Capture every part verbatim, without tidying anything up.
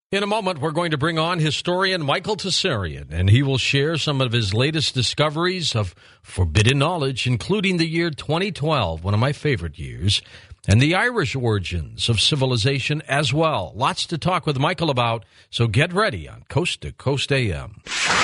In a moment, we're going to bring on historian Michael Tsarion, and he will share some of his latest discoveries of forbidden knowledge, including the year twenty twelve, one of my favorite years, and the Irish origins of civilization as well. Lots to talk with Michael about, so get ready on Coast to Coast A M.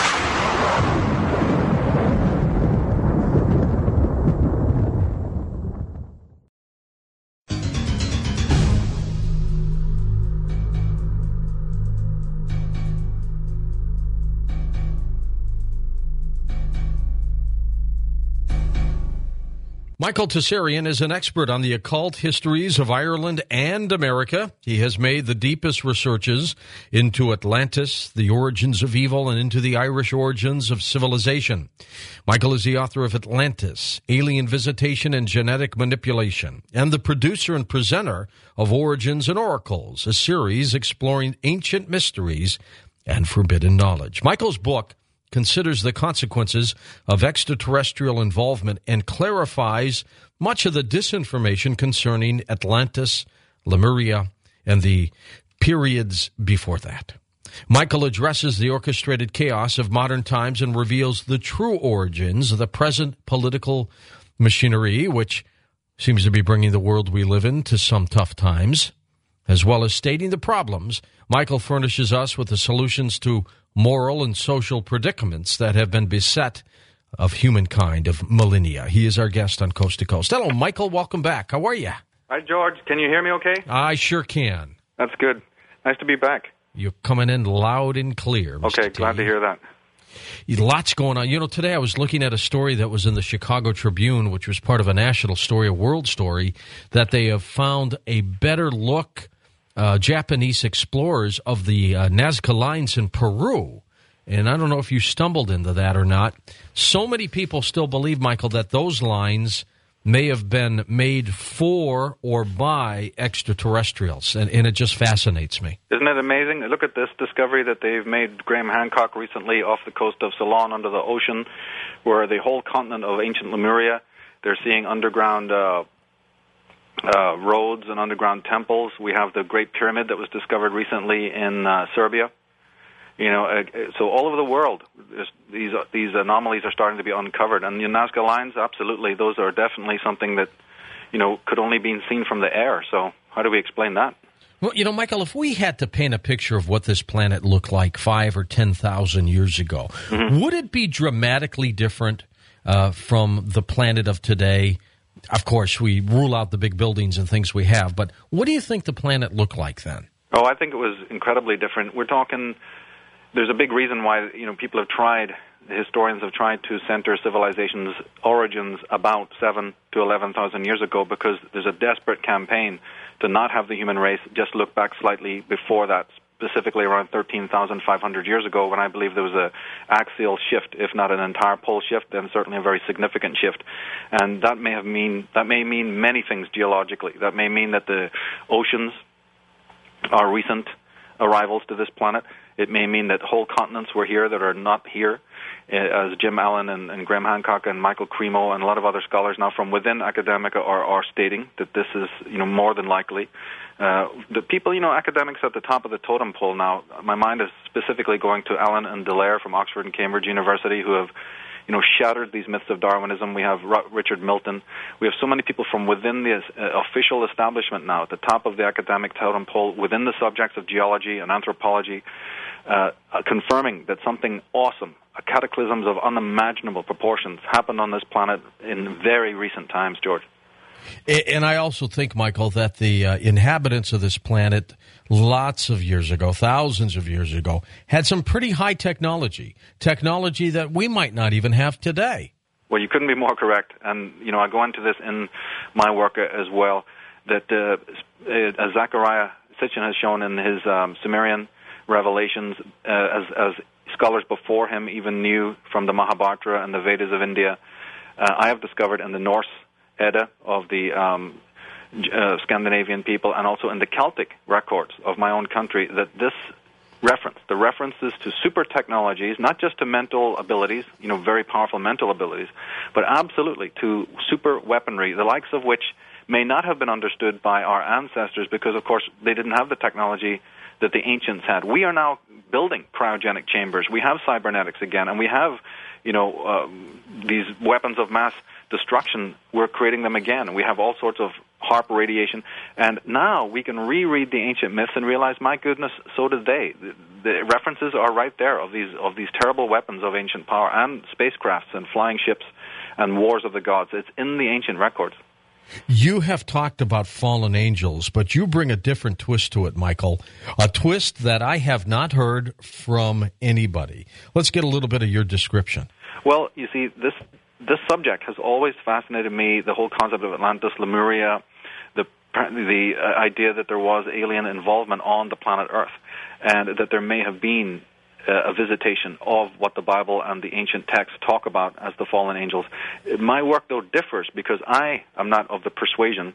Michael Tsarion is an expert on the occult histories of Ireland and America. He has made the deepest researches into Atlantis, the origins of evil, and into the Irish origins of civilization. Michael is the author of Atlantis, Alien Visitation and Genetic Manipulation, and the producer and presenter of Origins and Oracles, a series exploring ancient mysteries and forbidden knowledge. Michael's book considers the consequences of extraterrestrial involvement and clarifies much of the disinformation concerning Atlantis, Lemuria, and the periods before that. Michael addresses the orchestrated chaos of modern times and reveals the true origins of the present political machinery, which seems to be bringing the world we live in to some tough times. As well as stating the problems, Michael furnishes us with the solutions to moral and social predicaments that have been beset of humankind of millennia. He is our guest on Coast to Coast. Hello, Michael. Welcome back. How are you? Hi, George. Can you hear me okay? I sure can. That's good. Nice to be back. You're coming in loud and clear, Mister Okay, glad T. to hear that. Lots going on. You know, today I was looking at a story that was in the Chicago Tribune, which was part of a national story, a world story, that they have found a better look Uh, Japanese explorers of the uh, Nazca Lines in Peru. And I don't know if you stumbled into that or not. So many people still believe, Michael, that those lines may have been made for or by extraterrestrials. And, and it just fascinates me. Isn't it amazing? Look at this discovery that they've made, Graham Hancock, recently off the coast of Ceylon under the ocean, where the whole continent of ancient Lemuria, they're seeing underground uh Uh, roads and underground temples. We have the Great Pyramid that was discovered recently in uh, Serbia. You know, uh, so all over the world, these uh, these anomalies are starting to be uncovered. And the Nazca Lines, absolutely, those are definitely something that, you know, could only be seen from the air. So how do we explain that? Well, you know, Michael, if we had to paint a picture of what this planet looked like five or ten thousand years ago, mm-hmm. would it be dramatically different uh, from the planet of today? Of course, we rule out the big buildings and things we have, but what do you think the planet looked like then? Oh, I think it was incredibly different. We're talking, there's a big reason why, you know, people have tried, historians have tried to center civilization's origins about seven to eleven thousand years ago, because there's a desperate campaign to not have the human race just look back slightly before that, specifically around thirteen thousand five hundred years ago, when I believe there was a axial shift, if not an entire pole shift, then certainly a very significant shift. And that may have mean that may mean many things geologically. That may mean that the oceans are recent arrivals to this planet. It may mean that whole continents were here that are not here, as Jim Allen and, and Graham Hancock and Michael Cremo and a lot of other scholars now from within academia are, are stating that this is, you know, more than likely. Uh, the people, you know, academics at the top of the totem pole now, my mind is specifically going to Allen and Dallaire from Oxford and Cambridge University, who have, you know, shattered these myths of Darwinism. We have Richard Milton. We have so many people from within the uh, official establishment now, at the top of the academic totem pole, within the subjects of geology and anthropology, uh, uh, confirming that something awesome, uh, cataclysms of unimaginable proportions, happened on this planet in very recent times, George. And I also think, Michael, that the uh, inhabitants of this planet lots of years ago, thousands of years ago, had some pretty high technology, technology that we might not even have today. Well, you couldn't be more correct. And, you know, I go into this in my work as well, that uh, as Zechariah Sitchin has shown in his um, Sumerian revelations, uh, as, as scholars before him even knew from the Mahabharata and the Vedas of India, uh, I have discovered in the Norse Edda of the um, uh, Scandinavian people, and also in the Celtic records of my own country, that this reference, the references to super technologies, not just to mental abilities, you know, very powerful mental abilities, but absolutely to super weaponry, the likes of which may not have been understood by our ancestors because, of course, they didn't have the technology that the ancients had. We are now building cryogenic chambers. We have cybernetics again, and we have, you know, uh, these weapons of mass destruction. We're creating them again. We have all sorts of HAARP radiation, and now we can reread the ancient myths and realize, my goodness, so did they. The, the references are right there of these of these terrible weapons of ancient power and spacecrafts and flying ships and wars of the gods. It's in the ancient records. You have talked about fallen angels, but you bring a different twist to it, Michael, a twist that I have not heard from anybody. Let's get a little bit of your description. Well, you see, this this subject has always fascinated me, the whole concept of Atlantis, Lemuria, the the uh, idea that there was alien involvement on the planet Earth, and that there may have been a visitation of what the Bible and the ancient texts talk about as the fallen angels. My work, though, differs because I am not of the persuasion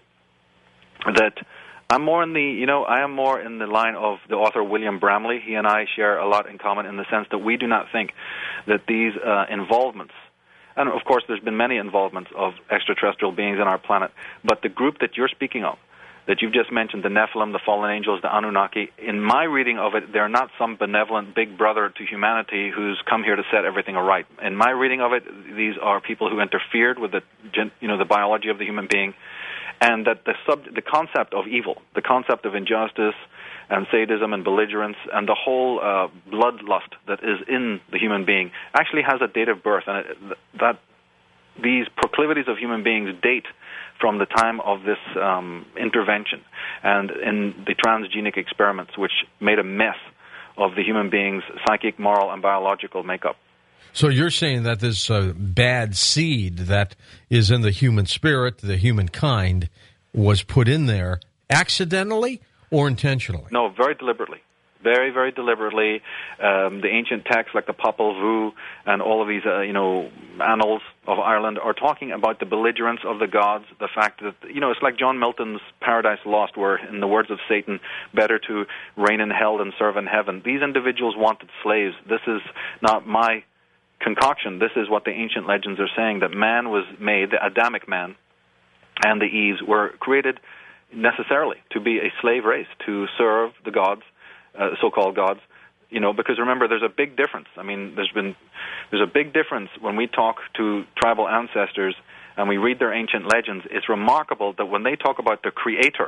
that I'm more in the, you know, I am more in the line of the author William Bramley. He and I share a lot in common in the sense that we do not think that these uh, involvements, and of course there's been many involvements of extraterrestrial beings in our planet, but the group that you're speaking of, that you've just mentioned, the Nephilim, the fallen angels, the Anunnaki, in my reading of it, they're not some benevolent big brother to humanity who's come here to set everything right. In my reading of it, these are people who interfered with the, you know, the biology of the human being, and that the sub, the concept of evil, the concept of injustice and sadism and belligerence and the whole uh, bloodlust that is in the human being actually has a date of birth, and it, that these proclivities of human beings date from the time of this um, intervention and in the transgenic experiments, which made a mess of the human being's psychic, moral, and biological makeup. So you're saying that this uh, bad seed that is in the human spirit, the humankind, was put in there accidentally or intentionally? No, very deliberately. Very, very deliberately. Um, the ancient texts like the Popol Vuh and all of these, uh, you know, annals of Ireland are talking about the belligerence of the gods, the fact that, you know, it's like John Milton's Paradise Lost, where, in the words of Satan, better to reign in hell than serve in heaven. These individuals wanted slaves. This is not my concoction. This is what the ancient legends are saying, that man was made, the Adamic man and the Eves were created necessarily to be a slave race, to serve the gods, Uh, so-called gods, you know, because remember, there's a big difference. I mean, there's been there's a big difference when we talk to tribal ancestors and we read their ancient legends. It's remarkable that when they talk about the Creator,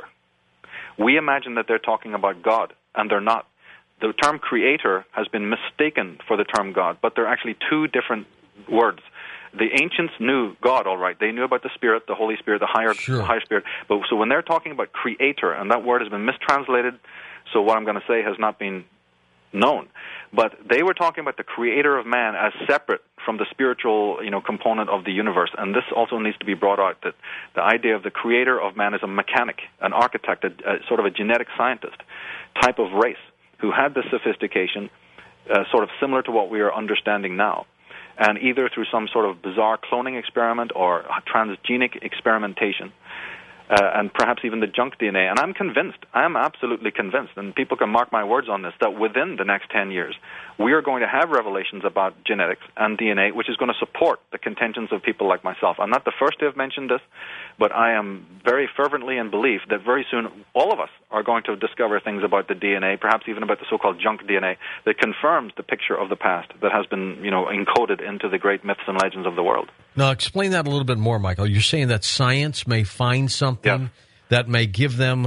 we imagine that they're talking about God, and they're not. The term Creator has been mistaken for the term God, but they're actually two different words. The ancients knew God, all right. They knew about the Spirit, the Holy Spirit, the higher, sure. the higher Spirit. But so when they're talking about Creator, and that word has been mistranslated, so what I'm going to say has not been known. But they were talking about the Creator of man as separate from the spiritual, you know, component of the universe. And this also needs to be brought out, that the idea of the Creator of man is a mechanic, an architect, a, a sort of a genetic scientist type of race who had this sophistication, uh, sort of similar to what we are understanding now. And either through some sort of bizarre cloning experiment or transgenic experimentation, Uh, and perhaps even the junk D N A. And I'm convinced, I am absolutely convinced, and people can mark my words on this, that within the next ten years, we are going to have revelations about genetics and D N A, which is going to support the contentions of people like myself. I'm not the first to have mentioned this, but I am very fervently in belief that very soon all of us are going to discover things about the D N A, perhaps even about the so-called junk D N A, that confirms the picture of the past that has been, you know, encoded into the great myths and legends of the world. Now, explain that a little bit more, Michael. You're saying that science may find something yeah. that may give them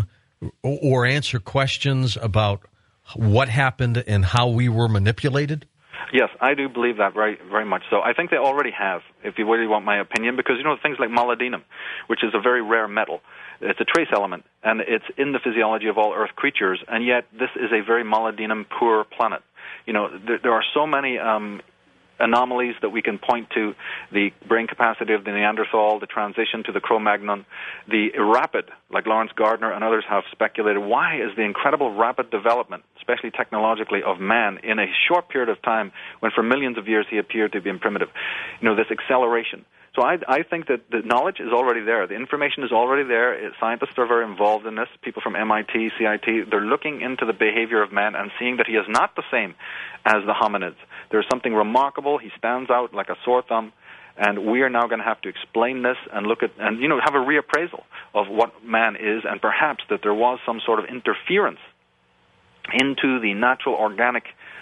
or answer questions about what happened and how we were manipulated? Yes, I do believe that very, very much so. I think they already have, if you really want my opinion, because, you know, things like molybdenum, which is a very rare metal, it's a trace element, and it's in the physiology of all Earth creatures, and yet this is a very molybdenum-poor planet. You know, there, there are so many um, anomalies that we can point to, the brain capacity of the Neanderthal, the transition to the Cro-Magnon, the rapid, like Lawrence Gardner and others have speculated, why is the incredible rapid development, especially technologically, of man in a short period of time when for millions of years he appeared to be primitive? You know, this acceleration. So I, I think that the knowledge is already there. The information is already there. Scientists are very involved in this. People from M I T, C I T, they're looking into the behavior of man and seeing that he is not the same as the hominids. There's something remarkable. He stands out like a sore thumb. And we are now going to have to explain this and look at, and, you know, have a reappraisal of what man is, and perhaps that there was some sort of interference into the natural organic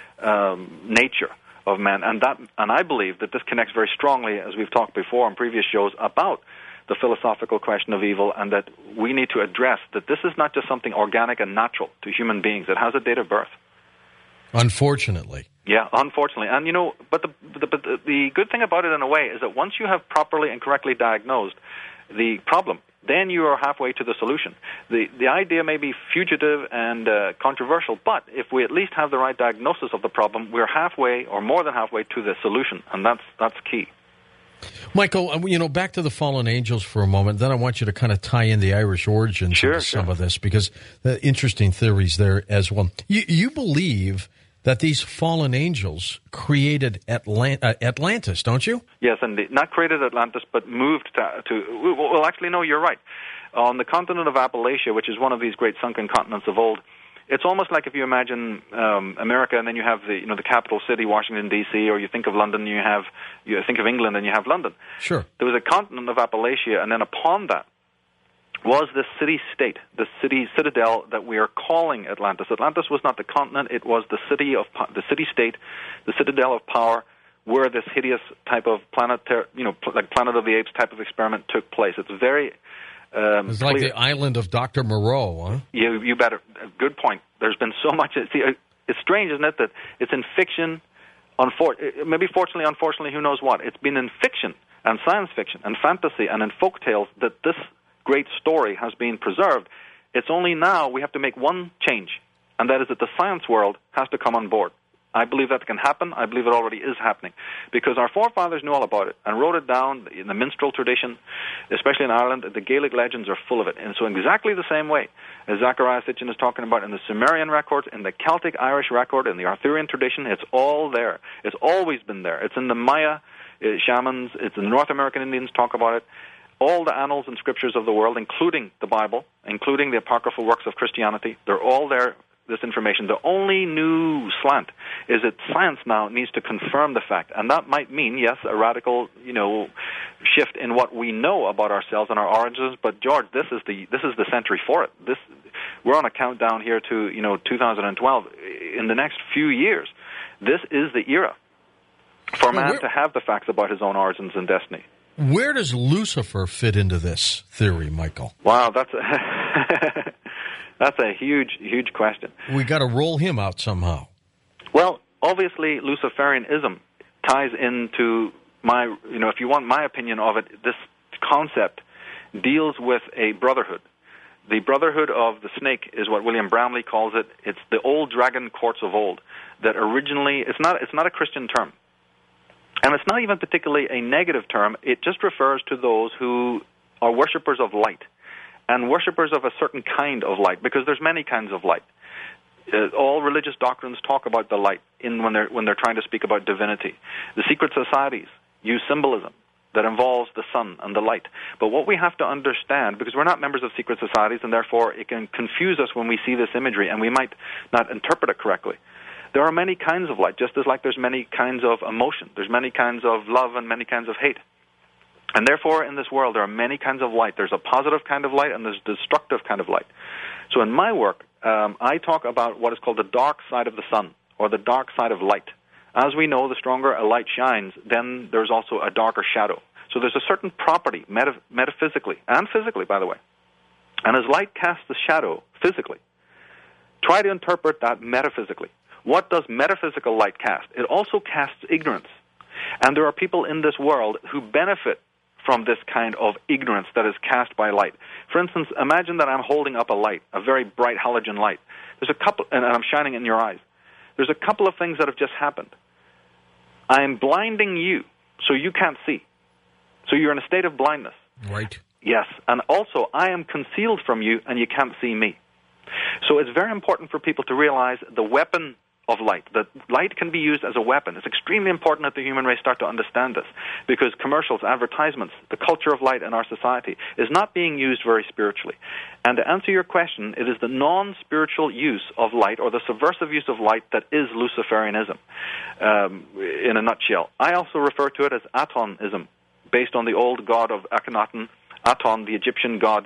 um, nature of man. And that, and I believe that this connects very strongly, as we've talked before on previous shows, about the philosophical question of evil, and that we need to address that this is not just something organic and natural to human beings. It has a date of birth. Unfortunately. Yeah, unfortunately. And, you know, but the, the, but the, the good thing about it in a way is that once you have properly and correctly diagnosed the problem, then you are halfway to the solution. The the idea may be fugitive and uh, controversial, but if we at least have the right diagnosis of the problem, we're halfway or more than halfway to the solution, and that's that's key. Michael, you know, back to the fallen angels for a moment. Then I want you to kind of tie in the Irish origins sure, of some sure. of this, because the interesting theories there as well. You, you believe that these fallen angels created Atlant- uh, Atlantis, don't you? Yes, and not created Atlantis, but moved to, to. Well, actually, no, you're right. On the continent of Appalachia, which is one of these great sunken continents of old, it's almost like if you imagine um, America, and then you have the you know the capital city, Washington D C, or you think of London, and you have you think of England, and you have London. Sure. There was a continent of Appalachia, and then upon that was this city-state, the city citadel that we are calling Atlantis. Atlantis was not the continent; it was the city of the city-state, the citadel of power, where this hideous type of planet, you know, like Planet of the Apes type of experiment took place. It's very um, it's like clear. the island of Doctor Moreau, huh? You, you better. Good point. There's been so much. See, it's strange, isn't it, that it's in fiction. Unfor- maybe fortunately, unfortunately, who knows what? It's been in fiction and science fiction and fantasy and in folk tales that this great story has been preserved. It's only now we have to make one change, and that is that the science world has to come on board. I believe that can happen. I believe it already is happening, because our forefathers knew all about it and wrote it down in the minstrel tradition, especially in Ireland. The Gaelic legends are full of it. And so in exactly the same way as Zachariah Sitchin is talking about in the Sumerian records, in the Celtic Irish record, in the Arthurian tradition, it's all there. It's always been there. It's in the Maya uh, shamans. It's in the North American Indians talk about it. All the annals and scriptures of the world, including the Bible, including the apocryphal works of Christianity, they're all there, this information. The only new slant is that science now needs to confirm the fact. And that might mean, yes, a radical, you know, shift in what we know about ourselves and our origins. But, George, this is the this is the century for it. This We're on a countdown here to, you know, two thousand twelve. In the next few years, this is the era for man well, to have the facts about his own origins and destiny. Where does Lucifer fit into this theory, Michael? Wow, that's a, that's a huge, huge question. We got to roll him out somehow. Well, obviously, Luciferianism ties into my, you know, if you want my opinion of it, this concept deals with a brotherhood. The brotherhood of the snake is what William Bramley calls it. It's the old dragon courts of old that originally, it's not, it's not a Christian term. And it's not even particularly a negative term. It just refers to those who are worshippers of light and worshippers of a certain kind of light, because there's many kinds of light. Uh, all religious doctrines talk about the light in when they're when they're trying to speak about divinity. The secret societies use symbolism that involves the sun and the light. But what we have to understand, because we're not members of secret societies, and therefore it can confuse us when we see this imagery, and we might not interpret it correctly. There are many kinds of light, just as like there's many kinds of emotion. There's many kinds of love and many kinds of hate. And therefore, in this world, there are many kinds of light. There's a positive kind of light and there's a destructive kind of light. So in my work, um, I talk about what is called the dark side of the sun, or the dark side of light. As we know, the stronger a light shines, then there's also a darker shadow. So there's a certain property, meta- metaphysically, and physically, by the way. And as light casts the shadow physically, try to interpret that metaphysically. What does metaphysical light cast? It also casts ignorance. And there are people in this world who benefit from this kind of ignorance that is cast by light. For instance, imagine that I'm holding up a light, a very bright halogen light. There's a couple, and I'm shining in your eyes. There's a couple of things that have just happened. I am blinding you, so you can't see. So you're in a state of blindness. Right. Yes, and also I am concealed from you, and you can't see me. So it's very important for people to realize the weapon of light, that light can be used as a weapon. It's extremely important that the human race start to understand this, because commercials, advertisements, the culture of light in our society is not being used very spiritually. And to answer your question, it is the non-spiritual use of light, or the subversive use of light, that is Luciferianism, um, in a nutshell. I also refer to it as Atonism, based on the old god of Akhenaten, Aton, the Egyptian god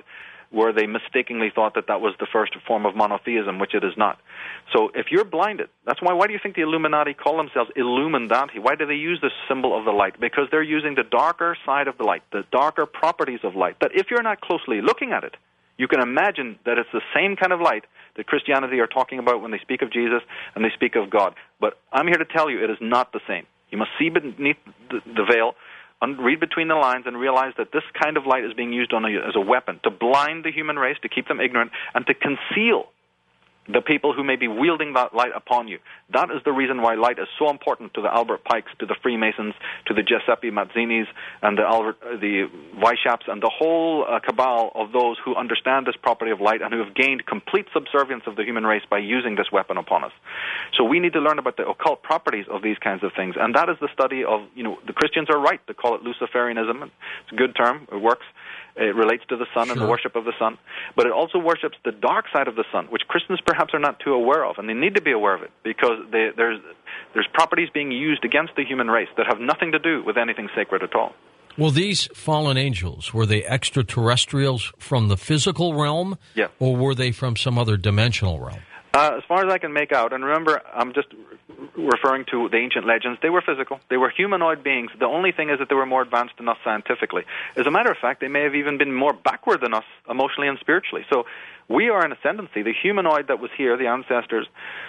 where they mistakenly thought that that was the first form of monotheism, which it is not. So if you're blinded, that's why, why do you think the Illuminati call themselves Illuminati? Why do they use this symbol of the light? Because they're using the darker side of the light, the darker properties of light, that if you're not closely looking at it, you can imagine that it's the same kind of light that Christianity are talking about when they speak of Jesus and they speak of God. But I'm here to tell you it is not the same. You must see beneath the, the veil, read between the lines, and realize that this kind of light is being used on a, as a weapon to blind the human race, to keep them ignorant, and to conceal the people who may be wielding that light upon you. That is the reason why light is so important to the Albert Pikes, to the Freemasons, to the Giuseppe Mazzinis, and the Albert, uh, the Weishaps, and the whole uh, cabal of those who understand this property of light and who have gained complete subservience of the human race by using this weapon upon us. So we need to learn about the occult properties of these kinds of things, and that is the study of, you know, the Christians are right to call it Luciferianism. It's a good term. It works. It relates to the sun sure. and the worship of the sun. But it also worships the dark side of the sun, which Christians perhaps are not too aware of, and they need to be aware of it, because they, there's, there's properties being used against the human race that have nothing to do with anything sacred at all. Well, these fallen angels, were they extraterrestrials from the physical realm, yeah. or were they from some other dimensional realm? Uh, as far as I can make out, and remember, I'm just referring to the ancient legends, they were physical. They were humanoid beings. The only thing is that they were more advanced than us scientifically. As a matter of fact, they may have even been more backward than us emotionally and spiritually. So we are in ascendancy. The humanoid that was here, the ancestors,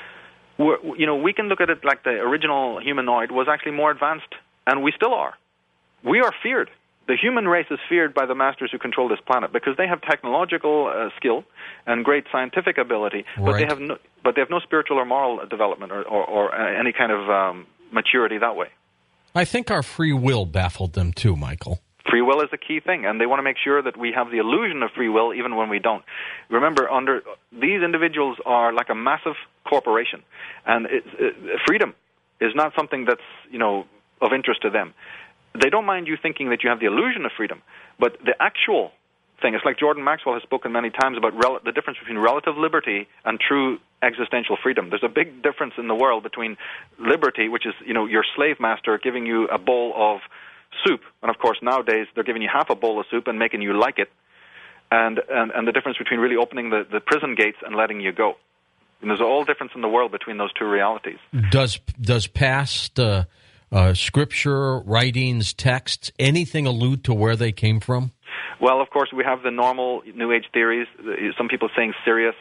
were, you know, we can look at it like the original humanoid was actually more advanced, and we still are. We are feared. The human race is feared by the masters who control this planet because they have technological uh, skill and great scientific ability, right. but they have no, but they have no spiritual or moral development or, or, or any kind of um, maturity that way. I think our free will baffled them too, Michael. Free will is a key thing, and they want to make sure that we have the illusion of free will even when we don't. Remember, under these individuals are like a massive corporation, and it, it, freedom is not something that's, you know, of interest to them. They don't mind you thinking that you have the illusion of freedom, but the actual thing, it's like Jordan Maxwell has spoken many times about rel- the difference between relative liberty and true existential freedom. There's a big difference in the world between liberty, which is, you know, your slave master giving you a bowl of soup, and of course nowadays they're giving you half a bowl of soup and making you like it, and, and, and the difference between really opening the, the prison gates and letting you go. And there's a whole difference in the world between those two realities. Does, does past... Uh Uh, scripture, writings, texts, anything allude to where they came from? Well, of course, we have the normal New Age theories. Some people saying Sirius,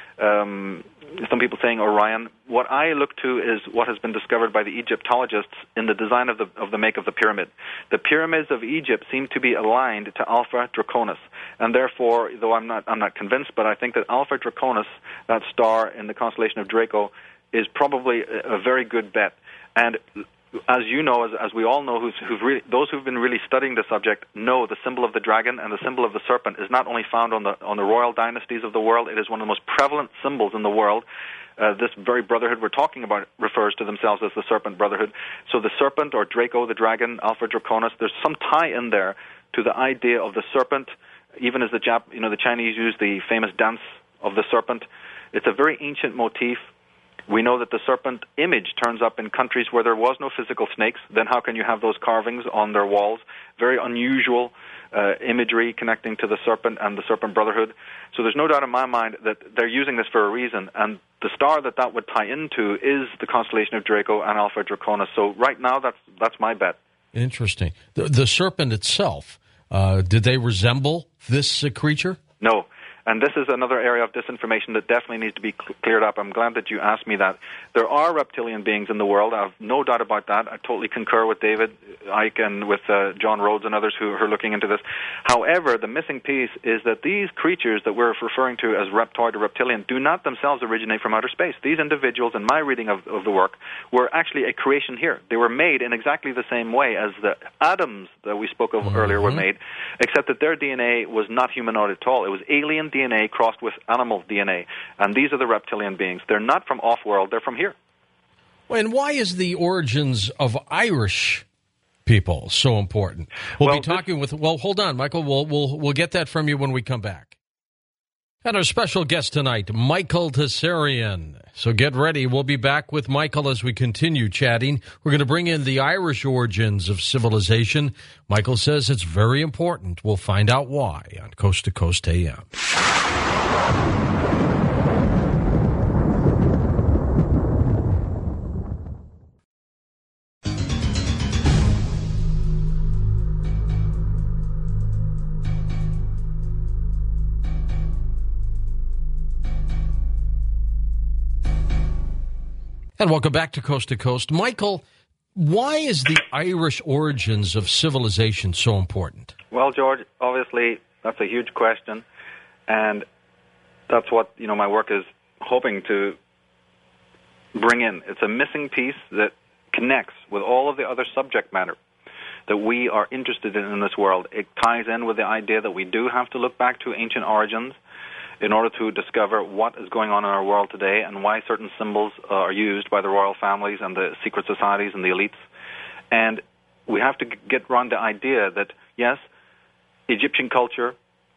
um, some people saying Orion. What I look to is what has been discovered by the Egyptologists in the design of the of the make of the pyramid. The pyramids of Egypt seem to be aligned to Alpha Draconis, and therefore, though I'm not I'm not convinced, but I think that Alpha Draconis, that star in the constellation of Draco, is probably a, a very good bet. And as you know, as, as we all know, who's, who've really, those who've been really studying the subject know the symbol of the dragon and the symbol of the serpent is not only found on the on the royal dynasties of the world, it is one of the most prevalent symbols in the world. Uh, this very brotherhood we're talking about refers to themselves as the Serpent Brotherhood. So the serpent, or Draco, the dragon, Alpha Draconis, there's some tie in there to the idea of the serpent, even as the Jap, you know, the Chinese use the famous dance of the serpent. It's a very ancient motif. We know that the serpent image turns up in countries where there was no physical snakes. Then how can you have those carvings on their walls? Very unusual uh, imagery connecting to the serpent and the Serpent Brotherhood. So there's no doubt in my mind that they're using this for a reason. And the star that that would tie into is the constellation of Draco and Alpha Draconis. So right now, that's that's my bet. Interesting. The, the serpent itself, uh, did they resemble this uh, creature? No. And this is another area of disinformation that definitely needs to be cl- cleared up. I'm glad that you asked me that. There are reptilian beings in the world. I have no doubt about that. I totally concur with David Icke and with uh, John Rhodes and others who, who are looking into this. However, the missing piece is that these creatures that we're referring to as reptoid or reptilian do not themselves originate from outer space. These individuals, in my reading of, of the work, were actually a creation here. They were made in exactly the same way as the atoms that we spoke of mm-hmm. earlier were made, except that their D N A was not humanoid at all. It was alien D N A crossed with animal D N A. And these are the reptilian beings. They're not from off-world. They're from here. And why is the origins of Irish people so important? We'll, well be talking this, with... Well, hold on, Michael. We'll, we'll, we'll get that from you when we come back. And our special guest tonight, Michael Tessarian. So get ready. We'll be back with Michael as we continue chatting. We're going to bring in the Irish origins of civilization. Michael says it's very important. We'll find out why on Coast to Coast A M. And welcome back to Coast to Coast. Michael, why is the Irish origins of civilization so important? Well, George, obviously that's a huge question, and that's what, you know, my work is hoping to bring in. It's a missing piece that connects with all of the other subject matter that we are interested in in this world. It ties in with the idea that we do have to look back to ancient origins in order to discover what is going on in our world today and why certain symbols uh, are used by the royal families and the secret societies and the elites. And we have to get around the idea that, yes, Egyptian culture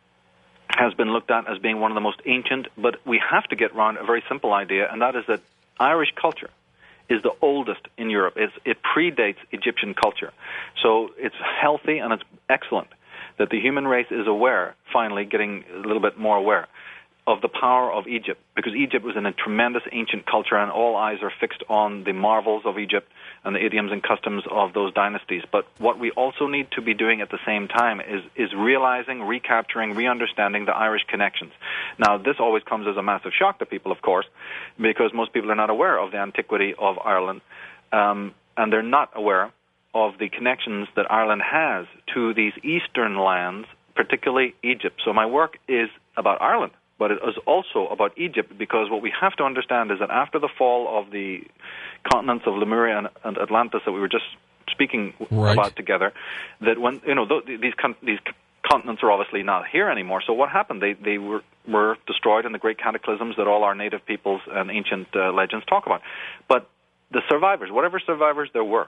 has been looked at as being one of the most ancient, but we have to get around a very simple idea, and that is that Irish culture is the oldest in Europe. It's, it predates Egyptian culture. So it's healthy and it's excellent that the human race is aware, finally getting a little bit more aware, of the power of Egypt, because Egypt was in a tremendous ancient culture and all eyes are fixed on the marvels of Egypt and the idioms and customs of those dynasties. But what we also need to be doing at the same time is, is realizing, recapturing, re-understanding the Irish connections. Now, this always comes as a massive shock to people, of course, because most people are not aware of the antiquity of Ireland, um, and they're not aware of the connections that Ireland has to these eastern lands, particularly Egypt. So my work is about Ireland, but it is also about Egypt, because what we have to understand is that after the fall of the continents of Lemuria and, and Atlantis that we were just speaking right. about together, that when, you know, th- these con- these continents are obviously not here anymore. So what happened? They they were, were destroyed in the great cataclysms that all our native peoples and ancient uh, legends talk about. But the survivors, whatever survivors there were,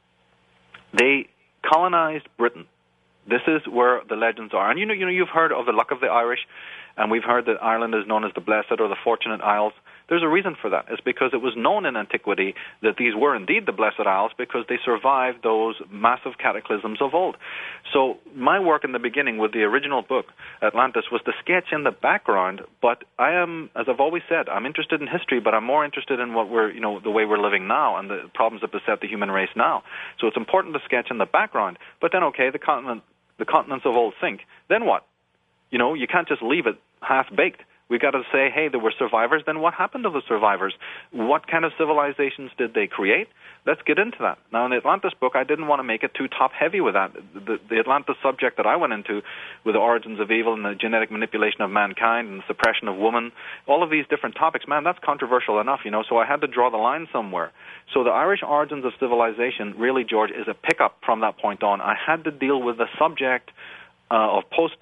they colonized Britain. This is where the legends are. And you know, you know, you've heard of the luck of the Irish, and we've heard that Ireland is known as the Blessed or the Fortunate Isles. There's a reason for that. It's because it was known in antiquity that these were indeed the Blessed Isles because they survived those massive cataclysms of old. So my work in the beginning with the original book, Atlantis, was to sketch in the background, but I am, as I've always said, I'm interested in history, but I'm more interested in what we're, you know, the way we're living now and the problems that beset the human race now. So it's important to sketch in the background. But then, okay, the continent, the continents of old sink. Then what? You know, you can't just leave it half-baked. We've got to say, hey, there were survivors. Then what happened to the survivors? What kind of civilizations did they create? Let's get into that. Now, in the Atlantis book, I didn't want to make it too top-heavy with that. The, the Atlantis subject that I went into with the origins of evil and the genetic manipulation of mankind and the suppression of woman, all of these different topics, man, that's controversial enough, you know, so I had to draw the line somewhere. So the Irish origins of civilization, really, George, is a pickup from that point on. I had to deal with the subject uh, of post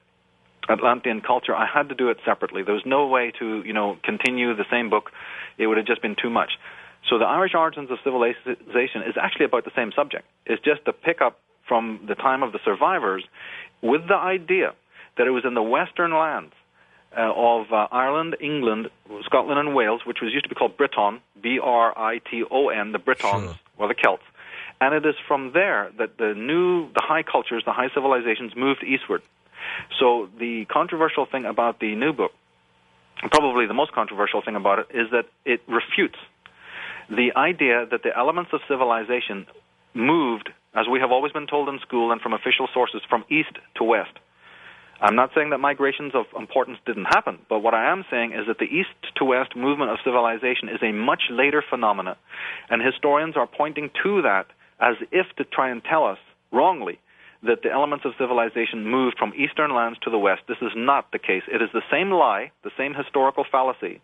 Atlantean culture. I had to do it separately. There was no way to, you know, continue the same book. It would have just been too much. So the Irish origins of civilization is actually about the same subject. It's just a pickup from the time of the survivors with the idea that it was in the western lands uh, of uh, Ireland, England, Scotland, and Wales, which was used to be called Briton, B R I T O N, the Britons, sure. or the Celts. And it is from there that the new, the high cultures, the high civilizations moved eastward. So the controversial thing about the new book, probably the most controversial thing about it, is that it refutes the idea that the elements of civilization moved, as we have always been told in school and from official sources, from east to west. I'm not saying that migrations of importance didn't happen, but what I am saying is that the east to west movement of civilization is a much later phenomenon, and historians are pointing to that as if to try and tell us, wrongly, that the elements of civilization moved from eastern lands to the west. This is not the case. It is the same lie, the same historical fallacy,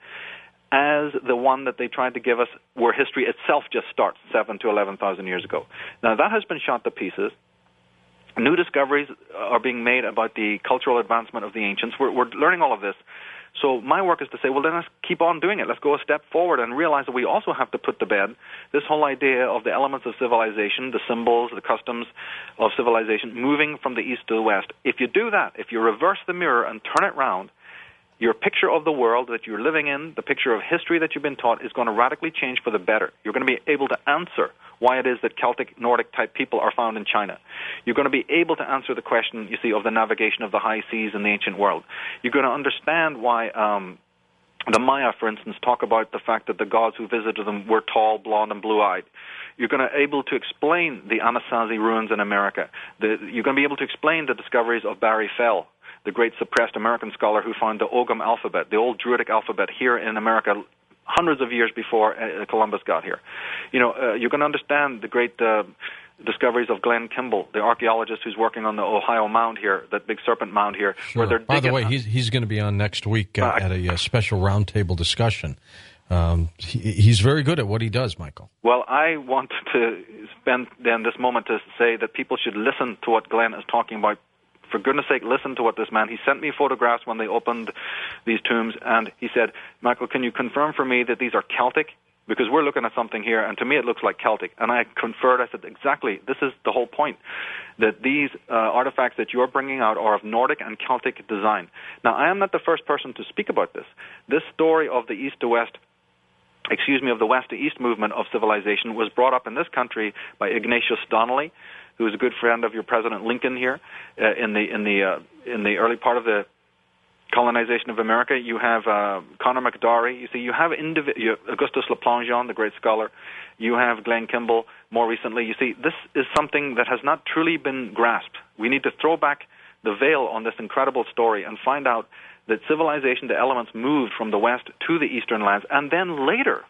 as the one that they tried to give us where history itself just starts seven to eleven thousand years ago. Now, that has been shot to pieces. New discoveries are being made about the cultural advancement of the ancients. We're, we're learning all of this. So my work is to say, well, then let's keep on doing it. Let's go a step forward and realize that we also have to put to bed this whole idea of the elements of civilization, the symbols, the customs of civilization moving from the east to the west. If you do that, if you reverse the mirror and turn it round, your picture of the world that you're living in, the picture of history that you've been taught, is going to radically change for the better. You're going to be able to answer why it is that Celtic, Nordic-type people are found in China. You're going to be able to answer the question, you see, of the navigation of the high seas in the ancient world. You're going to understand why um, the Maya, for instance, talk about the fact that the gods who visited them were tall, blonde, and blue-eyed. You're going to be able to explain the Anasazi ruins in America. The, you're going to be able to explain the discoveries of Barry Fell, the great suppressed American scholar who found the Ogham alphabet, the old Druidic alphabet, here in America hundreds of years before uh, Columbus got here. You know, uh, you're going to understand the great uh, discoveries of Glenn Kimball, the archaeologist who's working on the Ohio Mound here, that big serpent mound here. Sure. Where they're By the way, up. he's, he's going to be on next week uh, uh, at a, a special roundtable discussion. Um, he, he's very good at what he does, Michael. Well, I want to spend then this moment to say that people should listen to what Glenn is talking about. For goodness sake, listen to what this man, he sent me photographs when they opened these tombs, and he said, Michael, can you confirm for me that these are Celtic? Because we're looking at something here, and to me it looks like Celtic. And I conferred, I said, exactly, this is the whole point, that these uh, artifacts that you're bringing out are of Nordic and Celtic design. Now, I am not the first person to speak about this. This story of the east to west, excuse me, of the west to east movement of civilization was brought up in this country by Ignatius Donnelly, who is a good friend of your President Lincoln here uh, in the in the uh, in the early part of the colonization of America. You have uh, Connor McDowry. You see, you have indiv- you have Augustus Laplangion, the great scholar. You have Glenn Kimball more recently. You see, this is something that has not truly been grasped. We need to throw back the veil on this incredible story and find out that civilization, the elements, moved from the west to the eastern lands, and then later,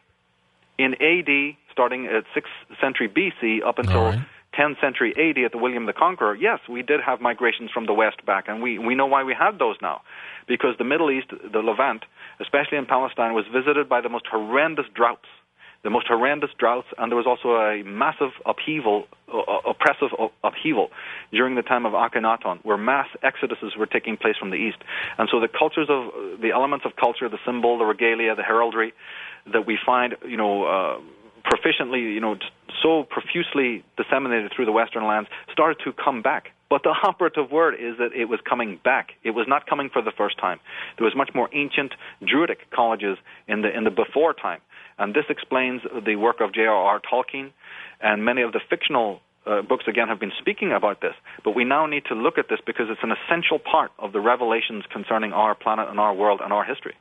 in A D, starting at sixth century B C up until right. tenth century A D at the William the Conqueror, yes, we did have migrations from the west back, and we, we know why we had those now. Because the Middle East, the Levant, especially in Palestine, was visited by the most horrendous droughts, the most horrendous droughts, and there was also a massive upheaval, uh, oppressive upheaval during the time of Akhenaton, where mass exoduses were taking place from the east. And so the cultures of, the elements of culture, the symbol, the regalia, the heraldry, that we find, you know, uh, proficiently, you know, so profusely disseminated through the western lands, started to come back. But the operative word is that it was coming back. It was not coming for the first time. There was much more ancient Druidic colleges in the in the before time. And this explains the work of J R R Tolkien, and many of the fictional uh, books, again, have been speaking about this. But we now need to look at this because it's an essential part of the revelations concerning our planet and our world and our history.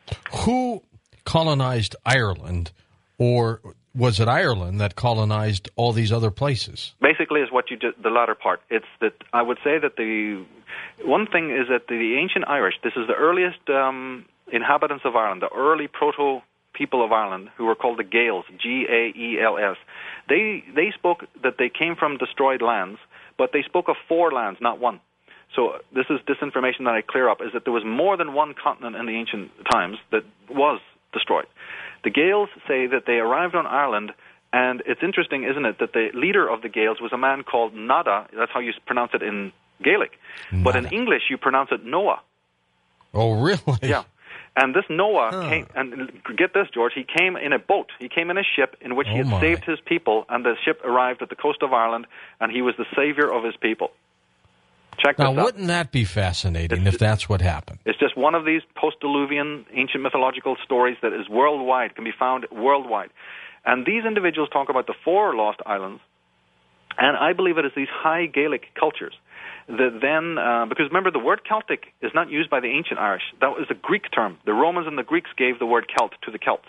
Who colonized Ireland, or was it Ireland that colonized all these other places? Basically, is what you did, the latter part. It's that I would say that the one thing is that the ancient Irish, this is the earliest um, inhabitants of Ireland, the early proto people of Ireland, who were called the Gaels, G A E L S. They they spoke that they came from destroyed lands, but they spoke of four lands, not one. So this is disinformation that I clear up, is that there was more than one continent in the ancient times that was destroyed. The Gaels say that they arrived on Ireland, and it's interesting, isn't it, that the leader of the Gaels was a man called Nada. That's how you pronounce it in Gaelic. Nada. But in English, you pronounce it Noah. Oh, really? Yeah. And this Noah huh. came, and get this, George, he came in a boat. He came in a ship in which oh he had my. saved his people, and the ship arrived at the coast of Ireland, and he was the savior of his people. Check this now, out. Now, wouldn't that be fascinating it's, if that's what happened? It's just one of these post-Diluvian ancient mythological stories that is worldwide, can be found worldwide. And these individuals talk about the four lost islands, and I believe it is these high Gaelic cultures that then, uh, because remember, the word Celtic is not used by the ancient Irish. That was a Greek term. The Romans and the Greeks gave the word Celt to the Celts.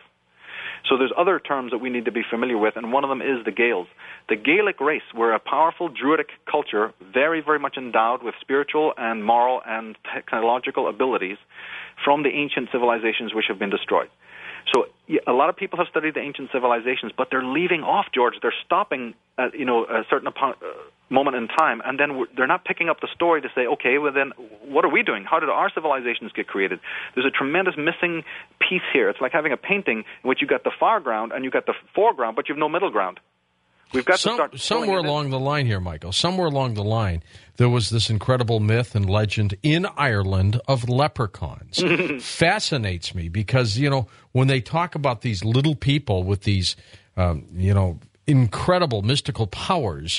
So there's other terms that we need to be familiar with, and one of them is the Gaels. The Gaelic race were a powerful Druidic culture, very, very much endowed with spiritual and moral and technological abilities from the ancient civilizations which have been destroyed. So a lot of people have studied the ancient civilizations, but they're leaving off, George. They're stopping at, you know, a certain uh, moment in time, and then they're not picking up the story to say, okay, well then, what are we doing? How did our civilizations get created? There's a tremendous missing piece here. It's like having a painting in which you got the foreground and you got the foreground, but you have no middle ground. We've got Some, to start somewhere along the line here, Michael. Somewhere along the line, there was this incredible myth and legend in Ireland of leprechauns. Fascinates me because, you know, when they talk about these little people with these, um, you know, incredible mystical powers,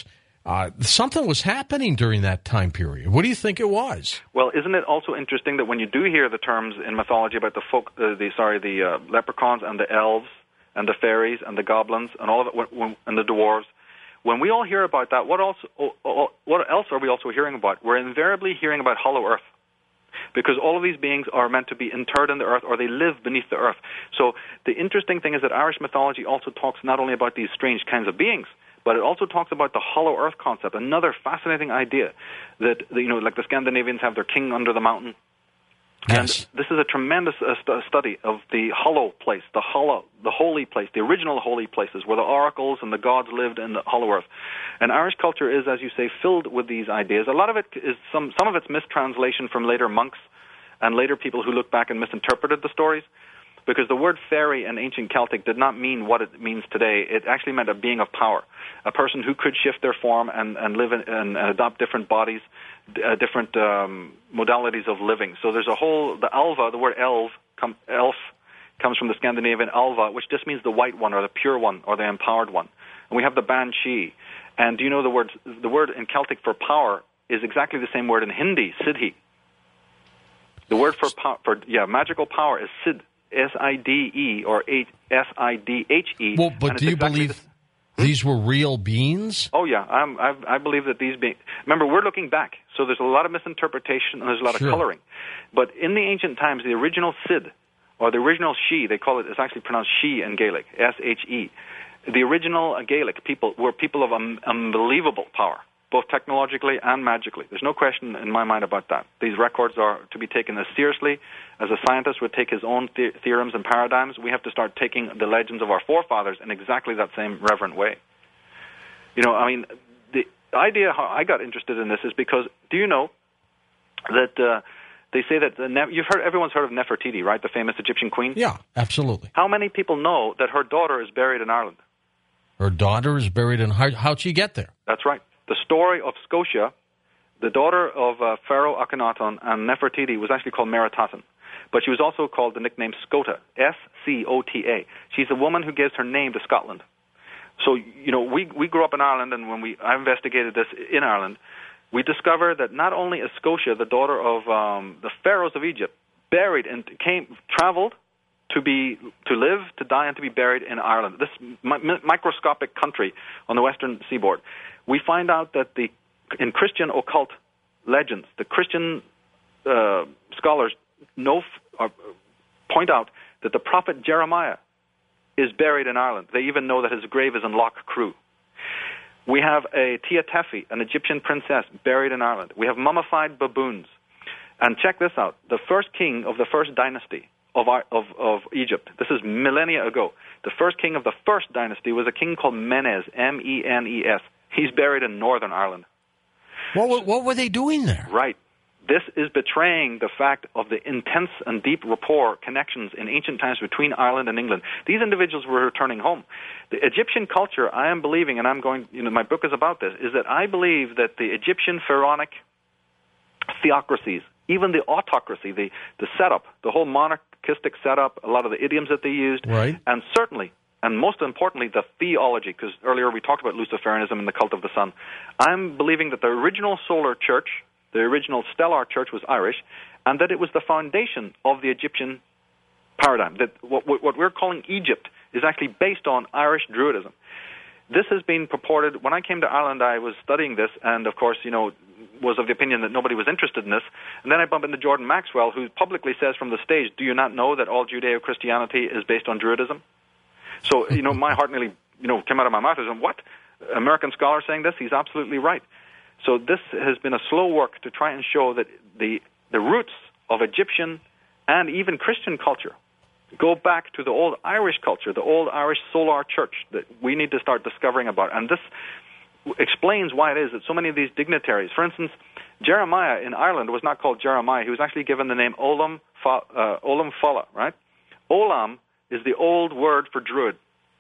Uh, something was happening during that time period. What do you think it was? Well, isn't it also interesting that when you do hear the terms in mythology about the folk, uh, the sorry, the uh, leprechauns and the elves and the fairies and the goblins and all of it, when, when, and the dwarves, when we all hear about that, what else? Oh, what else are we also hearing about? We're invariably hearing about Hollow Earth, because all of these beings are meant to be interred in the earth, or they live beneath the earth. So the interesting thing is that Irish mythology also talks not only about these strange kinds of beings, but it also talks about the hollow earth concept, another fascinating idea that, you know, like the Scandinavians have their king under the mountain. Yes. And this is a tremendous uh, st- study of the hollow place, the hollow, the holy place, the original holy places where the oracles and the gods lived in the hollow earth. And Irish culture is, as you say, filled with these ideas. A lot of it is some some of it's mistranslation from later monks and later people who look back and misinterpreted the stories, because the word fairy in ancient Celtic did not mean what it means today. It actually meant a being of power, a person who could shift their form and, and live in, and, and adopt different bodies, uh, different um, modalities of living. So there's a whole, the alva, the word elf, com, elf comes from the Scandinavian alva, which just means the white one or the pure one or the empowered one. And we have the banshee. And do you know the word, the word in Celtic for power is exactly the same word in Hindi, siddhi. The word for, pow- for yeah, magical power is sid. S I D E or S I D H E. Well, but do you exactly believe the, these were real beings? Oh, yeah. I'm, I, I believe that these beings... Remember, we're looking back, so there's a lot of misinterpretation and there's a lot sure. of coloring. But in the ancient times, the original Sid, or the original She, they call it, it's actually pronounced She in Gaelic, S H E. The original Gaelic people were people of um, unbelievable power, both technologically and magically. There's no question in my mind about that. These records are to be taken as seriously as a scientist would take his own the- theorems and paradigms. We have to start taking the legends of our forefathers in exactly that same reverent way. You know, I mean, the idea how I got interested in this is because, do you know that uh, they say that, the ne- you've heard, everyone's heard of Nefertiti, right, the famous Egyptian queen? Yeah, absolutely. How many people know that her daughter is buried in Ireland? Her daughter is buried in, how, how'd she get there? That's right. The story of Scotia, the daughter of uh, Pharaoh Akhenaten and Nefertiti, was actually called Meritaten. But she was also called the nickname Scota, S C O T A. She's a woman who gives her name to Scotland. So, you know, we we grew up in Ireland, and when we I investigated this in Ireland, we discovered that not only is Scotia the daughter of um, the pharaohs of Egypt, buried and came traveled to be to live, to die, and to be buried in Ireland, this mi- microscopic country on the western seaboard. We find out that the in Christian occult legends, the Christian uh, scholars know or point out that the prophet Jeremiah is buried in Ireland. They even know that his grave is in Lough Crew. We have a Tia Tefi, an Egyptian princess, buried in Ireland. We have mummified baboons. And check this out. The first king of the first dynasty of, of, of Egypt, this is millennia ago, the first king of the first dynasty was a king called Menes, M E N E S. He's buried in Northern Ireland. What were, what were they doing there? Right. This is betraying the fact of the intense and deep rapport connections in ancient times between Ireland and England. These individuals were returning home. The Egyptian culture, I am believing, and I'm going, you know, my book is about this, is that I believe that the Egyptian pharaonic theocracies, even the autocracy, the, the setup, the whole monarchistic setup, a lot of the idioms that they used, right. and certainly, and most importantly, the theology, because earlier we talked about Luciferianism and the cult of the sun. I'm believing that the original solar church, the original stellar church, was Irish, and that it was the foundation of the Egyptian paradigm, that what, what we're calling Egypt is actually based on Irish Druidism. This has been purported. When I came to Ireland, I was studying this, and of course, you know, was of the opinion that nobody was interested in this. And then I bump into Jordan Maxwell, who publicly says from the stage, do you not know that all Judeo-Christianity is based on Druidism? So, you know, my heart nearly, you know, came out of my mouth. I said, what? American scholar saying this? He's absolutely right. So this has been a slow work to try and show that the the roots of Egyptian and even Christian culture go back to the old Irish culture, the old Irish solar church that we need to start discovering about. And this explains why it is that so many of these dignitaries, for instance, Jeremiah in Ireland was not called Jeremiah. He was actually given the name Olam, uh, Olam Fala, right? Olam is the old word for druid.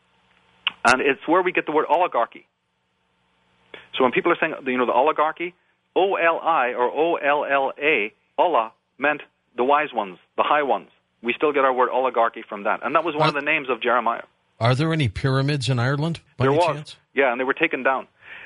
And it's where we get the word oligarchy. So when people are saying, you know, the oligarchy, O L I or O L L A, Ola, meant the wise ones, the high ones. We still get our word oligarchy from that. And that was one are, of the names of Jeremiah. Are there any pyramids in Ireland, by there any was, chance? Yeah, and they were taken down.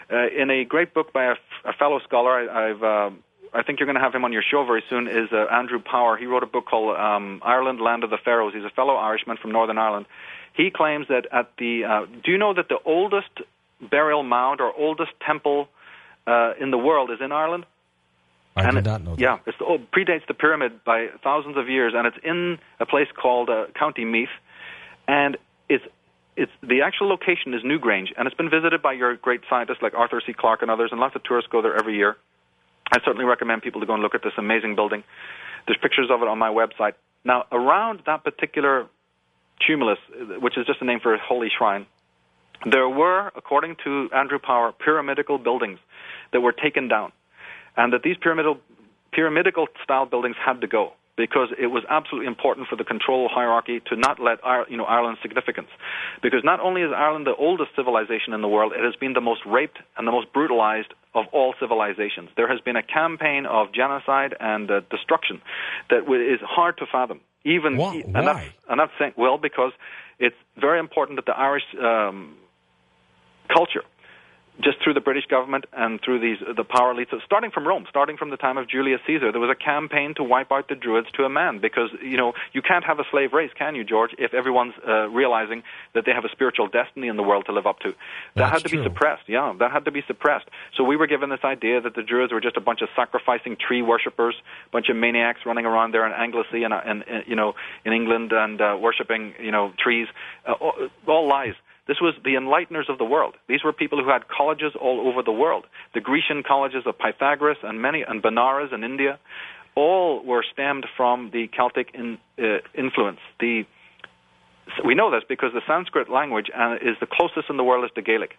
Uh, in a great book by a, a fellow scholar, I, I've, uh, I think you're going to have him on your show very soon, is uh, Andrew Power. He wrote a book called um, Ireland, Land of the Pharaohs. He's a fellow Irishman from Northern Ireland. He claims that at the, uh, do you know that the oldest burial mound or oldest temple uh, in the world is in Ireland? I and did it, not know that. Yeah, it oh, predates the pyramid by thousands of years, and it's in a place called uh, County Meath, and it's it's the actual location is Newgrange, and it's been visited by your great scientists like Arthur C. Clarke and others, and lots of tourists go there every year. I certainly recommend people to go and look at this amazing building. There's pictures of it on my website. Now, around that particular tumulus, which is just a name for a holy shrine, there were, according to Andrew Power, pyramidical buildings that were taken down, and that these pyramidal, pyramidical-style buildings had to go because it was absolutely important for the control hierarchy to not let you know, Ireland's significance. Because not only is Ireland the oldest civilization in the world, it has been the most raped and the most brutalized of all civilizations. There has been a campaign of genocide and uh, destruction that is hard to fathom. Even Why? And that's, and that's saying, well, because it's very important that the Irish um, culture, just through the British government and through these the power elites, starting from Rome, starting from the time of Julius Caesar, there was a campaign to wipe out the Druids to a man, because you know you can't have a slave race, can you, George, if everyone's uh, realizing that they have a spiritual destiny in the world to live up to. That That's had to true. be suppressed. Yeah, that had to be suppressed. So we were given this idea that the Druids were just a bunch of sacrificing tree worshippers, a bunch of maniacs running around there in Anglesey and, and, and you know in England and uh, worshiping you know trees. Uh, all, all lies. This was the enlighteners of the world. These were people who had colleges all over the world. The Grecian colleges of Pythagoras and many, and Benares in India, all were stemmed from the Celtic in, uh, influence. The, we know this because the Sanskrit language uh, is the closest in the world is to Gaelic.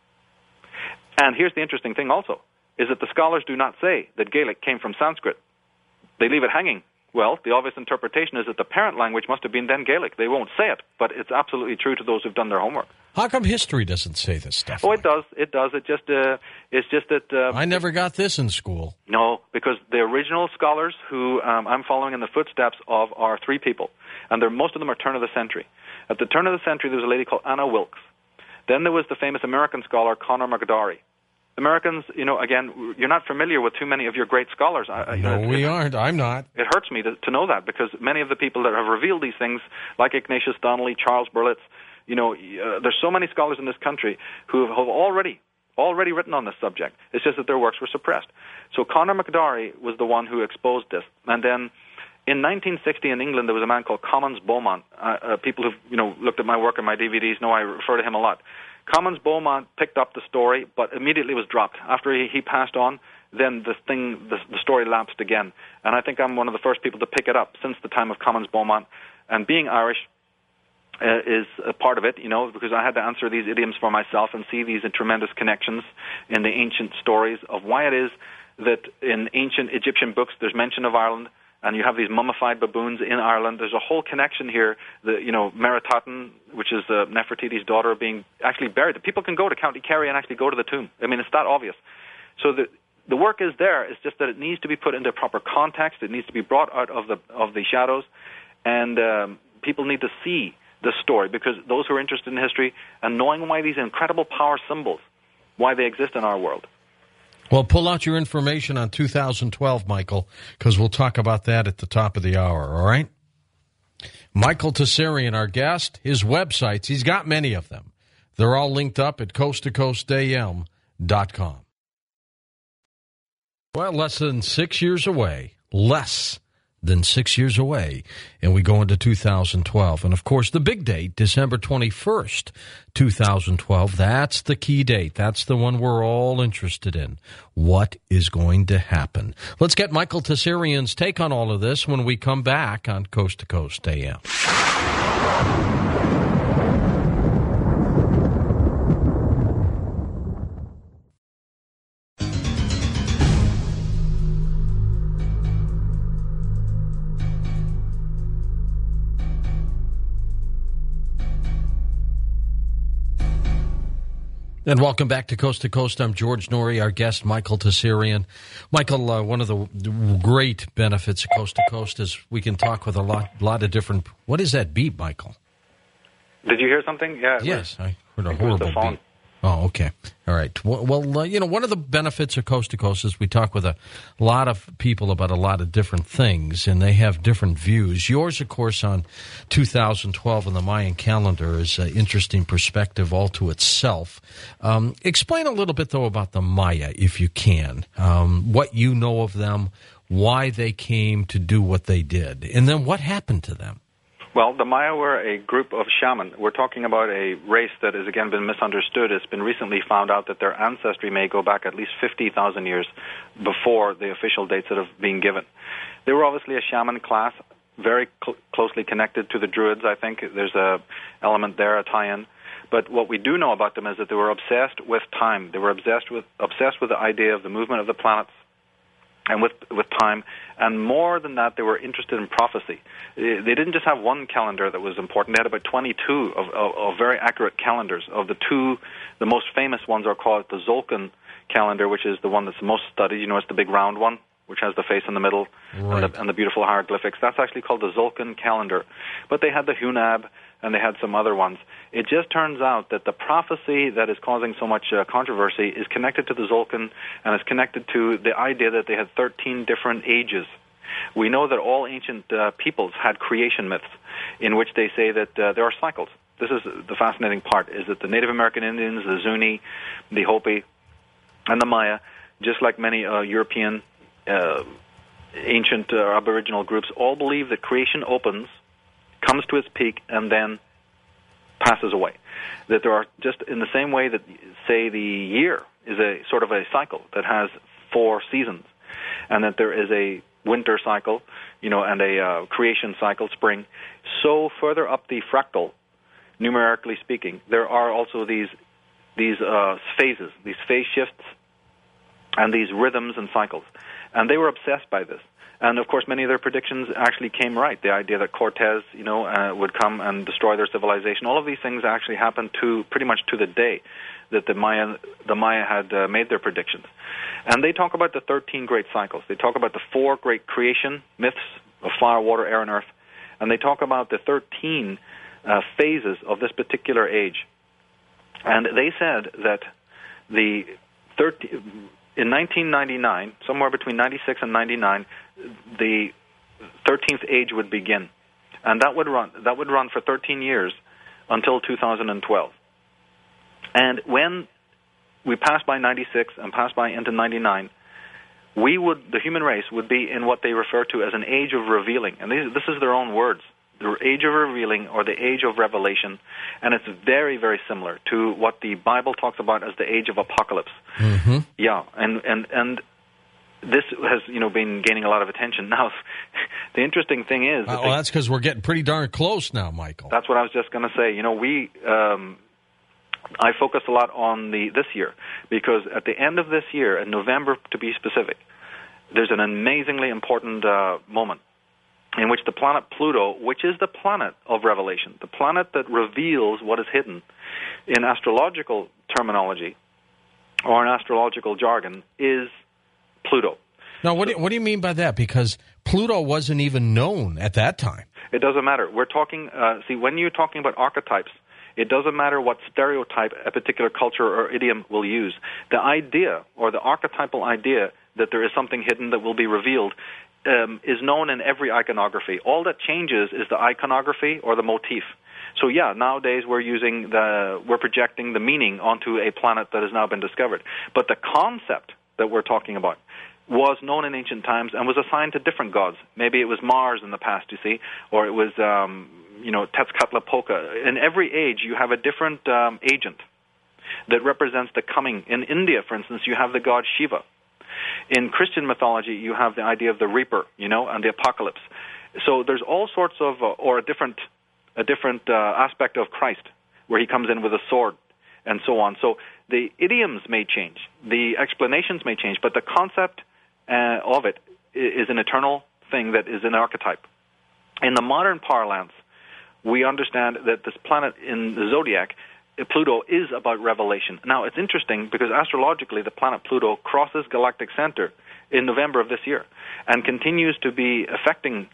And here's the interesting thing also, is that the scholars do not say that Gaelic came from Sanskrit. They leave it hanging. Well, the obvious interpretation is that the parent language must have been then Gaelic. They won't say it, but it's absolutely true to those who've done their homework. How come history doesn't say this stuff? Oh, it does. It does. It just uh, it's just that. Uh, I never got this in school. No, because the original scholars who um, I'm following in the footsteps of are three people, and they're, most of them are turn of the century. At the turn of the century, there was a lady called Anna Wilkes. Then there was the famous American scholar Conor McDowry. Americans, you know, again, you're not familiar with too many of your great scholars. I, you No, know, we it, aren't. I'm not. It hurts me to, to know that, because many of the people that have revealed these things, like Ignatius Donnelly, Charles Berlitz, you know, uh, there's so many scholars in this country who have already already written on this subject. It's just that their works were suppressed. So Conor McDowry was the one who exposed this. And then in nineteen sixty in England, there was a man called Commons Beaumont. Uh, uh, people who've, you know, looked at my work and my D V Ds know I refer to him a lot. Commons Beaumont picked up the story, but immediately was dropped. After he, he passed on, then the thing, the, the story lapsed again. And I think I'm one of the first people to pick it up since the time of Commons Beaumont. And being Irish uh, is a part of it, you know, because I had to answer these idioms for myself and see these tremendous connections in the ancient stories of why it is that in ancient Egyptian books there's mention of Ireland, and you have these mummified baboons in Ireland. There's a whole connection here. The, you know, Meritaten, which is uh, Nefertiti's daughter, being actually buried. People can go to County Kerry and actually go to the tomb. I mean, it's that obvious. So the the work is there. It's just that it needs to be put into proper context. It needs to be brought out of the of the shadows, and um, people need to see the story, because those who are interested in history and knowing why these incredible power symbols, why they exist in our world. Well, pull out your information on two thousand twelve, Michael, because we'll talk about that at the top of the hour, all right? Michael Tessarian, our guest, his websites, he's got many of them. They're all linked up at coast to coast a m dot com. Well, less than six years away, less than six years away, and we go into two thousand twelve. And, of course, the big date, December twenty-first, two thousand twelve, that's the key date. That's the one we're all interested in. What is going to happen? Let's get Michael Tessarian's take on all of this when we come back on Coast to Coast A M. And welcome back to Coast to Coast. I'm George Noory, our guest, Michael Tessarian. Michael, uh, one of the great benefits of Coast to Coast is we can talk with a lot, lot of different... What is that beep, Michael? Did you hear something? Yeah. Yes, I heard a it was horrible the phone. beep. Oh, okay. All right. Well, well uh, you know, one of the benefits of Coast to Coast is we talk with a lot of people about a lot of different things, and they have different views. Yours, of course, on two thousand twelve and the Mayan calendar is an interesting perspective all to itself. Um, explain a little bit, though, about the Maya, if you can, um, what you know of them, why they came to do what they did, and then what happened to them. Well, the Maya were a group of shaman. We're talking about a race that has, again, been misunderstood. It's been recently found out that their ancestry may go back at least fifty thousand years before the official dates that have been given. They were obviously a shaman class, very cl- closely connected to the Druids, I think. There's a element there, a tie-in. But what we do know about them is that they were obsessed with time. They were obsessed with obsessed with the idea of the movement of the planets, and with with time, and more than that, they were interested in prophecy. They didn't just have one calendar that was important. They had about twenty-two of, of, of very accurate calendars. Of the two, the most famous ones are called the Tzolk'in calendar, which is the one that's the most studied. You know, it's the big round one, which has the face in the middle, right, and, the, and the beautiful hieroglyphics. That's actually called the Tzolk'in calendar. But they had the Hunab, and they had some other ones. It just turns out that the prophecy that is causing so much uh, controversy is connected to the Tzolk'in, and is connected to the idea that they had thirteen different ages. We know that all ancient uh, peoples had creation myths in which they say that uh, there are cycles. This is the fascinating part, is that the Native American Indians, the Zuni, the Hopi, and the Maya, just like many uh, European uh, ancient uh, Aboriginal groups, all believe that creation opens, comes to its peak, and then passes away. That there are, just in the same way that, say, the year is a sort of a cycle that has four seasons, and that there is a winter cycle, you know, and a uh, creation cycle, spring, so further up the fractal, numerically speaking, there are also these these uh, phases, these phase shifts, and these rhythms and cycles. And they were obsessed by this. And, of course, many of their predictions actually came right. The idea that Cortez, you know, uh, would come and destroy their civilization. All of these things actually happened to pretty much to the day that the Maya, the Maya had uh, made their predictions. And they talk about the thirteen great cycles. They talk about the four great creation myths of fire, water, air, and earth. And they talk about the thirteen uh, phases of this particular age. And they said that the thirteen... in nineteen ninety-nine, somewhere between ninety-six and ninety-nine, the thirteenth age would begin, and that would run. That would run for thirteen years until two thousand twelve. And when we pass by ninety-six and pass by into ninety-nine, we would, the human race, would be in what they refer to as an age of revealing, and these, this is their own words. The age of revealing, or the age of revelation, and it's very, very similar to what the Bible talks about as the age of apocalypse. Mm-hmm. Yeah, and, and and this has, you know, been gaining a lot of attention. Now, the interesting thing is... Uh, well, that's because we're getting pretty darn close now, Michael. That's what I was just going to say. You know, we... Um, I focus a lot on the this year, because at the end of this year, in November to be specific, there's an amazingly important uh, moment in which the planet Pluto, which is the planet of revelation, the planet that reveals what is hidden in astrological terminology or in astrological jargon, is Pluto. Now, what do, what do you mean by that? Because Pluto wasn't even known at that time. It doesn't matter. We're talking, uh, see, when you're talking about archetypes, it doesn't matter what stereotype a particular culture or idiom will use. The idea, or the archetypal idea, that there is something hidden that will be revealed Um, is known in every iconography. All that changes is the iconography or the motif. So yeah, nowadays we're using the, we're projecting the meaning onto a planet that has now been discovered. But the concept that we're talking about was known in ancient times and was assigned to different gods. Maybe it was Mars in the past, you see, or it was, um, you know, Tezcatlipoca. In every age, you have a different um, agent that represents the coming. In India, for instance, you have the god Shiva. In Christian mythology, you have the idea of the Reaper, you know, and the apocalypse. So there's all sorts of, uh, or a different, a different uh, aspect of Christ, where he comes in with a sword, and so on. So the idioms may change, the explanations may change, but the concept uh, of it is an eternal thing that is an archetype. In the modern parlance, we understand that this planet in the zodiac, Pluto, is about revelation. Now, it's interesting because astrologically, the planet Pluto crosses galactic center in November of this year and continues to be affecting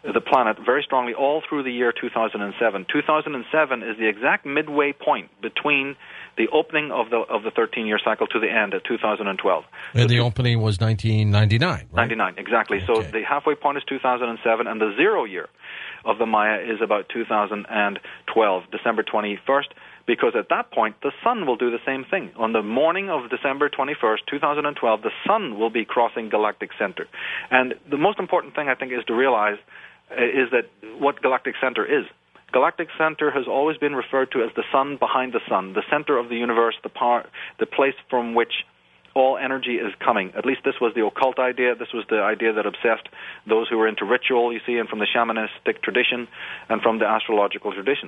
the planet very strongly all through the year two thousand seven. two thousand seven is the exact midway point between the opening of the of the thirteen-year cycle to the end at two thousand twelve. And so the two, opening was nineteen ninety-nine, right? ninety-nine, exactly. Okay. So the halfway point is two thousand seven, and the zero year of the Maya is about two thousand twelve, December twenty-first, because at that point, the sun will do the same thing. On the morning of December twenty-first, two thousand twelve, the sun will be crossing galactic center. And the most important thing, I think, is to realize uh, is that what galactic center is. Galactic center has always been referred to as the sun behind the sun, the center of the universe, the par- the place from which all energy is coming. At least this was the occult idea. This was the idea that obsessed those who were into ritual, you see, and from the shamanistic tradition and from the astrological tradition.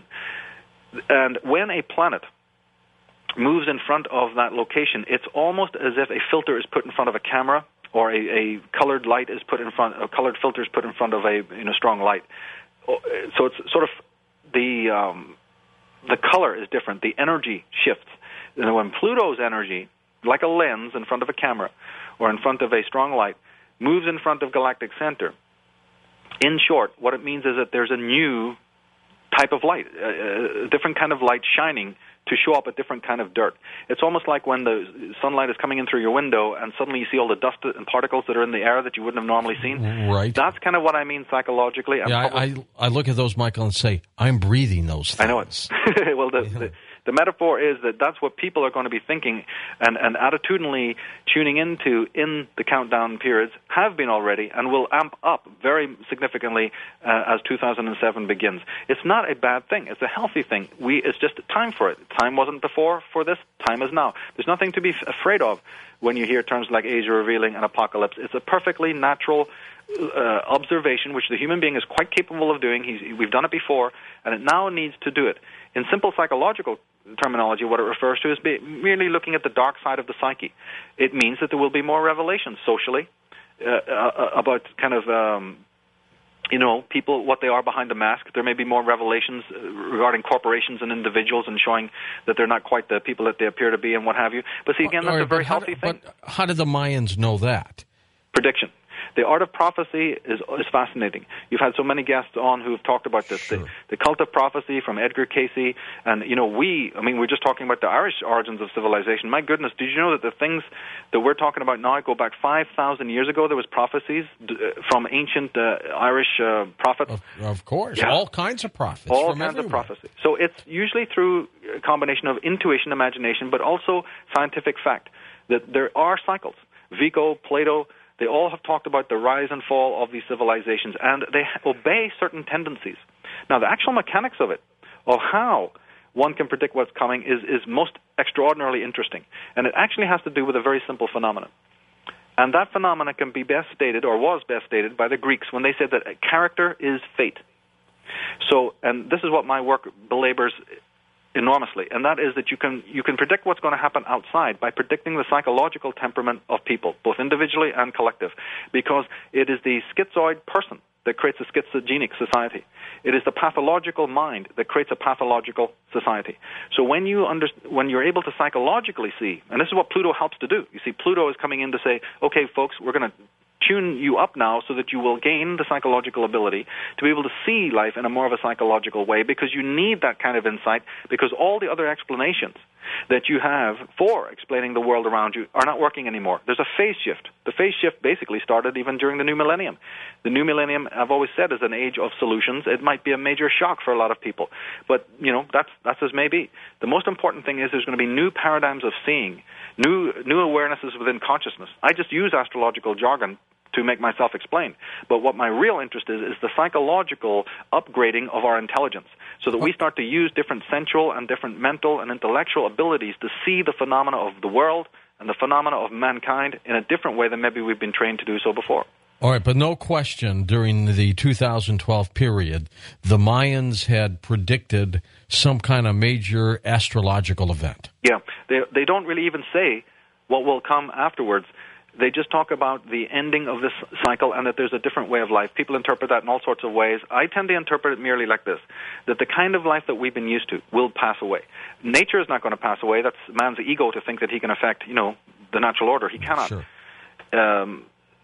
And when a planet moves in front of that location, it's almost as if a filter is put in front of a camera, or a, a colored light is put in front, a colored filter is put in front of a you know strong light. So it's sort of the um, the color is different. The energy shifts. And when Pluto's energy, like a lens in front of a camera or in front of a strong light, moves in front of galactic center, in short, what it means is that there's a new type of light, a different kind of light shining to show up a different kind of dirt. It's almost like when the sunlight is coming in through your window and suddenly you see all the dust and particles that are in the air that you wouldn't have normally seen. Right. That's kind of what I mean psychologically. Yeah, I, I, I look at those, Michael, and say, I'm breathing those things. I know it. well, the, yeah. the, the metaphor is that that's what people are going to be thinking and, and attitudinally tuning into in the countdown periods, have been already, and will amp up very significantly uh, as two thousand seven begins. It's not a bad thing. It's a healthy thing. We It's just time for it. Time wasn't before for this. Time is now. There's nothing to be f- afraid of when you hear terms like Asia revealing and apocalypse. It's a perfectly natural uh, observation, which the human being is quite capable of doing. He's, we've done it before, and it now needs to do it. In simple psychological terminology, what it refers to is be merely looking at the dark side of the psyche. It means that there will be more revelations socially uh, uh, about kind of, um, you know, people, what they are behind the mask. There may be more revelations regarding corporations and individuals and showing that they're not quite the people that they appear to be and what have you. But see, again, that's right, a very healthy do, thing. But how did the Mayans know that? Prediction. The art of prophecy is is fascinating. You've had so many guests on who have talked about this. Sure. The, the cult of prophecy from Edgar Cayce, and, you know, we, I mean, we're just talking about the Irish origins of civilization. My goodness, did you know that the things that we're talking about now go back five thousand years ago? There was prophecies from ancient uh, Irish uh, prophets. Of, of course. Yeah. All kinds of prophets. All from kinds everywhere. of prophecy. So it's usually through a combination of intuition, imagination, but also scientific fact that there are cycles. Vico, Plato, they all have talked about the rise and fall of these civilizations, and they obey certain tendencies. Now, the actual mechanics of it, of how one can predict what's coming, is, is most extraordinarily interesting. And it actually has to do with a very simple phenomenon. And that phenomenon can be best stated, or was best stated, by the Greeks when they said that character is fate. So, and this is what my work belabors enormously, and that is that you can you can predict what's going to happen outside by predicting the psychological temperament of people, both individually and collective, because it is the schizoid person that creates a schizogenic society. It is the pathological mind that creates a pathological society. So when you under, when you're able to psychologically see, and this is what Pluto helps to do. You see, Pluto is coming in to say, okay, folks, we're going to tune you up now so that you will gain the psychological ability to be able to see life in a more of a psychological way, because you need that kind of insight, because all the other explanations that you have for explaining the world around you are not working anymore. There's a phase shift. The phase shift basically started even during the new millennium. The new millennium, I've always said, is an age of solutions. It might be a major shock for a lot of people, but, you know, that's, that's as may be. The most important thing is there's going to be new paradigms of seeing, new, new awarenesses within consciousness. I just use astrological jargon to make myself explain. But what my real interest is, is the psychological upgrading of our intelligence, so that we start to use different sensual and different mental and intellectual abilities to see the phenomena of the world and the phenomena of mankind in a different way than maybe we've been trained to do so before. All right, but no question, during the two thousand twelve period, the Mayans had predicted some kind of major astrological event. Yeah, they, they don't really even say what will come afterwards. They just talk about the ending of this cycle and that there's a different way of life. People interpret that in all sorts of ways. I tend to interpret it merely like this, that the kind of life that we've been used to will pass away. Nature is not going to pass away. That's man's ego to think that he can affect, you know, the natural order. He cannot. Sure. Um,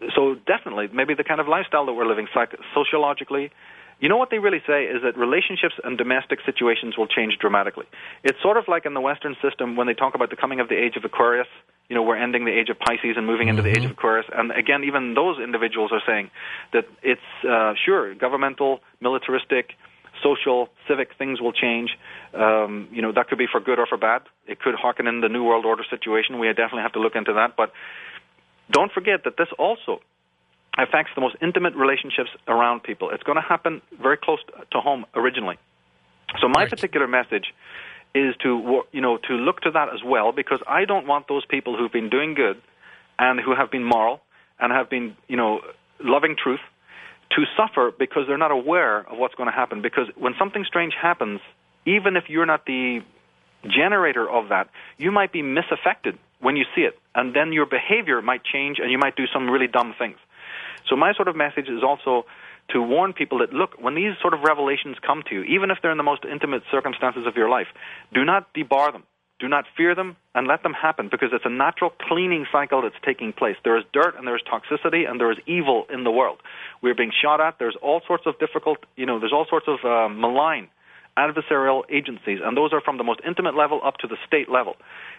so definitely, maybe the kind of lifestyle that we're living psych- sociologically. You know what they really say is that relationships and domestic situations will change dramatically. It's sort of like in the Western system when they talk about the coming of the age of Aquarius. You know, we're ending the age of Pisces and moving into mm-hmm. the age of Aquarius. And again, even those individuals are saying that it's, uh, sure, governmental, militaristic, social, civic things will change. Um, you know, that could be for good or for bad. It could hearken in the New World Order situation. We definitely have to look into that. But don't forget that this also affects the most intimate relationships around people. It's going to happen very close to home originally. So my right. particular message is to, you know, to look to that as well, because I don't want those people who've been doing good and who have been moral and have been, you know, loving truth to suffer because they're not aware of what's going to happen. Because when something strange happens, even if you're not the generator of that, you might be misaffected when you see it, and then your behavior might change and you might do some really dumb things. So my sort of message is also to warn people that, look, when these sort of revelations come to you, even if they're in the most intimate circumstances of your life, do not debar them. Do not fear them and let them happen, because it's a natural cleaning cycle that's taking place. There is dirt and there is toxicity and there is evil in the world. We're being shot at. There's all sorts of difficult, you know, there's all sorts of uh, malign adversarial agencies, and those are from the most intimate level up to the state level.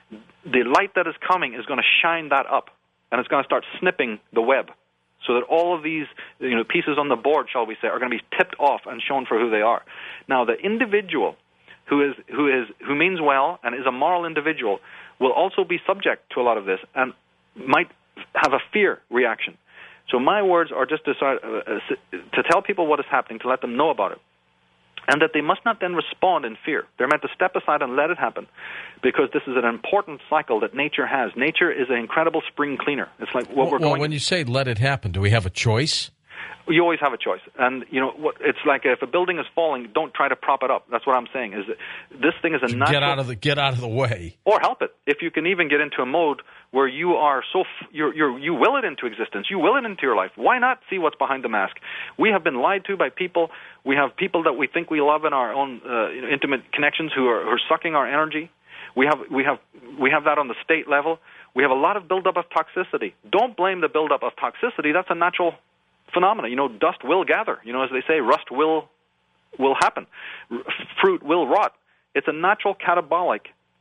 The light that is coming is going to shine that up, and it's going to start snipping the web, so that all of these, you know, pieces on the board, shall we say, are going to be tipped off and shown for who they are. Now, the individual who is who is who means well and is a moral individual will also be subject to a lot of this and might have a fear reaction. So my words are just to, uh, to tell people what is happening, to let them know about it, and that they must not then respond in fear. They're meant to step aside and let it happen, because this is an important cycle that nature has. Nature is an incredible spring cleaner. It's like what well, we're going... Well, when you say let it happen, do we have a choice? You always have a choice. And, you know, what, it's like if a building is falling, don't try to prop it up. That's what I'm saying, is that this thing is a natural... Get out of the, get out of the way. Or help it. If you can even get into a mode where you are so... F- you're, you're, you will it into existence. You will it into your life. Why not see what's behind the mask? We have been lied to by people. We have people that we think we love in our own uh, you know, intimate connections who are, who are sucking our energy. We have, we, have, we have that on the state level. We have a lot of buildup of toxicity. Don't blame the buildup of toxicity. That's a natural phenomena. You know, dust will gather. You know, as they say, rust will will happen. R- fruit will rot. It's a natural catabolic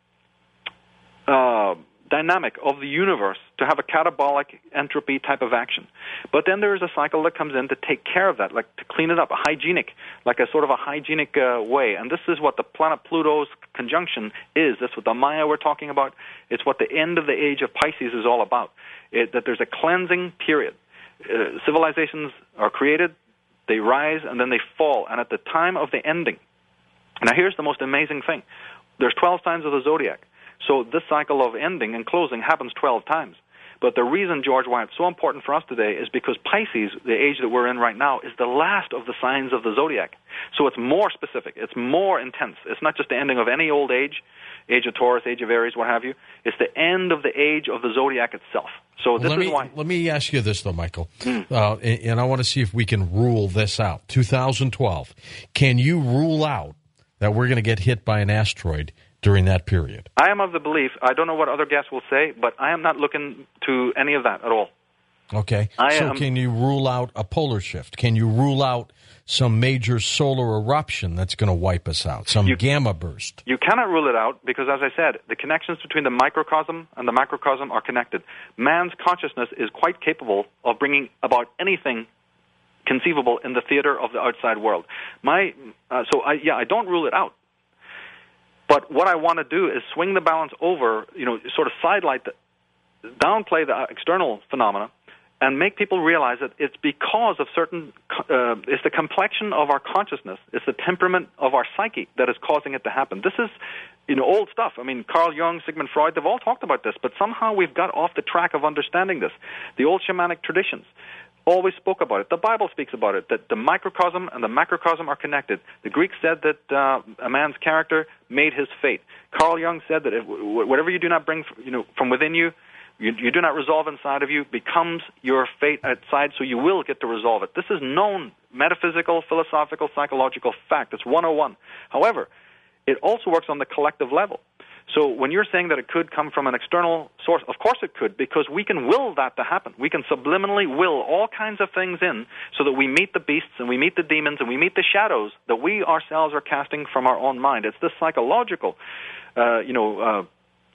uh, dynamic of the universe to have a catabolic entropy type of action. But then there is a cycle that comes in to take care of that, like to clean it up, a hygienic, like a sort of a hygienic uh, way. And this is what the planet Pluto's conjunction is. That's what the Maya we're talking about. It's what the end of the age of Pisces is all about, it, that there's a cleansing period. Uh, civilizations are created, they rise, and then they fall. And at the time of the ending, now here's the most amazing thing. There's twelve signs of the zodiac. So this cycle of ending and closing happens twelve times. But the reason, George, why it's so important for us today is because Pisces, the age that we're in right now, is the last of the signs of the zodiac. So it's more specific. It's more intense. It's not just the ending of any old age, age of Taurus, age of Aries, what have you. It's the end of the age of the zodiac itself. So this let is me, why. Let me ask you this, though, Michael, mm. uh, and, and I want to see if we can rule this out. two thousand twelve, can you rule out that we're going to get hit by an asteroid during that period? I am of the belief, I don't know what other guests will say, but I am not looking to any of that at all. Okay. I so am, can you rule out a polar shift? Can you rule out some major solar eruption that's going to wipe us out, some you, gamma burst? You cannot rule it out because, as I said, the connections between the microcosm and the macrocosm are connected. Man's consciousness is quite capable of bringing about anything conceivable in the theater of the outside world. My, uh, so, I, yeah, I don't rule it out. But what I want to do is swing the balance over, you know, sort of sidelight, the, downplay the external phenomena, and make people realize that it's because of certain, uh, it's the complexion of our consciousness, it's the temperament of our psyche that is causing it to happen. This is, you know, old stuff. I mean, Carl Jung, Sigmund Freud, they've all talked about this, but somehow we've got off the track of understanding this. The old shamanic traditions always spoke about it. The Bible speaks about it, that the microcosm and the macrocosm are connected. The Greeks said that uh, a man's character made his fate. Carl Jung said that if, whatever you do not bring, you know, from within you, you, you do not resolve inside of you, becomes your fate outside, so you will get to resolve it. This is known metaphysical, philosophical, psychological fact. It's one oh one. However, it also works on the collective level. So when you're saying that it could come from an external source, of course it could, because we can will that to happen. We can subliminally will all kinds of things in so that we meet the beasts and we meet the demons and we meet the shadows that we ourselves are casting from our own mind. It's this psychological, uh, you know, uh,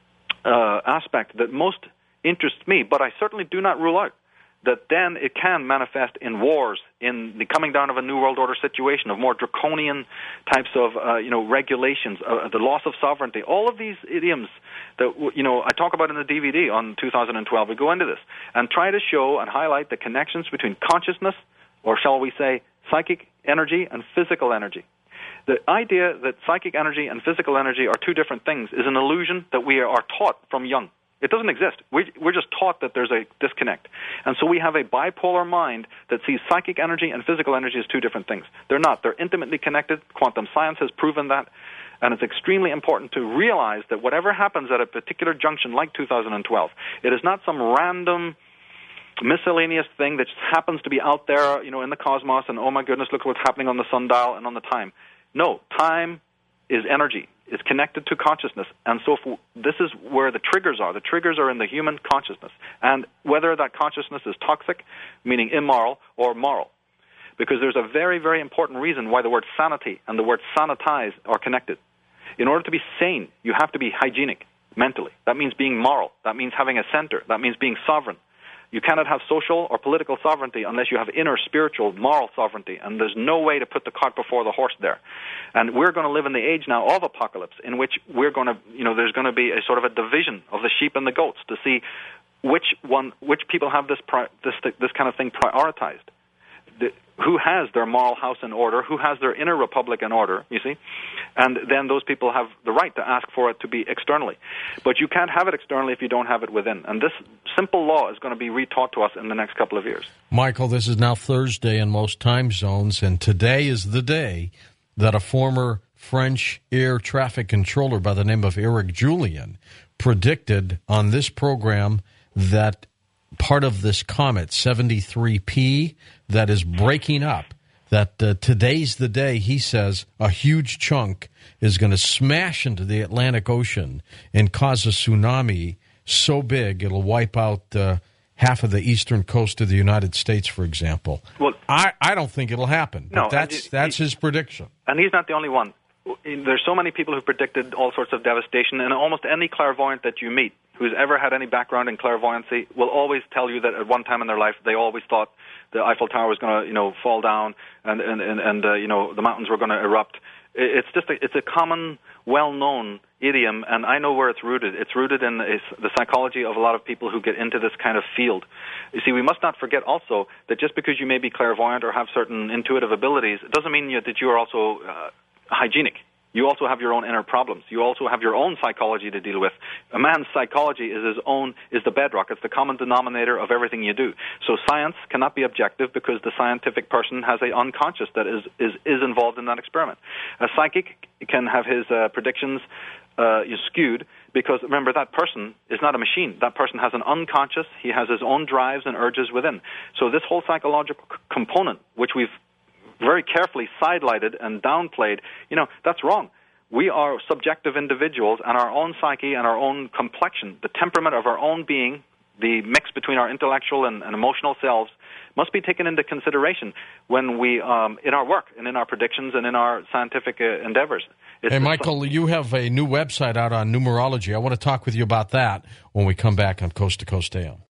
uh, aspect that most interests me, but I certainly do not rule out that then it can manifest in wars, in the coming down of a New World Order situation, of more draconian types of, uh, you know, regulations, uh, the loss of sovereignty, all of these idioms that, you know, I talk about in the D V D on two thousand twelve. We go into this and try to show and highlight the connections between consciousness, or shall we say, psychic energy and physical energy. The idea that psychic energy and physical energy are two different things is an illusion that we are taught from young. It doesn't exist. We're just taught that there's a disconnect. And so we have a bipolar mind that sees psychic energy and physical energy as two different things. They're not. They're intimately connected. Quantum science has proven that. And it's extremely important to realize that whatever happens at a particular junction like two thousand twelve, it is not some random miscellaneous thing that just happens to be out there, you know, in the cosmos, and oh my goodness, look what's happening on the sundial and on the time. No, time is energy. It's connected to consciousness. And so for, this is where the triggers are. The triggers are in the human consciousness. And whether that consciousness is toxic, meaning immoral, or moral. Because there's a very, very important reason why the word sanity and the word sanitize are connected. In order to be sane, you have to be hygienic mentally. That means being moral. That means having a center. That means being sovereign. You cannot have social or political sovereignty unless you have inner spiritual, moral sovereignty, and there's no way to put the cart before the horse there. And we're going to live in the age now of apocalypse, in which we're going to, you know, there's going to be a sort of a division of the sheep and the goats to see which one, which people have this pri- this this kind of thing prioritized. The, who has their moral house in order, who has their inner republic in order, you see? And then those people have the right to ask for it to be externally. But you can't have it externally if you don't have it within. And this simple law is going to be retaught to us in the next couple of years. Michael, this is now Thursday in most time zones, and today is the day that a former French air traffic controller by the name of Eric Julian predicted on this program that part of this comet, seventy-three P, that is breaking up, that uh, today's the day, he says, a huge chunk is going to smash into the Atlantic Ocean and cause a tsunami so big it'll wipe out uh, half of the eastern coast of the United States, for example. Well, I, I don't think it'll happen, but no, that's, he, that's his prediction. And he's not the only one. There's so many people who predicted all sorts of devastation, and almost any clairvoyant that you meet who's ever had any background in clairvoyancy will always tell you that at one time in their life they always thought the Eiffel Tower was going to, you know, fall down and and and, and uh, you know, the mountains were going to erupt. It's just a, it's a common, well-known idiom, and I know where it's rooted. It's rooted in the psychology of a lot of people who get into this kind of field. You see, we must not forget also that just because you may be clairvoyant or have certain intuitive abilities, it doesn't mean that you are also uh, hygienic. You also have your own inner problems. You also have your own psychology to deal with. A man's psychology is his own, is the bedrock. It's the common denominator of everything you do. So science cannot be objective because the scientific person has an unconscious that is, is, is involved in that experiment. A psychic can have his uh, predictions uh, skewed because, remember, that person is not a machine. That person has an unconscious. He has his own drives and urges within. So this whole psychological c- component, which we've very carefully sidelighted and downplayed, you know, that's wrong. We are subjective individuals, and our own psyche and our own complexion, the temperament of our own being, the mix between our intellectual and, and emotional selves, must be taken into consideration when we, um, in our work and in our predictions and in our scientific uh, endeavors. It's hey, Michael, you have a new website out on numerology. I want to talk with you about that when we come back on Coast to Coast A M.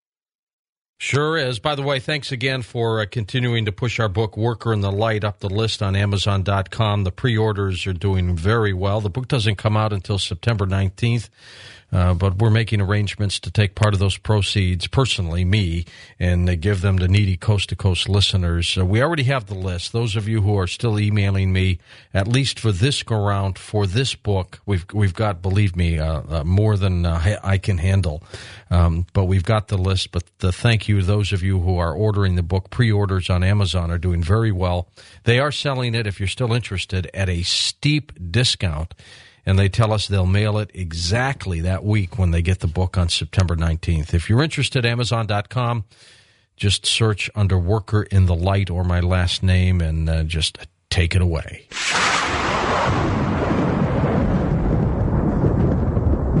Sure is. By the way, thanks again for uh, continuing to push our book, Worker in the Light, up the list on Amazon dot com. The pre-orders are doing very well. The book doesn't come out until September nineteenth. Uh, but we're making arrangements to take part of those proceeds, personally, me, and uh, give them to needy coast-to-coast listeners. Uh, we already have the list. Those of you who are still emailing me, at least for this go-round, for this book, we've we've got, believe me, uh, uh, more than uh, I can handle. Um, but we've got the list. But the thank you, those of you who are ordering the book. Pre-orders on Amazon are doing very well. They are selling it, if you're still interested, at a steep discount. And they tell us they'll mail it exactly that week when they get the book on September nineteenth. If you're interested, Amazon dot com, just search under Worker in the Light or my last name and uh, just take it away.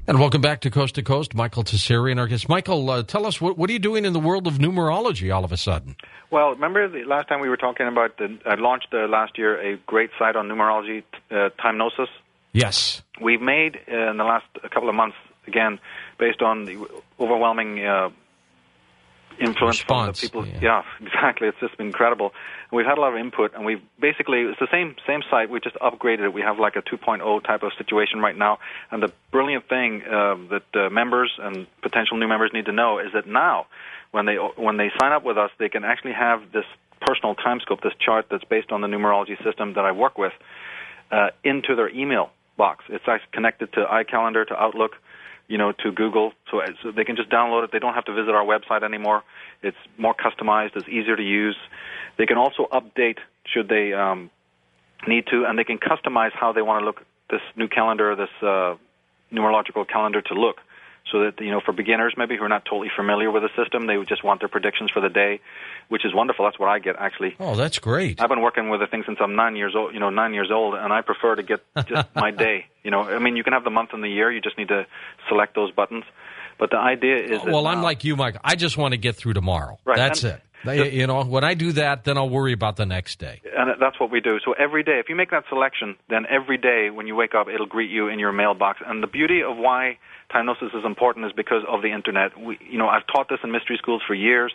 And welcome back to Coast to Coast. Michael Tessarian, our guest. Michael, uh, tell us, what, what are you doing in the world of numerology all of a sudden? Well, remember the last time we were talking about, the, I launched uh, last year a great site on numerology, uh, Timenosis. Yes. We've made uh, in the last couple of months, again, based on the overwhelming uh, influence Response, from the people. Yeah. yeah, exactly. It's just been incredible. We've had a lot of input, and we've basically, it's the same same site. We just upgraded it. We have like a two point oh type of situation right now. And the brilliant thing uh, that uh, members and potential new members need to know is that now, when they when they sign up with us, they can actually have this personal time scope, this chart that's based on the numerology system that I work with, uh, into their email box. It's actually connected to iCalendar, to Outlook, you know, to Google, so, so they can just download it. They don't have to visit our website anymore. It's more customized. It's easier to use. They can also update should they um, need to, and they can customize how they want to look this new calendar, this uh, numerological calendar to look, so that, you know, for beginners maybe who are not totally familiar with the system, they would just want their predictions for the day, which is wonderful. That's what I get, actually. Oh, that's great. I've been working with the thing since I'm nine years old, you know, nine years old, and I prefer to get just my day. You know, I mean, you can have the month and the year. You just need to select those buttons. But the idea is that well, now, I'm like you, Mike. I just want to get through tomorrow. Right. That's and it. They, you know, when I do that, then I'll worry about the next day. And that's what we do. So every day, if you make that selection, then every day when you wake up, it'll greet you in your mailbox. And the beauty of why Timenosis is important is because of the Internet. We, you know, I've taught this in mystery schools for years.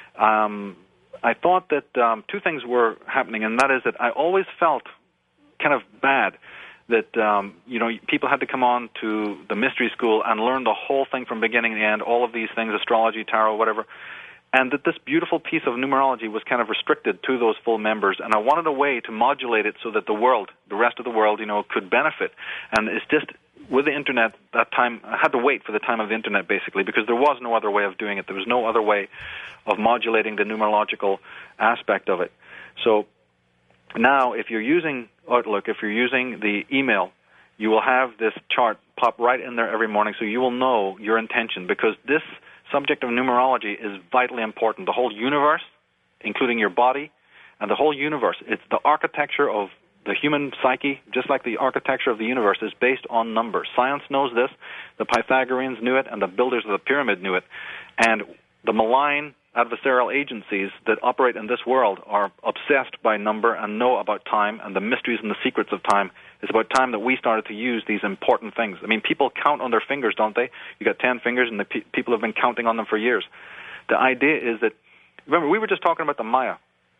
Um, I thought that um, two things were happening, and that is that I always felt kind of bad that, um, you know, people had to come on to the mystery school and learn the whole thing from beginning to end, all of these things, astrology, tarot, whatever, and that this beautiful piece of numerology was kind of restricted to those full members. And I wanted a way to modulate it so that the world, the rest of the world, you know, could benefit. And it's just, with the Internet, that time, I had to wait for the time of the Internet, basically, because there was no other way of doing it. There was no other way of modulating the numerological aspect of it. So now, if you're using Outlook, if you're using the email, you will have this chart pop right in there every morning, so you will know your intention, because this subject of numerology is vitally important. The whole universe, including your body, and the whole universe, it's the architecture of the human psyche, just like the architecture of the universe, is based on numbers. Science knows this. The Pythagoreans knew it, and the builders of the pyramid knew it. And the malign adversarial agencies that operate in this world are obsessed by number and know about time and the mysteries and the secrets of time. It's about time that we started to use these important things. I mean, people count on their fingers, don't they? You got ten fingers, and the pe- people have been counting on them for years. The idea is that, remember, we were just talking about the Maya.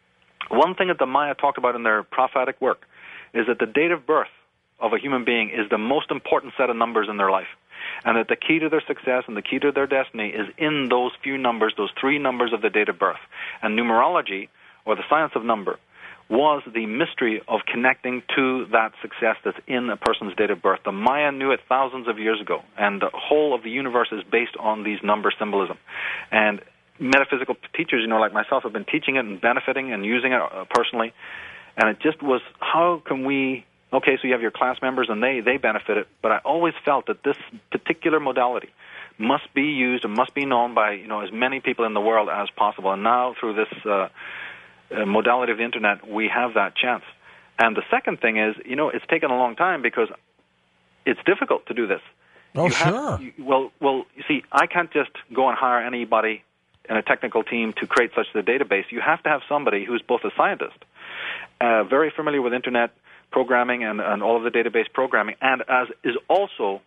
One thing that the Maya talked about in their prophetic work is that the date of birth of a human being is the most important set of numbers in their life, and that the key to their success and the key to their destiny is in those few numbers, those three numbers of the date of birth. And numerology, or the science of number, was the mystery of connecting to that success that's in a person's date of birth. The Maya knew it thousands of years ago, and the whole of the universe is based on these number symbolism. And metaphysical teachers, you know, like myself, have been teaching it and benefiting and using it uh, personally. And it just was, how can we, okay, so you have your class members and they, they benefit it, but I always felt that this particular modality must be used and must be known by, you know, as many people in the world as possible. And now through this uh, uh, modality of the Internet, we have that chance. And the second thing is, you know, it's taken a long time because it's difficult to do this. Oh, you sure. Have, you, well, well, you see, I can't just go and hire anybody in a technical team to create such a database. You have to have somebody who's both a scientist, uh, very familiar with Internet programming and, and all of the database programming, and as is also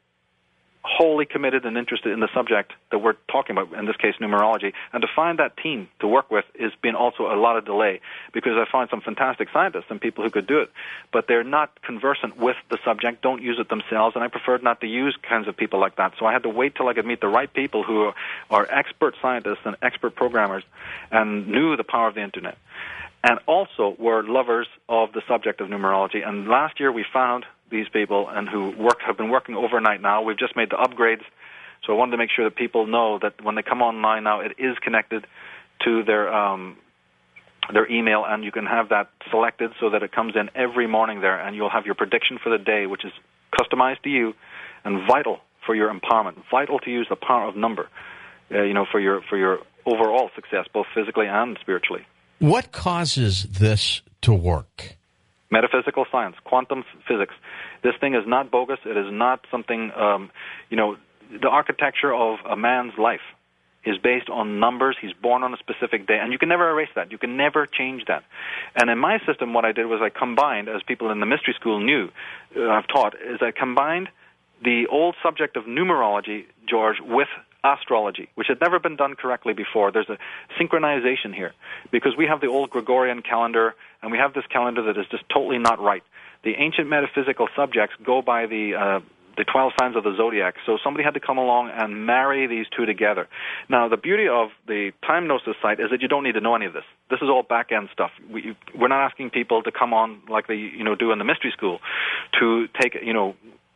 wholly committed and interested in the subject that we're talking about, in this case numerology. And to find that team to work with has been also a lot of delay, because I found some fantastic scientists and people who could do it, but they're not conversant with the subject, don't use it themselves, and I preferred not to use kinds of people like that. So I had to wait till I could meet the right people who are, are expert scientists and expert programmers and knew the power of the Internet, and also were lovers of the subject of numerology. And last year we found these people and who work have been working overnight now. We've just made the upgrades, so I wanted to make sure that people know that when they come online now, it is connected to their um, their email, and you can have that selected so that it comes in every morning there, and you'll have your prediction for the day, which is customized to you and vital for your empowerment, vital to use the power of number, uh, you know, for your for your overall success, both physically and spiritually. What causes this to work? Metaphysical science, quantum physics. This thing is not bogus. It is not something, um, you know, the architecture of a man's life is based on numbers. He's born on a specific day, and you can never erase that. You can never change that. And in my system, what I did was I combined, as people in the mystery school knew, uh, I've taught, is I combined the old subject of numerology, George, with astrology, which had never been done correctly before. There's a synchronization here, because we have the old Gregorian calendar, and we have this calendar that is just totally not right. The ancient metaphysical subjects go by the uh, the twelve signs of the zodiac, so somebody had to come along and marry these two together. Now, the beauty of the Time Gnosis site is that you don't need to know any of this. This is all back-end stuff. We, we're not asking people to come on like they you know do in the mystery school to take you know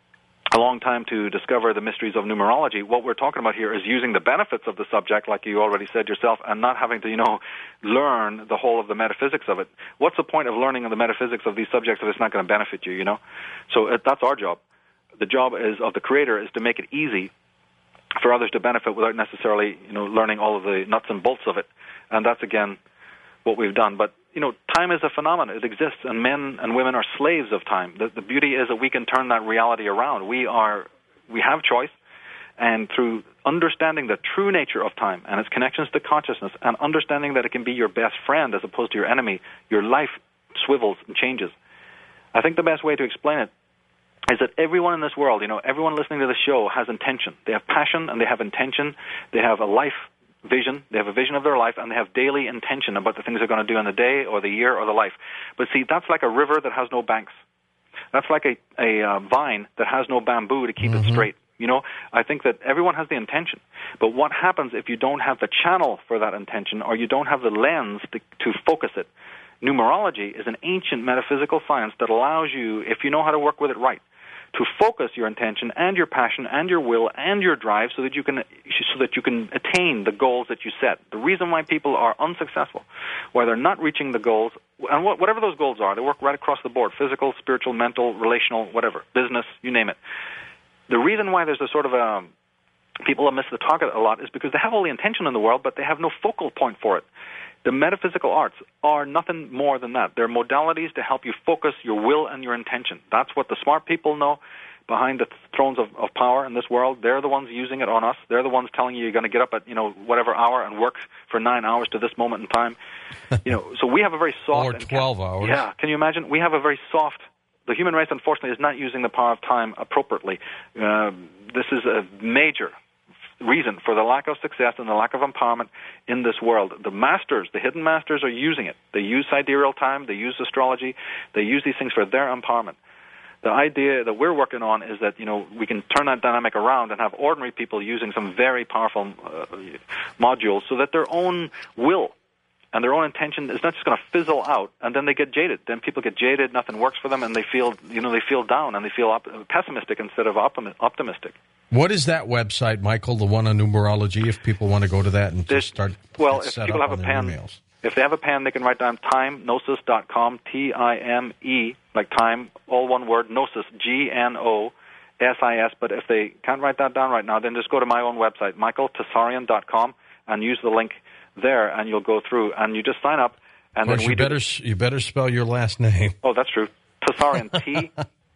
a long time to discover the mysteries of numerology. What we're talking about here is using the benefits of the subject, like you already said yourself, and not having to, you know, learn the whole of the metaphysics of it. What's the point of learning the metaphysics of these subjects if it's not going to benefit you, you know? So it, that's our job. The job is of the creator is to make it easy for others to benefit without necessarily, you know, learning all of the nuts and bolts of it. And that's, again, what we've done. But, you know, time is a phenomenon. It exists, and men and women are slaves of time. The, the beauty is that we can turn that reality around. We are, we have choice, and through understanding the true nature of time and its connections to consciousness, and understanding that it can be your best friend as opposed to your enemy, your life swivels and changes. I think the best way to explain it is that everyone in this world, you know, everyone listening to the show has intention. They have passion and they have intention. They have a life vision. They have a vision of their life, and they have daily intention about the things they're going to do in the day or the year or the life. But see, that's like a river that has no banks. That's like a, a uh, vine that has no bamboo to keep mm-hmm. it straight. You know, I think that everyone has the intention. But what happens if you don't have the channel for that intention, or you don't have the lens to, to focus it? Numerology is an ancient metaphysical science that allows you, if you know how to work with it right, to focus your intention and your passion and your will and your drive so that you can so that you can attain the goals that you set. The reason why people are unsuccessful, why they're not reaching the goals, and whatever those goals are, they work right across the board: physical, spiritual, mental, relational, whatever, business, you name it. The reason why there's a sort of a people that miss the target a lot is because they have all the intention in the world, but they have no focal point for it. The metaphysical arts are nothing more than that. They're modalities to help you focus your will and your intention. That's what the smart people know behind the thrones of, of power in this world. They're the ones using it on us. They're the ones telling you you're going to get up at, you know, whatever hour and work for nine hours to this moment in time. You know, so we have a very soft... Or twelve and, hours. Yeah, can you imagine? We have a very soft... The human race, unfortunately, is not using the power of time appropriately. Uh, this is a major reason for the lack of success and the lack of empowerment in this world. The masters, the hidden masters, are using it. They use sidereal time, they use astrology, they use these things for their empowerment. The idea that we're working on is that, you know, we can turn that dynamic around and have ordinary people using some very powerful uh, modules so that their own will and their own intention is not just going to fizzle out, and then they get jaded. Then people get jaded, nothing works for them, and they feel, you know, they feel down and they feel op- pessimistic instead of optimi- optimistic. What is that website, Michael, the one on numerology, if people want to go to that and This, just start well, set if people up have on a their pen, emails? If they have a pen, they can write down time gnosis dot com, T I M E, like time, all one word, gnosis, G N O S I S. But if they can't write that down right now, then just go to my own website, michael tsarian dot com, and use the link there, and you'll go through, and you just sign up. And of course, then we you better do, you better spell your last name. Oh, that's true. Tsarian, T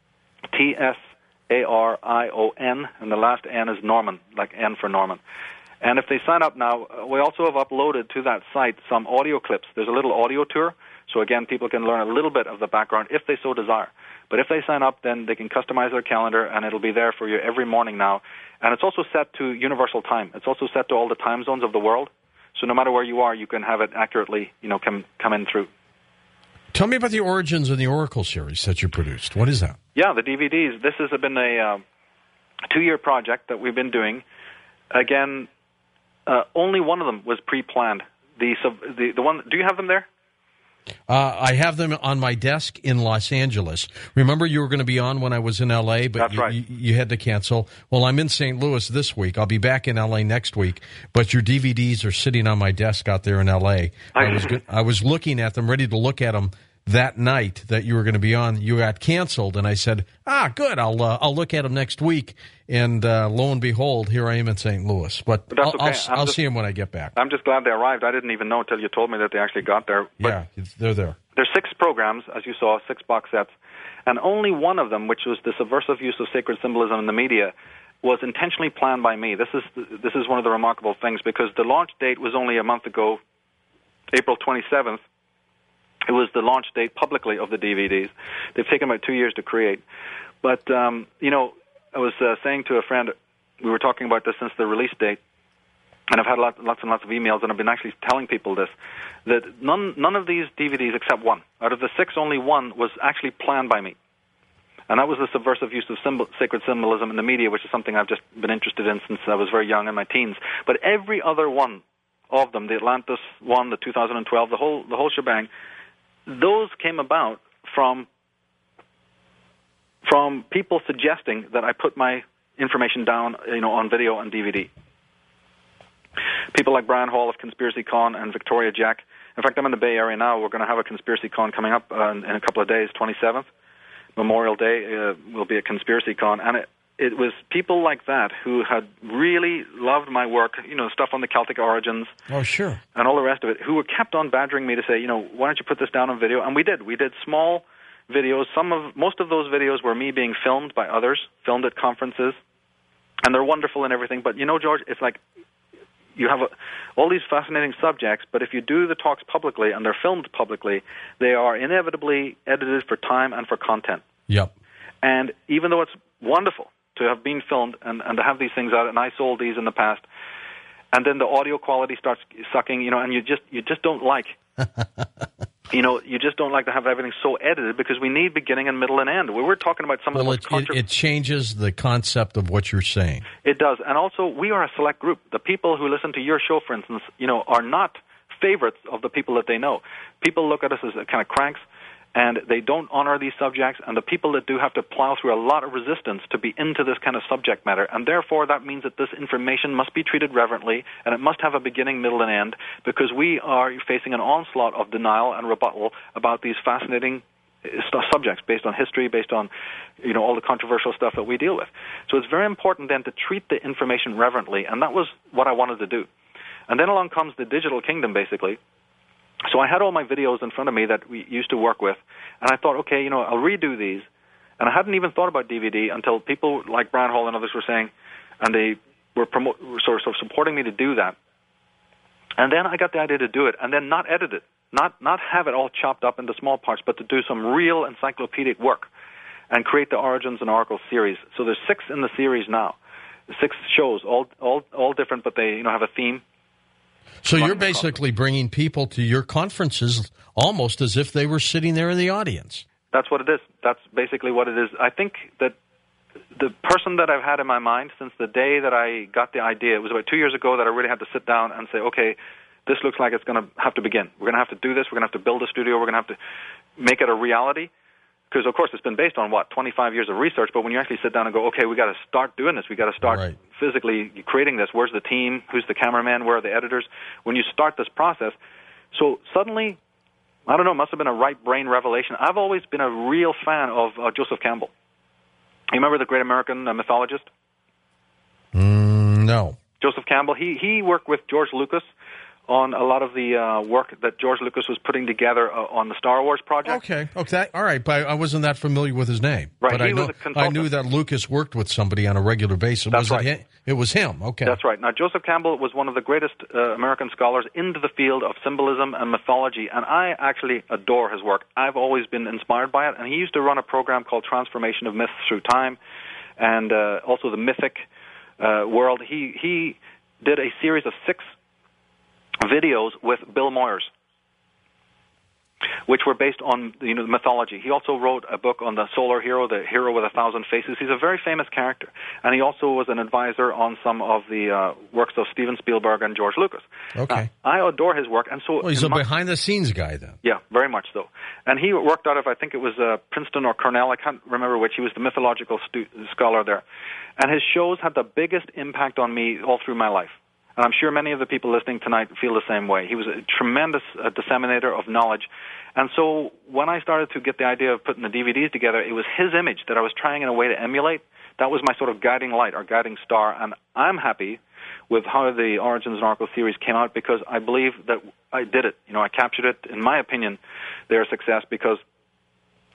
T S A R I O N, and the last N is Norman, like N for Norman. And if they sign up now, we also have uploaded to that site some audio clips. There's a little audio tour, so again, people can learn a little bit of the background if they so desire. But if they sign up, then they can customize their calendar, and it'll be there for you every morning now. And it's also set to universal time. It's also set to all the time zones of the world. So no matter where you are, you can have it accurately, you know, come come in through. Tell me about the Origins and the Oracle series that you produced. What is that? Yeah, the D V Ds. This has been a uh, two-year project that we've been doing. Again, uh, only one of them was pre-planned. The the the one. Do you have them there? Uh, I have them on my desk in Los Angeles. Remember, you were going to be on when I was in L A, but That's you, right. you, you had to cancel. Well, I'm in Saint Louis this week. I'll be back in L A next week, but your D V Ds are sitting on my desk out there in L A. I was good, I was looking at them, ready to look at them that night that you were going to be on. You got canceled, and I said, "Ah, good. I'll uh, I'll look at them next week." And uh, lo and behold, here I am in Saint Louis. But, but I'll, okay. I'll, I'll just, see them when I get back. I'm just glad they arrived. I didn't even know until you told me that they actually got there. But yeah, they're there. There's six programs, as you saw, six box sets, and only one of them, which was the subversive use of sacred symbolism in the media, was intentionally planned by me. This is this is one of the remarkable things, because the launch date was only a month ago, April twenty-seventh. It was the launch date publicly of the D V Ds. They've taken about two years to create. But, um, you know, I was uh, saying to a friend, we were talking about this since the release date, and I've had lots, lots and lots of emails, and I've been actually telling people this, that none, none of these D V Ds except one, out of the six, only one was actually planned by me. And that was the subversive use of symbol, sacred symbolism in the media, which is something I've just been interested in since I was very young, in my teens. But every other one of them, the Atlantis one, the two thousand twelve, the whole the whole shebang, those came about from from people suggesting that I put my information down, you know, on video and D V D. People like Brian Hall of Conspiracy Con and Victoria Jack. In fact, I'm in the Bay Area now. We're going to have a Conspiracy Con coming up uh, in a couple of days, twenty-seventh. Memorial Day uh, will be a Conspiracy Con, and it, it was people like that who had really loved my work, you know, stuff on the Celtic origins. Oh, sure. And all the rest of it, who were kept on badgering me to say, you know, why don't you put this down on video? And we did. We did small videos. Some of, most of those videos were me being filmed by others, filmed at conferences, and they're wonderful and everything. But, you know, George, it's like you have a, all these fascinating subjects, but if you do the talks publicly and they're filmed publicly, they are inevitably edited for time and for content. Yep. And even though it's wonderful to have been filmed and, and to have these things out, and I sold these in the past, and then the audio quality starts sucking, you know, and you just you just don't like, you know, you just don't like to have everything so edited, because we need beginning and middle and end. We were talking about some well, of the most it, contra- it, it changes the concept of what you're saying. It does. And also, we are a select group. The people who listen to your show, for instance, you know, are not favorites of the people that they know. People look at us as kind of cranks, and they don't honor these subjects, and the people that do have to plow through a lot of resistance to be into this kind of subject matter, and therefore that means that this information must be treated reverently, and it must have a beginning, middle, and end, because we are facing an onslaught of denial and rebuttal about these fascinating subjects based on history, based on, you know, all the controversial stuff that we deal with. So it's very important then to treat the information reverently, and that was what I wanted to do. And then along comes the digital kingdom, basically. So I had all my videos in front of me that we used to work with, and I thought, okay, you know, I'll redo these. And I hadn't even thought about D V D until people like Brian Hall and others were saying, and they were, promote, were sort of supporting me to do that. And then I got the idea to do it, and then not edit it, not not have it all chopped up into small parts, but to do some real encyclopedic work and create the Origins and Oracles series. So there's six in the series now, six shows, all all all different, but they, you know, have a theme. So you're basically bringing people to your conferences almost as if they were sitting there in the audience. That's what it is. That's basically what it is. I think that the person that I've had in my mind since the day that I got the idea, it was about two years ago that I really had to sit down and say, okay, this looks like it's going to have to begin. We're going to have to do this. We're going to have to build a studio. We're going to have to make it a reality. Because, of course, it's been based on, what, twenty-five years of research, but when you actually sit down and go, okay, we got to start doing this, we got to start right. physically creating this, where's the team, who's the cameraman, where are the editors, when you start this process, so suddenly, I don't know, it must have been a right brain revelation. I've always been a real fan of uh, Joseph Campbell. You remember the great American uh, mythologist? Mm, no. Joseph Campbell, he, he worked with George Lucas on a lot of the uh, work that George Lucas was putting together uh, on the Star Wars project. Okay, okay, all right, but I wasn't that familiar with his name. Right, but he I know, was a consultant. I knew that Lucas worked with somebody on a regular basis. That's was right. It, him? It was him, okay. That's right. Now, Joseph Campbell was one of the greatest uh, American scholars into the field of symbolism and mythology, and I actually adore his work. I've always been inspired by it, and he used to run a program called Transformation of Myths Through Time, and uh, also the Mythic uh, World. He, he did a series of six videos with Bill Moyers, which were based on, you know, mythology. He also wrote a book on the solar hero, the hero with a thousand faces. He's a very famous character, and he also was an advisor on some of the uh, works of Steven Spielberg and George Lucas. Okay, now, I adore his work, and so well, he's a my, behind-the-scenes guy, then. Yeah, very much so. And he worked out of, I think it was uh, Princeton or Cornell. I can't remember which. He was the mythological stu- scholar there, and his shows had the biggest impact on me all through my life. And I'm sure many of the people listening tonight feel the same way. He was a tremendous uh, disseminator of knowledge. And so when I started to get the idea of putting the D V Ds together, it was his image that I was trying in a way to emulate. That was my sort of guiding light or guiding star. And I'm happy with how the Origins and Oracles series came out, because I believe that I did it. You know, I captured it. In my opinion, they're a success because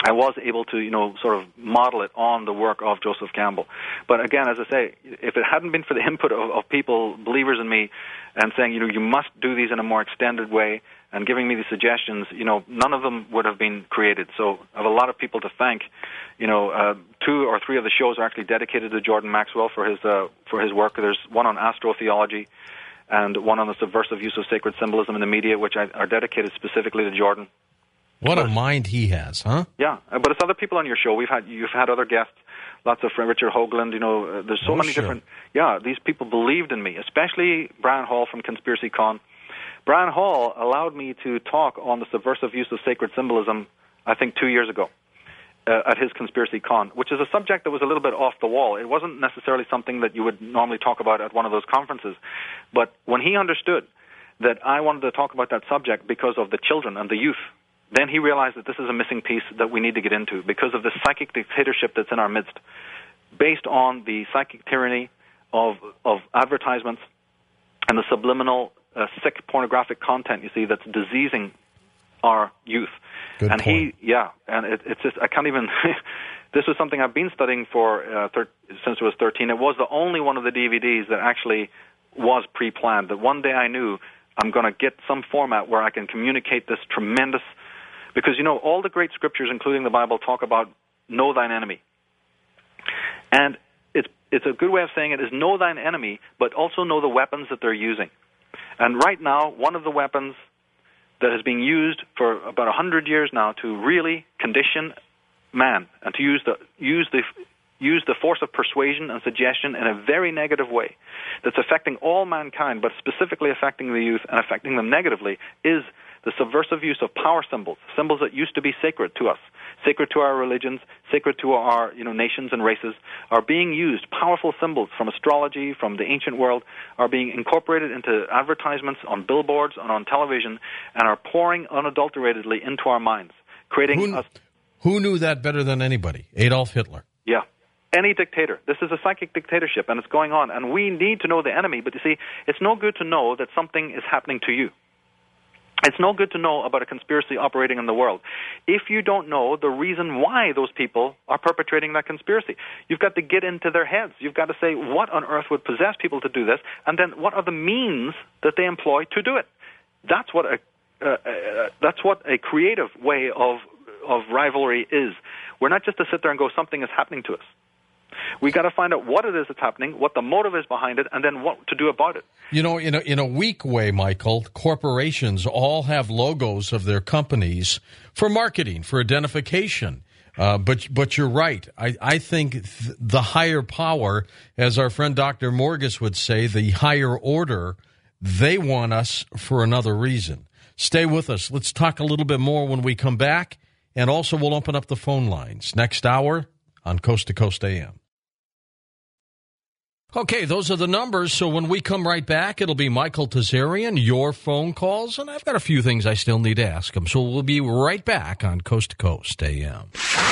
I was able to, you know, sort of model it on the work of Joseph Campbell. But again, as I say, if it hadn't been for the input of, of people, believers in me, and saying, you know, you must do these in a more extended way, and giving me the suggestions, you know, none of them would have been created. So I have a lot of people to thank. You know, uh, two or three of the shows are actually dedicated to Jordan Maxwell for his uh, for his work. There's one on astrotheology, and one on the subversive use of sacred symbolism in the media, which are dedicated specifically to Jordan. What a mind he has, huh? Yeah, but it's other people on your show. We've had you've had other guests, lots of Richard Hoagland. You know, uh, there's so oh, many sure. different. Yeah, these people believed in me, especially Brian Hall from Conspiracy Con. Brian Hall allowed me to talk on the subversive use of sacred symbolism, I think, two years ago uh, at his Conspiracy Con, which is a subject that was a little bit off the wall. It wasn't necessarily something that you would normally talk about at one of those conferences. But when he understood that I wanted to talk about that subject because of the children and the youth, then he realized that this is a missing piece that we need to get into because of the psychic dictatorship that's in our midst, based on the psychic tyranny of of advertisements and the subliminal, uh, sick pornographic content, you see, that's diseasing our youth. Good and point. he, yeah, and it, it's just, I can't even, this was something I've been studying for uh, thir- since I was thirteen. It was the only one of the D V Ds that actually was pre-planned, that one day I knew I'm going to get some format where I can communicate this tremendous. Because, you know, all the great scriptures, including the Bible, talk about know thine enemy. And it's it's a good way of saying it is know thine enemy, but also know the weapons that they're using. And right now, one of the weapons that is being used for about one hundred years now to really condition man and to use the use the use the force of persuasion and suggestion in a very negative way that's affecting all mankind, but specifically affecting the youth and affecting them negatively, is the subversive use of power symbols, symbols that used to be sacred to us, sacred to our religions, sacred to our you know nations and races, are being used. Powerful symbols from astrology, from the ancient world, are being incorporated into advertisements on billboards and on television, and are pouring unadulteratedly into our minds, creating Who, us. who knew that better than anybody? Adolf Hitler. Yeah. Any dictator. This is a psychic dictatorship, and it's going on. And we need to know the enemy. But you see, it's no good to know that something is happening to you. It's no good to know about a conspiracy operating in the world if you don't know the reason why those people are perpetrating that conspiracy. You've got to get into their heads. You've got to say, what on earth would possess people to do this? And then what are the means that they employ to do it? That's what a, uh, uh, that's what a creative way of, of rivalry is. We're not just to sit there and go, something is happening to us. We got to find out what it is that's happening, what the motive is behind it, and then what to do about it. You know, in a, in a weak way, Michael, corporations all have logos of their companies for marketing, for identification. Uh, but but you're right. I, I think th- the higher power, as our friend Doctor Morgus would say, the higher order, they want us for another reason. Stay with us. Let's talk a little bit more when we come back, and also we'll open up the phone lines next hour on Coast to Coast A M. Okay, those are the numbers. So when we come right back, it'll be Michael Tazarian, your phone calls, and I've got a few things I still need to ask him. So we'll be right back on Coast to Coast A M.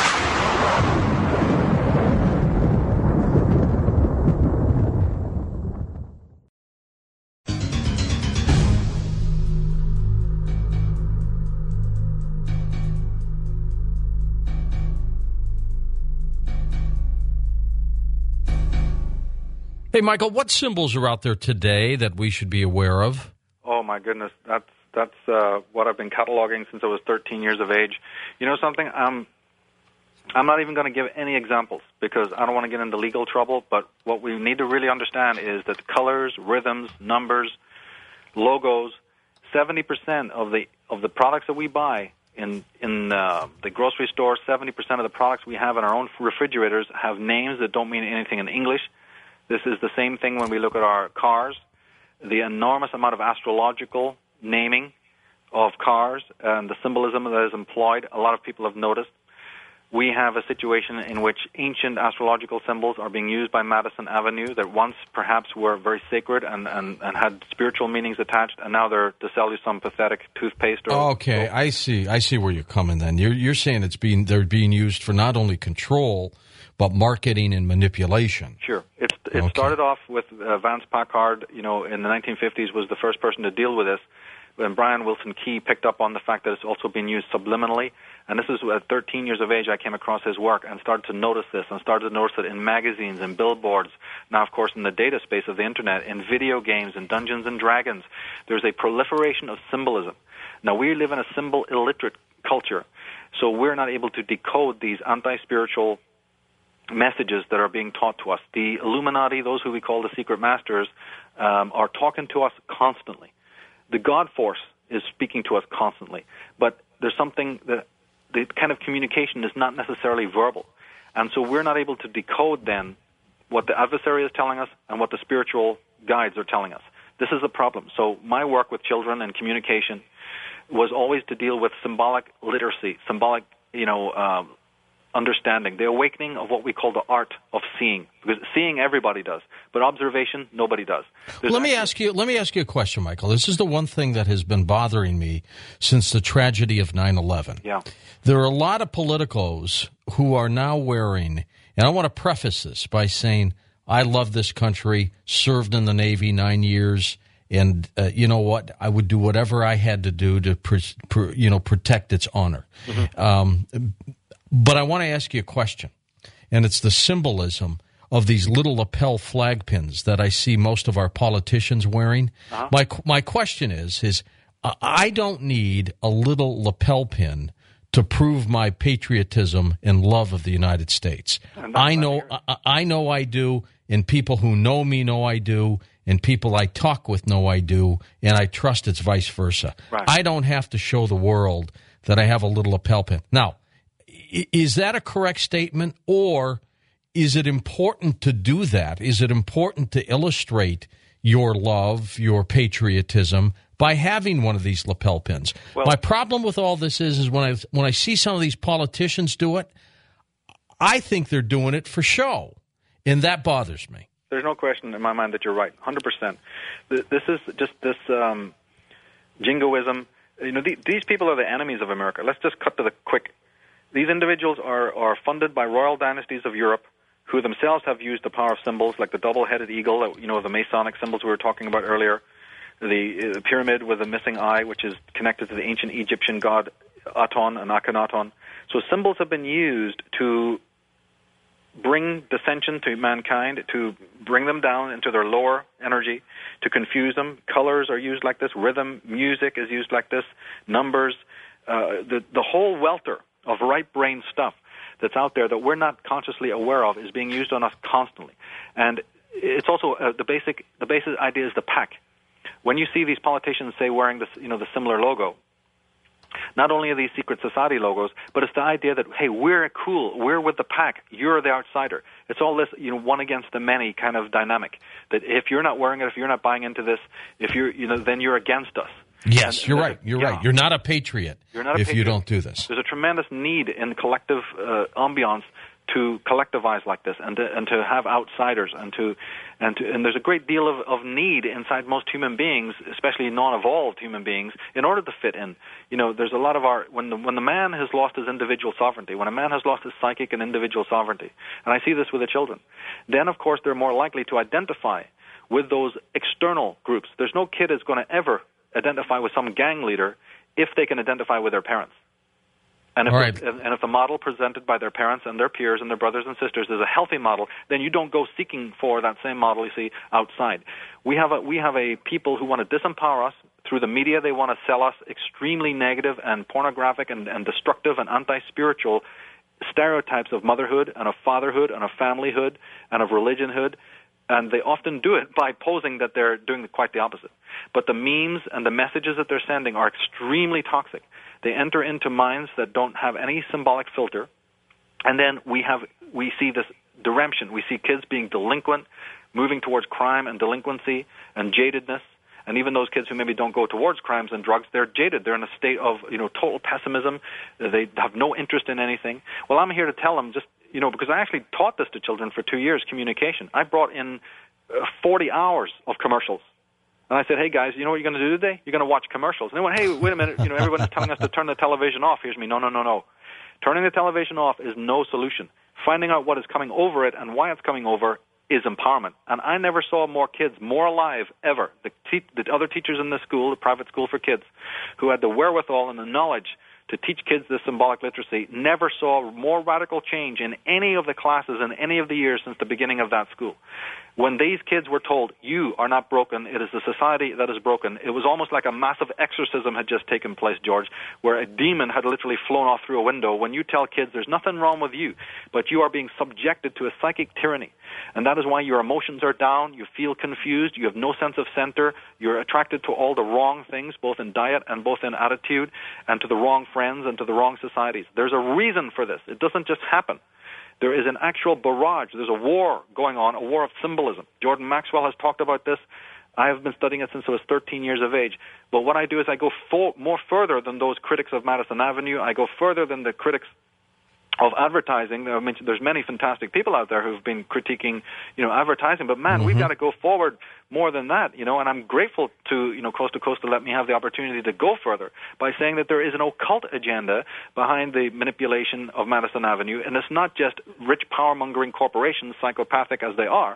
Hey, Michael, what symbols are out there today that we should be aware of? Oh, my goodness. That's that's uh, what I've been cataloging since I was thirteen years of age. You know something? Um, I'm not even going to give any examples because I don't want to get into legal trouble, but what we need to really understand is that colors, rhythms, numbers, logos, seventy percent of the of the products that we buy in, in uh, the grocery store, seventy percent of the products we have in our own refrigerators have names that don't mean anything in English. This is the same thing when we look at our cars. The enormous amount of astrological naming of cars and the symbolism that is employed, a lot of people have noticed. We have a situation in which ancient astrological symbols are being used by Madison Avenue that once perhaps were very sacred and, and, and had spiritual meanings attached, and now they're to sell you some pathetic toothpaste. Or, okay, or, I see. I see where you're coming then. You're, you're saying it's being they're being used for not only control, but marketing and manipulation. Sure. It's, it okay. started off with uh, Vance Packard, you know, in the nineteen fifties was the first person to deal with this. and Brian Wilson Key picked up on the fact that it's also been used subliminally. And this is at thirteen years of age I came across his work and started to notice this, and started to notice it in magazines and billboards. Now, of course, in the data space of the Internet, in video games and Dungeons and Dragons, there's a proliferation of symbolism. Now, we live in a symbol-illiterate culture, so we're not able to decode these anti-spiritual messages that are being taught to us. The Illuminati, those who we call the secret masters, um, are talking to us constantly. The God force is speaking to us constantly, but there's something that the kind of communication is not necessarily verbal. And so we're not able to decode then what the adversary is telling us and what the spiritual guides are telling us. This is a problem. So my work with children and communication was always to deal with symbolic literacy, symbolic, you know, um, understanding, the awakening of what we call the art of seeing. Because seeing everybody does, but observation nobody does. There's let me ask you. Let me ask you a question, Michael. This is the one thing that has been bothering me since the tragedy of nine eleven. Yeah, there are a lot of politicos who are now wearing, and I want to preface this by saying, I love this country, served in the Navy nine years. And uh, you know what? I would do whatever I had to do to, pr- pr- you know, protect its honor. Mm-hmm. Um, but I want to ask you a question, and it's the symbolism of these little lapel flag pins that I see most of our politicians wearing. Uh-huh. My my question is: is uh, I don't need a little lapel pin to prove my patriotism and love of the United States. I know, I, I know I do, and people who know me know I do. And people I talk with know I do, and I trust it's vice versa. Right. I don't have to show the world that I have a little lapel pin. Now, is that a correct statement, or is it important to do that? Is it important to illustrate your love, your patriotism, by having one of these lapel pins? Well, my problem with all this is, is when I when I see some of these politicians do it, I think they're doing it for show, and that bothers me. There's no question in my mind that you're right, one hundred percent. This is just this um, jingoism. You know, the, these people are the enemies of America. Let's just cut to the quick. These individuals are, are funded by royal dynasties of Europe, who themselves have used the power of symbols like the double-headed eagle, you know, the Masonic symbols we were talking about earlier, the, the pyramid with a missing eye, which is connected to the ancient Egyptian god Aton and Akhenaton. So symbols have been used to bring dissension to mankind, to bring them down into their lower energy, to confuse them. Colors are used like this. Rhythm, music is used like this. Numbers, uh, the the whole welter of right brain stuff that's out there that we're not consciously aware of is being used on us constantly. And it's also uh, the basic the basic idea is the pack. When you see these politicians say wearing this, you know, the similar logo, not only are these secret society logos, but it's the idea that, hey, we're cool, we're with the pack, you're the outsider. It's all this, you know, one against the many kind of dynamic. That if you're not wearing it, if you're not buying into this, if you're, you know, then you're against us. Yes, and, and you're right. You're yeah. right. You're not a patriot you're not a if patriot. you don't do this. There's a tremendous need in collective uh, ambiance to collectivize like this, and to, and to have outsiders, and to and to, and there's a great deal of, of need inside most human beings, especially non-evolved human beings, in order to fit in. You know, there's a lot of our when the when the man has lost his individual sovereignty, when a man has lost his psychic and individual sovereignty, and I see this with the children, then of course they're more likely to identify with those external groups. There's no kid that's going to ever identify with some gang leader if they can identify with their parents. And if, right. the, and if the model presented by their parents and their peers and their brothers and sisters is a healthy model, then you don't go seeking for that same model you see outside. We have a we have a people who want to disempower us through the media. They want to sell us extremely negative and pornographic and, and destructive and anti-spiritual stereotypes of motherhood and of fatherhood and of familyhood and of religionhood. And they often do it by posing that they're doing quite the opposite. But the memes and the messages that they're sending are extremely toxic. They enter into minds that don't have any symbolic filter. And then we have we see this deremption. We see kids being delinquent, moving towards crime and delinquency and jadedness. And even those kids who maybe don't go towards crimes and drugs, they're jaded. They're in a state of, you know, total pessimism. They have no interest in anything. Well, I'm here to tell them just, you know, because I actually taught this to children for two years, communication. I brought in uh, forty hours of commercials. And I said, hey, guys, you know what you're going to do today? You're going to watch commercials. And they went, hey, wait a minute. You know, everyone's telling us to turn the television off. Here's me. No, no, no, no. Turning the television off is no solution. Finding out what is coming over it and why it's coming over is empowerment. And I never saw more kids more alive ever. The, te- the other teachers in the school, the private school for kids, who had the wherewithal and the knowledge to teach kids this symbolic literacy, never saw more radical change in any of the classes in any of the years since the beginning of that school. When these kids were told, you are not broken, it is the society that is broken, it was almost like a massive exorcism had just taken place, George, where a demon had literally flown off through a window. When you tell kids there's nothing wrong with you, but you are being subjected to a psychic tyranny, and that is why your emotions are down, you feel confused, you have no sense of center, you're attracted to all the wrong things, both in diet and both in attitude, and to the wrong friends and to the wrong societies. There's a reason for this. It doesn't just happen. There is an actual barrage. There's a war going on, a war of symbolism. Jordan Maxwell has talked about this. I have been studying it since I was thirteen years of age. But what I do is I go fo- more further than those critics of Madison Avenue. I go further than the critics of advertising. I mentioned there's many fantastic people out there who've been critiquing, you know, advertising. But man, mm-hmm. we've got to go forward more than that, you know. And I'm grateful to, you know, Coast to Coast to let me have the opportunity to go further by saying that there is an occult agenda behind the manipulation of Madison Avenue, and it's not just rich power-mongering corporations, psychopathic as they are,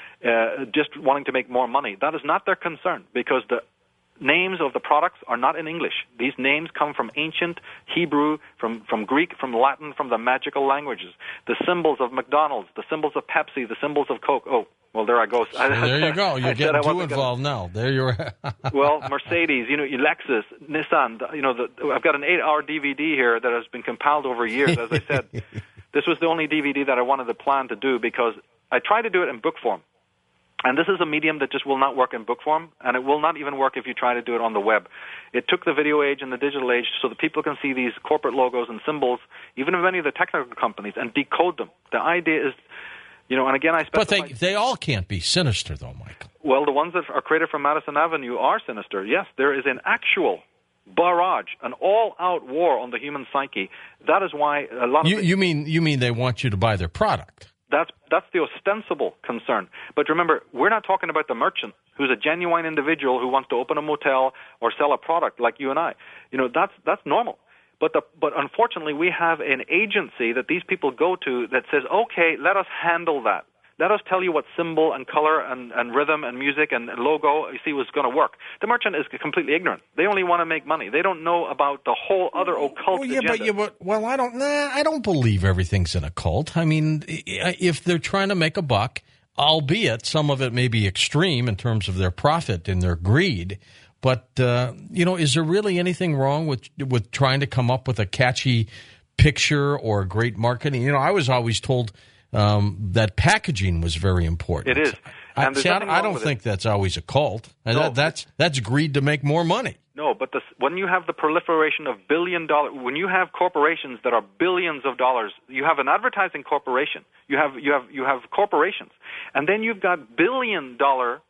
uh, just wanting to make more money. That is not their concern, because the names of the products are not in English. These names come from ancient Hebrew, from, from Greek, from Latin, from the magical languages. The symbols of McDonald's, the symbols of Pepsi, the symbols of Coke. Oh, well, there I go. So there you go. You're getting too involved gonna... now. There you're. Well, Mercedes, you know, Lexus, Nissan. You know, the, I've got an eight-hour D V D here that has been compiled over years. As I said, this was the only D V D that I wanted to plan to do because I tried to do it in book form. And this is a medium that just will not work in book form, and it will not even work if you try to do it on the web. It took the video age and the digital age so that people can see these corporate logos and symbols, even of many of the technical companies, and decode them. The idea is, you know, and again, I specify... But they, they all can't be sinister, though, Michael. Well, the ones that are created from Madison Avenue are sinister. Yes, there is an actual barrage, an all-out war on the human psyche. That is why a lot of... You, the, you mean you mean they want you to buy their product? That's that's the ostensible concern. But remember, we're not talking about the merchant who's a genuine individual who wants to open a motel or sell a product like you and I. You know, that's that's normal. But the but unfortunately, we have an agency that these people go to that says, okay, let us handle that. Let us tell you what symbol and color and, and rhythm and music and logo you see was going to work. The merchant is completely ignorant. They only want to make money. They don't know about the whole other occult well, yeah, agenda. But, yeah, but, well, I don't. Nah, I don't believe everything's an occult. I mean, if they're trying to make a buck, albeit some of it may be extreme in terms of their profit and their greed. But uh, you know, is there really anything wrong with with trying to come up with a catchy picture or great marketing? You know, I was always told. Um, that packaging was very important. It is. I, see, I, I don't think it. that's always a cult. No, that, that's that's greed to make more money. No, but the, when you have the proliferation of billion dollar, when you have corporations that are billions of dollars, you have an advertising corporation. You have you have you have corporations, and then you've got billion dollar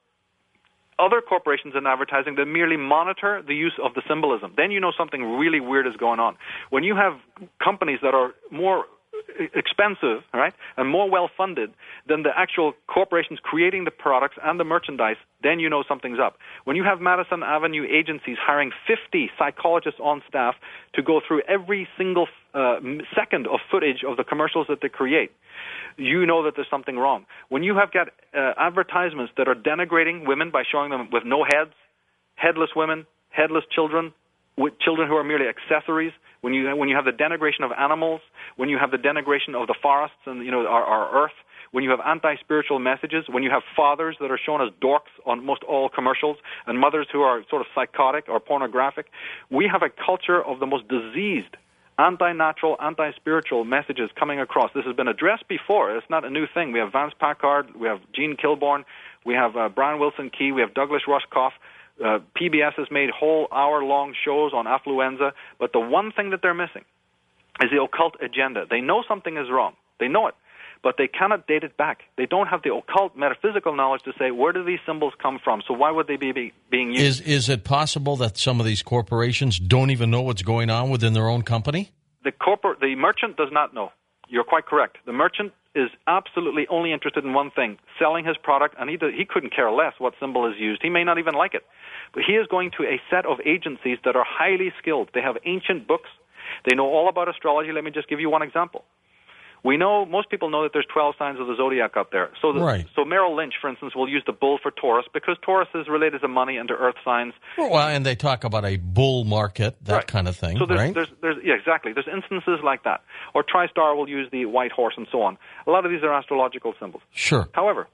other corporations in advertising that merely monitor the use of the symbolism. Then you know something really weird is going on. When you have companies that are more expensive, right, and more well-funded than the actual corporations creating the products and the merchandise, then you know something's up. When you have Madison Avenue agencies hiring fifty psychologists on staff to go through every single uh, second of footage of the commercials that they create, you know that there's something wrong. When you have got uh, advertisements that are denigrating women by showing them with no heads, headless women, headless children, with children who are merely accessories, when you when you have the denigration of animals, when you have the denigration of the forests and you know our, our earth, when you have anti-spiritual messages, when you have fathers that are shown as dorks on most all commercials, and mothers who are sort of psychotic or pornographic, we have a culture of the most diseased, anti-natural, anti-spiritual messages coming across. This has been addressed before. It's not a new thing. We have Vance Packard, we have Gene Kilborn, we have uh, Brian Wilson Key, we have Douglas Rushkoff. Uh, P B S has made whole hour-long shows on affluenza, but the one thing that they're missing is the occult agenda. They know something is wrong. They know it, but they cannot date it back. They don't have the occult metaphysical knowledge to say, where do these symbols come from? So why would they be, be being used? Is, is it possible that some of these corporations don't even know what's going on within their own company? The corpor- the merchant does not know. You're quite correct. The merchant is absolutely only interested in one thing, selling his product, and he, do, he couldn't care less what symbol is used. He may not even like it. But he is going to a set of agencies that are highly skilled. They have ancient books. They know all about astrology. Let me just give you one example. We know, most people know that there's twelve signs of the zodiac out there. So, the, right. so Merrill Lynch, for instance, will use the bull for Taurus because Taurus is related to money and to earth signs. Well, and they talk about a bull market, that right. kind of thing, so there's, right? There's, there's, yeah, exactly. There's instances like that. Or TriStar will use the white horse and so on. A lot of these are astrological symbols. Sure. However,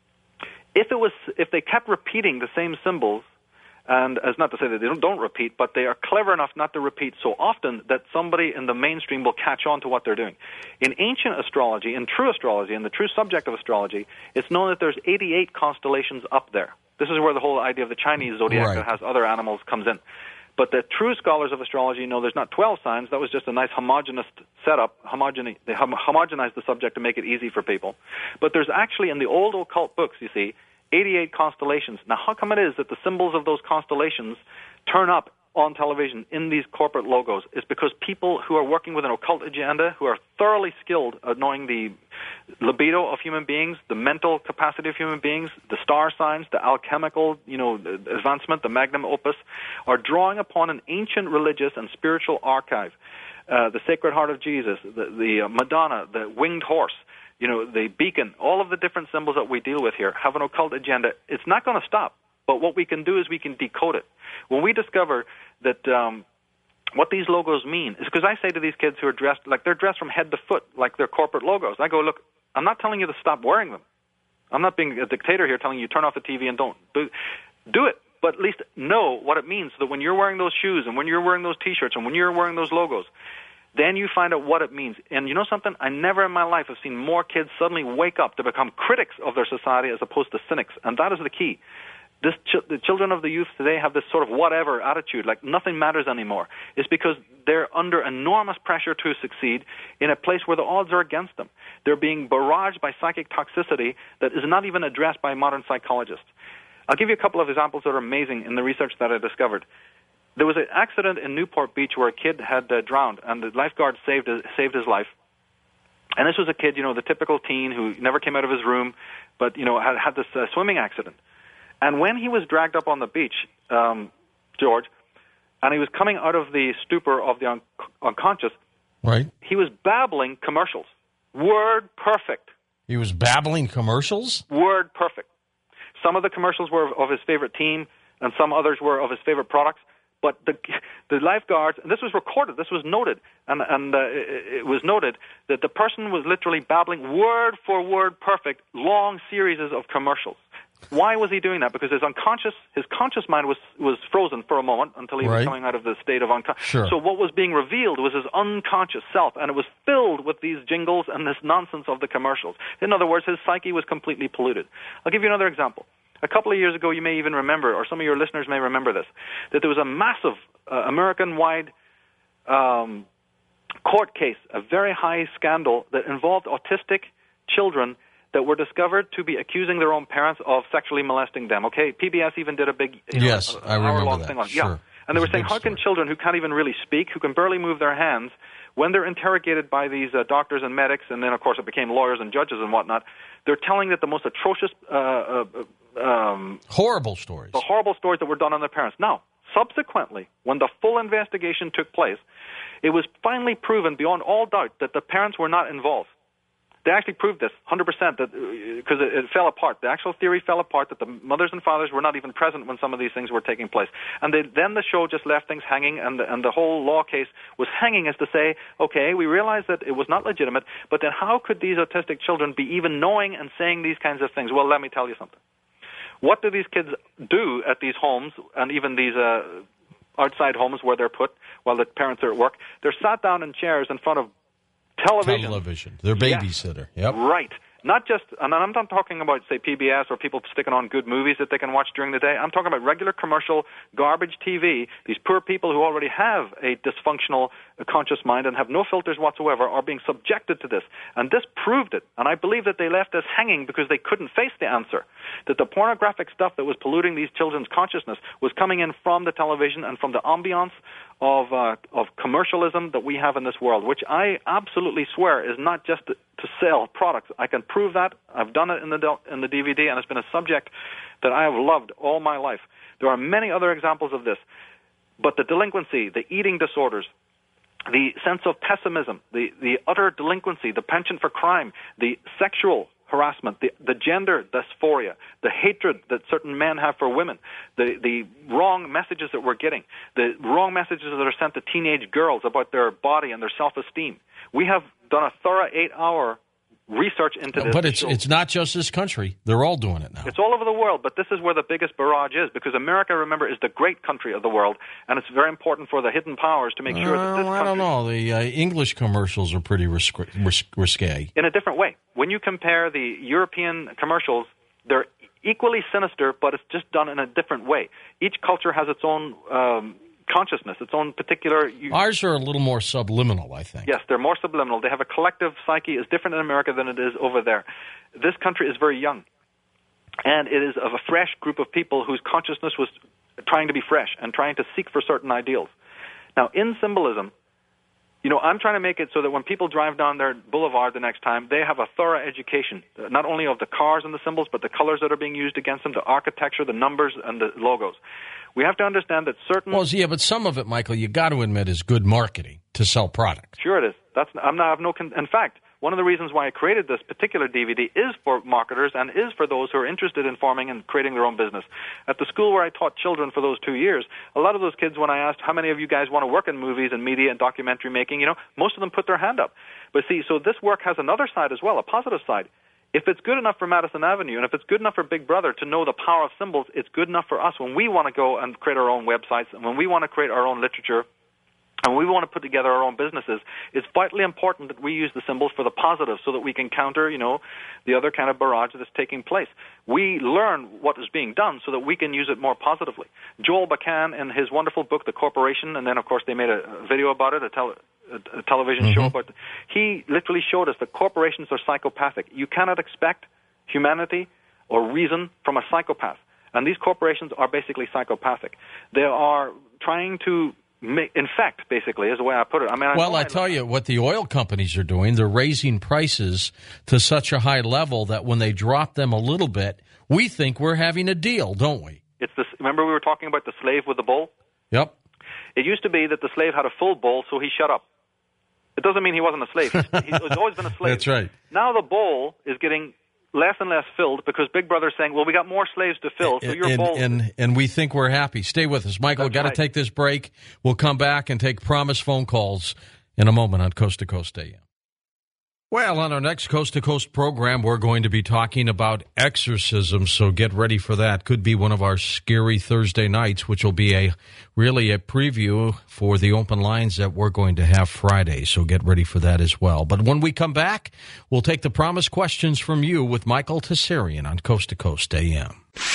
if it was, if they kept repeating the same symbols, and as not to say that they don't, don't repeat, but they are clever enough not to repeat so often that somebody in the mainstream will catch on to what they're doing. In ancient astrology, in true astrology, in the true subject of astrology, it's known that there's eighty-eight constellations up there. This is where the whole idea of the Chinese zodiac right. that has other animals comes in. But the true scholars of astrology know there's not twelve signs. That was just a nice homogenous setup. Homogeny, they hom- homogenized the subject to make it easy for people. But there's actually, in the old occult books, you see, eighty-eight constellations. Now, how come it is that the symbols of those constellations turn up on television in these corporate logos? It's because people who are working with an occult agenda, who are thoroughly skilled at knowing the libido of human beings, the mental capacity of human beings, the star signs, the alchemical, you know, advancement, the magnum opus, are drawing upon an ancient religious and spiritual archive. Uh, the Sacred Heart of Jesus, the, the uh, Madonna, the winged horse, you know, the beacon, all of the different symbols that we deal with here have an occult agenda. It's not going to stop, but what we can do is we can decode it. When we discover that um, what these logos mean, is because I say to these kids who are dressed, like they're dressed from head to foot, like their corporate logos. I go, look, I'm not telling you to stop wearing them. I'm not being a dictator here telling you turn off the T V and don't. Do, do it, but at least know what it means so that when you're wearing those shoes and when you're wearing those T-shirts and when you're wearing those logos, then you find out what it means. And you know something? I never in my life have seen more kids suddenly wake up to become critics of their society as opposed to cynics. And that is the key. This ch- the children of the youth today have this sort of whatever attitude, like nothing matters anymore. It's because they're under enormous pressure to succeed in a place where the odds are against them. They're being barraged by psychic toxicity that is not even addressed by modern psychologists. I'll give you a couple of examples that are amazing in the research that I discovered. There was an accident in Newport Beach where a kid had uh, drowned, and the lifeguard saved his, saved his life. And this was a kid, you know, the typical teen who never came out of his room, but, you know, had, had this uh, swimming accident. And when he was dragged up on the beach, um, George, and he was coming out of the stupor of the un- unconscious, right? He was babbling commercials. Word perfect. He was babbling commercials? Word perfect. Some of the commercials were of his favorite team, and some others were of his favorite products. But the the lifeguards, and this was recorded, this was noted, and, and uh, it, it was noted that the person was literally babbling word for word perfect, long series of commercials. Why was he doing that? Because his unconscious, his conscious mind was, was frozen for a moment until he right. was coming out of the state of unconscious. Sure. So what was being revealed was his unconscious self, and it was filled with these jingles and this nonsense of the commercials. In other words, his psyche was completely polluted. I'll give you another example. A couple of years ago, you may even remember, or some of your listeners may remember this, that there was a massive uh, American-wide um, court case, a very high scandal that involved autistic children that were discovered to be accusing their own parents of sexually molesting them. Okay, P B S even did a big, you know, yes, a, I remember hour-long that. thing on it. Sure. Yeah, and they were saying, how can story. children who can't even really speak, who can barely move their hands, when they're interrogated by these uh, doctors and medics, and then of course it became lawyers and judges and whatnot, they're telling that the most atrocious, uh, uh, um, horrible stories, the horrible stories that were done on their parents. Now, subsequently, when the full investigation took place, it was finally proven beyond all doubt that the parents were not involved. They actually proved this one hundred percent that because it, it fell apart. The actual theory fell apart that the mothers and fathers were not even present when some of these things were taking place. And they, then the show just left things hanging, and the, and the whole law case was hanging as to say, okay, we realize that it was not legitimate, but then how could these autistic children be even knowing and saying these kinds of things? Well, let me tell you something. What do these kids do at these homes and even these uh, outside homes where they're put while the parents are at work? They're sat down in chairs in front of television. Television. Their babysitter. Yes. Yep. Right. Not just, and I'm not talking about, say, P B S or people sticking on good movies that they can watch during the day. I'm talking about regular commercial garbage T V. These poor people who already have a dysfunctional conscious mind and have no filters whatsoever are being subjected to this. And this proved it. And I believe that they left us hanging because they couldn't face the answer. That the pornographic stuff that was polluting these children's consciousness was coming in from the television and from the ambiance of uh, of commercialism that we have in this world, which I absolutely swear is not just to, to sell products. I can prove that. I've done it in the in the D V D, and it's been a subject that I have loved all my life. There are many other examples of this, but the delinquency, the eating disorders, the sense of pessimism, the, the utter delinquency, the penchant for crime, the sexual harassment, the, the gender dysphoria, the hatred that certain men have for women, the, the wrong messages that we're getting, the wrong messages that are sent to teenage girls about their body and their self-esteem. We have done a thorough eight-hour research into this. But it's it's not just this country. They're all doing it now. It's all over the world, but this is where the biggest barrage is, because America, remember, is the great country of the world, and it's very important for the hidden powers to make sure that this uh, country... I don't know. The uh, English commercials are pretty ris- ris- risque. In a different way. When you compare the European commercials, they're equally sinister, but it's just done in a different way. Each culture has its own... Um, consciousness, its own particular... You, Ours are a little more subliminal, I think. Yes, they're more subliminal. They have a collective psyche. It's different in America than it is over there. This country is very young, and it is of a fresh group of people whose consciousness was trying to be fresh and trying to seek for certain ideals. Now, in symbolism, you know, I'm trying to make it so that when people drive down their boulevard the next time, they have a thorough education, not only of the cars and the symbols, but the colors that are being used against them, the architecture, the numbers, and the logos. We have to understand that certain... Well, yeah, but some of it, Michael, you got to admit is good marketing to sell products. Sure it is. That's I'm not I have no con- in fact, one of the reasons why I created this particular D V D is for marketers and is for those who are interested in forming and creating their own business. At the school where I taught children for those two years, a lot of those kids, when I asked how many of you guys want to work in movies and media and documentary making, you know, most of them put their hand up. But see, so this work has another side as well, a positive side. If it's good enough for Madison Avenue, and if it's good enough for Big Brother to know the power of symbols, it's good enough for us when we want to go and create our own websites, and when we want to create our own literature, and when we want to put together our own businesses. It's vitally important that we use the symbols for the positive so that we can counter, you know, the other kind of barrage that's taking place. We learn what is being done so that we can use it more positively. Joel Bakan, in his wonderful book, The Corporation, and then, of course, they made a video about it, a tele- a television mm-hmm. show about it. He literally showed us that corporations are psychopathic. You cannot expect humanity or reason from a psychopath. And these corporations are basically psychopathic. They are trying to make, infect, basically, is the way I put it. I mean, I well, I tell you, what the oil companies are doing, they're raising prices to such a high level that when they drop them a little bit, we think we're having a deal, don't we? It's this. Remember we were talking about the slave with the bowl? Yep. It used to be that the slave had a full bowl, so he shut up. It doesn't mean he wasn't a slave. He's, he's always been a slave. That's right. Now the bowl is getting less and less filled because Big Brother's saying, well, we got more slaves to fill, so your and, bowl... And, and we think we're happy. Stay with us. Michael, we've got right. to take this break. We'll come back and take promise phone calls in a moment on Coast to Coast A M. Well, on our next Coast to Coast program, we're going to be talking about exorcism, so get ready for that. Could be one of our scary Thursday nights, which will be a really a preview for the open lines that we're going to have Friday, so get ready for that as well. But when we come back, we'll take the promised questions from you with Michael Tessarian on Coast to Coast A M.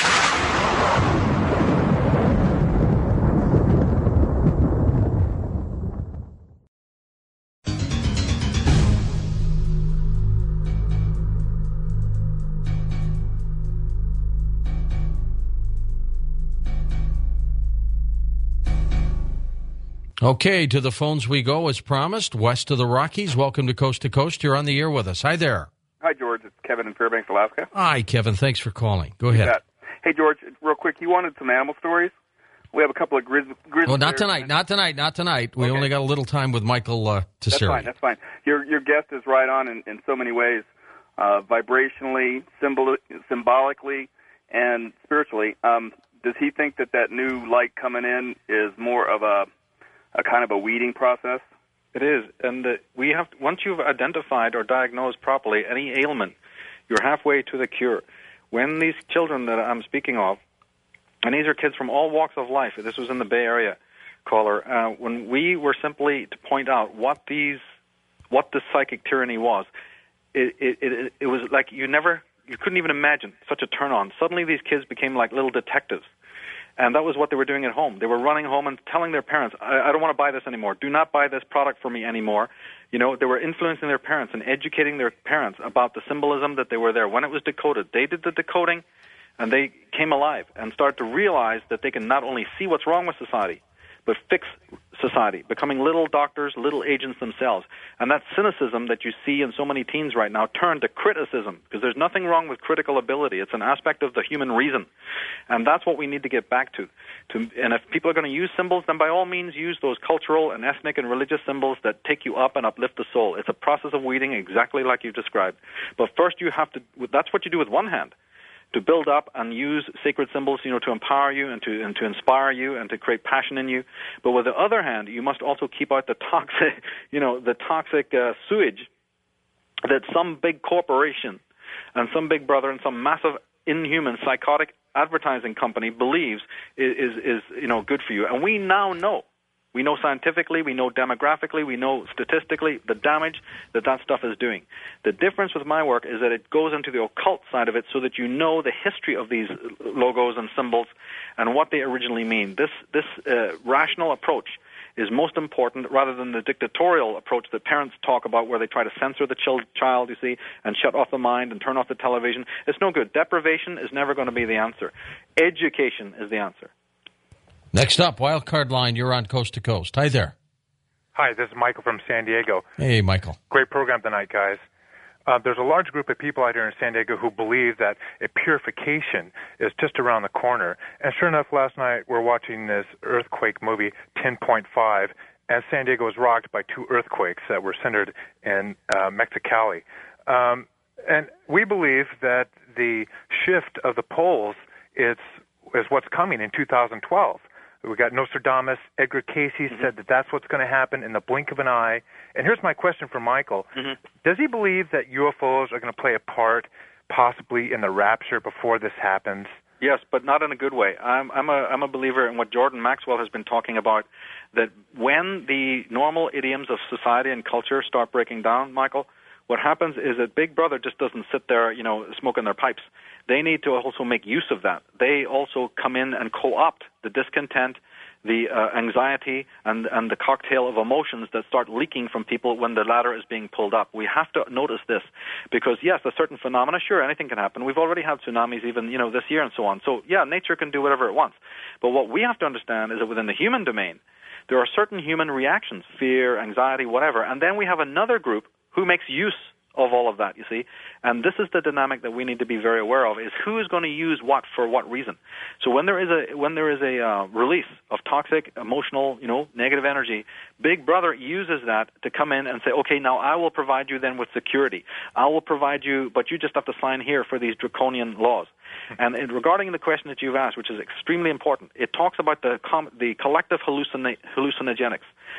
Okay, to the phones we go as promised. West of the Rockies, welcome to Coast to Coast. You're on the air with us. Hi there. Hi, George. It's Kevin in Fairbanks, Alaska. Hi, Kevin. Thanks for calling. Go ahead. Yeah. Hey, George, real quick, you wanted some animal stories? We have a couple of grizzly... Grizz- well, not tonight. Not tonight. Not tonight. We okay. only got a little time with Michael uh, Tessarian. That's fine. That's fine. Your your guest is right on in, in so many ways, uh, vibrationally, symbol- symbolically, and spiritually. Um, does he think that that new light coming in is more of a... a kind of a weeding process? It is, and uh, we have to, once you've identified or diagnosed properly any ailment, you're halfway to the cure. When these children that I'm speaking of, and these are kids from all walks of life, this was in the Bay Area, caller, uh, when we were simply to point out what these, what this psychic tyranny was, it, it, it, it was like you never, you couldn't even imagine such a turn on. Suddenly these kids became like little detectives. And that was what they were doing at home. They were running home and telling their parents, I, I don't want to buy this anymore. Do not buy this product for me anymore. You know, they were influencing their parents and educating their parents about the symbolism that they were there. When it was decoded, they did the decoding, and they came alive and started to realize that they can not only see what's wrong with society, but fix society, becoming little doctors, little agents themselves. And that cynicism that you see in so many teens right now turned to criticism, because there's nothing wrong with critical ability. It's an aspect of the human reason. And that's what we need to get back to. to and if people are going to use symbols, then by all means use those cultural and ethnic and religious symbols that take you up and uplift the soul. It's a process of weeding exactly like you've described. But first you have to, that's what you do with one hand, to build up and use sacred symbols, you know, to empower you and to and to inspire you and to create passion in you. But with the other hand, you must also keep out the toxic, you know, the toxic uh, sewage that some big corporation and some big brother and some massive inhuman psychotic advertising company believes is, is, is you know, good for you. And we now know. We know scientifically, we know demographically, we know statistically the damage that that stuff is doing. The difference with my work is that it goes into the occult side of it so that you know the history of these logos and symbols and what they originally mean. This, this uh, rational approach is most important rather than the dictatorial approach that parents talk about where they try to censor the child, you see, and shut off the mind and turn off the television. It's no good. Deprivation is never going to be the answer. Education is the answer. Next up, Wildcard Line, you're on Coast to Coast. Hi there. Hi, this is Michael from San Diego. Hey, Michael. Great program tonight, guys. Uh, there's a large group of people out here in San Diego who believe that a purification is just around the corner. And sure enough, last night we're watching this earthquake movie, ten point five, and San Diego was rocked by two earthquakes that were centered in uh, Mexicali. Um, and we believe that the shift of the poles is, is what's coming in two thousand twelve. We got Nostradamus. Edgar Cayce mm-hmm. said that that's what's going to happen in the blink of an eye. And here's my question for Michael. Mm-hmm. Does he believe that U F Os are going to play a part possibly in the rapture before this happens? Yes, but not in a good way. I'm, I'm, a, I'm a believer in what Jordan Maxwell has been talking about, that when the normal idioms of society and culture start breaking down, Michael, what happens is that Big Brother just doesn't sit there, you know, smoking their pipes. They need to also make use of that. They also come in and co-opt the discontent, the uh, anxiety, and, and the cocktail of emotions that start leaking from people when the ladder is being pulled up. We have to notice this because, yes, a certain phenomena, sure, anything can happen. We've already had tsunamis even, you know, this year and so on. So, yeah, nature can do whatever it wants. But what we have to understand is that within the human domain, there are certain human reactions, fear, anxiety, whatever, and then we have another group who makes use of all of that, you see. And this is the dynamic that we need to be very aware of, is who is going to use what for what reason. So when there is a when there is a uh, release of toxic, emotional, you know, negative energy, Big Brother uses that to come in and say, okay, now I will provide you then with security. I will provide you, but you just have to sign here for these draconian laws. And in, regarding the question that you've asked, which is extremely important, it talks about the com- the collective hallucina- hallucinogenics.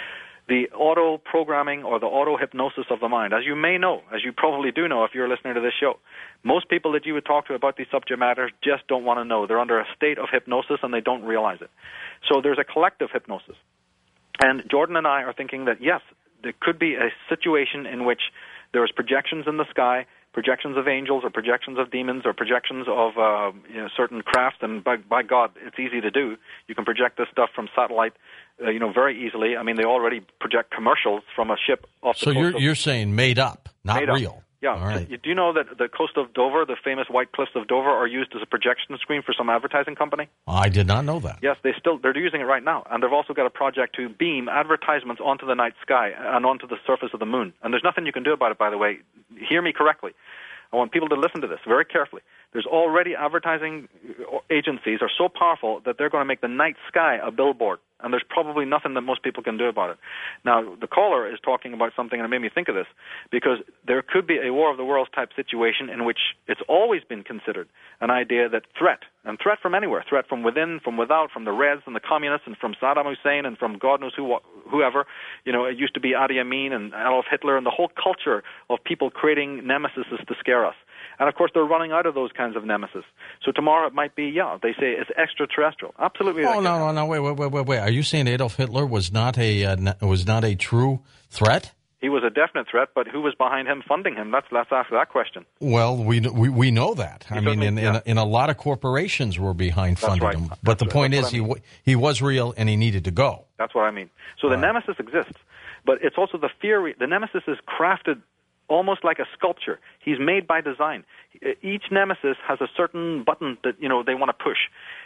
The auto-programming or the auto-hypnosis of the mind. As you may know, as you probably do know if you're listening to this show, most people that you would talk to about these subject matters just don't want to know. They're under a state of hypnosis and they don't realize it. So there's a collective hypnosis. And Jordan and I are thinking that, yes, there could be a situation in which there is projections in the sky, projections of angels or projections of demons or projections of uh, you know, certain crafts, and by, by God, it's easy to do. You can project this stuff from satellite, uh, you know, very easily. I mean, they already project commercials from a ship off the so coast. So you're, of, you're saying made up, not made real. Up. Yeah. All right. Do you know that the coast of Dover, the famous White Cliffs of Dover, are used as a projection screen for some advertising company? I did not know that. Yes, they still they're using it right now, and they've also got a project to beam advertisements onto the night sky and onto the surface of the moon. And there's nothing you can do about it, by the way. Hear me correctly. I want people to listen to this very carefully. There's already advertising agencies are so powerful that they're going to make the night sky a billboard, and there's probably nothing that most people can do about it. Now, the caller is talking about something, and it made me think of this, because there could be a War of the Worlds type situation in which it's always been considered an idea that threat, and threat from anywhere, threat from within, from without, from the Reds and the communists, and from Saddam Hussein, and from God knows who, whoever. You know, it used to be Idi Amin and Adolf Hitler, and the whole culture of people creating nemesis to scare us. And, of course, they're running out of those kinds of nemesis. So tomorrow it might be, yeah, they say it's extraterrestrial. Absolutely. Oh, no, no, no, wait, wait, wait, wait, wait. Are you saying Adolf Hitler was not a uh, was not a true threat? He was a definite threat, but who was behind him funding him? Let's, let's ask that question. Well, we we, we know that. He I mean, in, yeah. in, a, in a lot of corporations were behind That's funding right. him. But That's the point right. is I mean. he he was real and he needed to go. That's what I mean. So the right. nemesis exists, but it's also the fear. The nemesis is crafted almost like a sculpture. He's made by design. Each nemesis has a certain button that, you know, they want to push.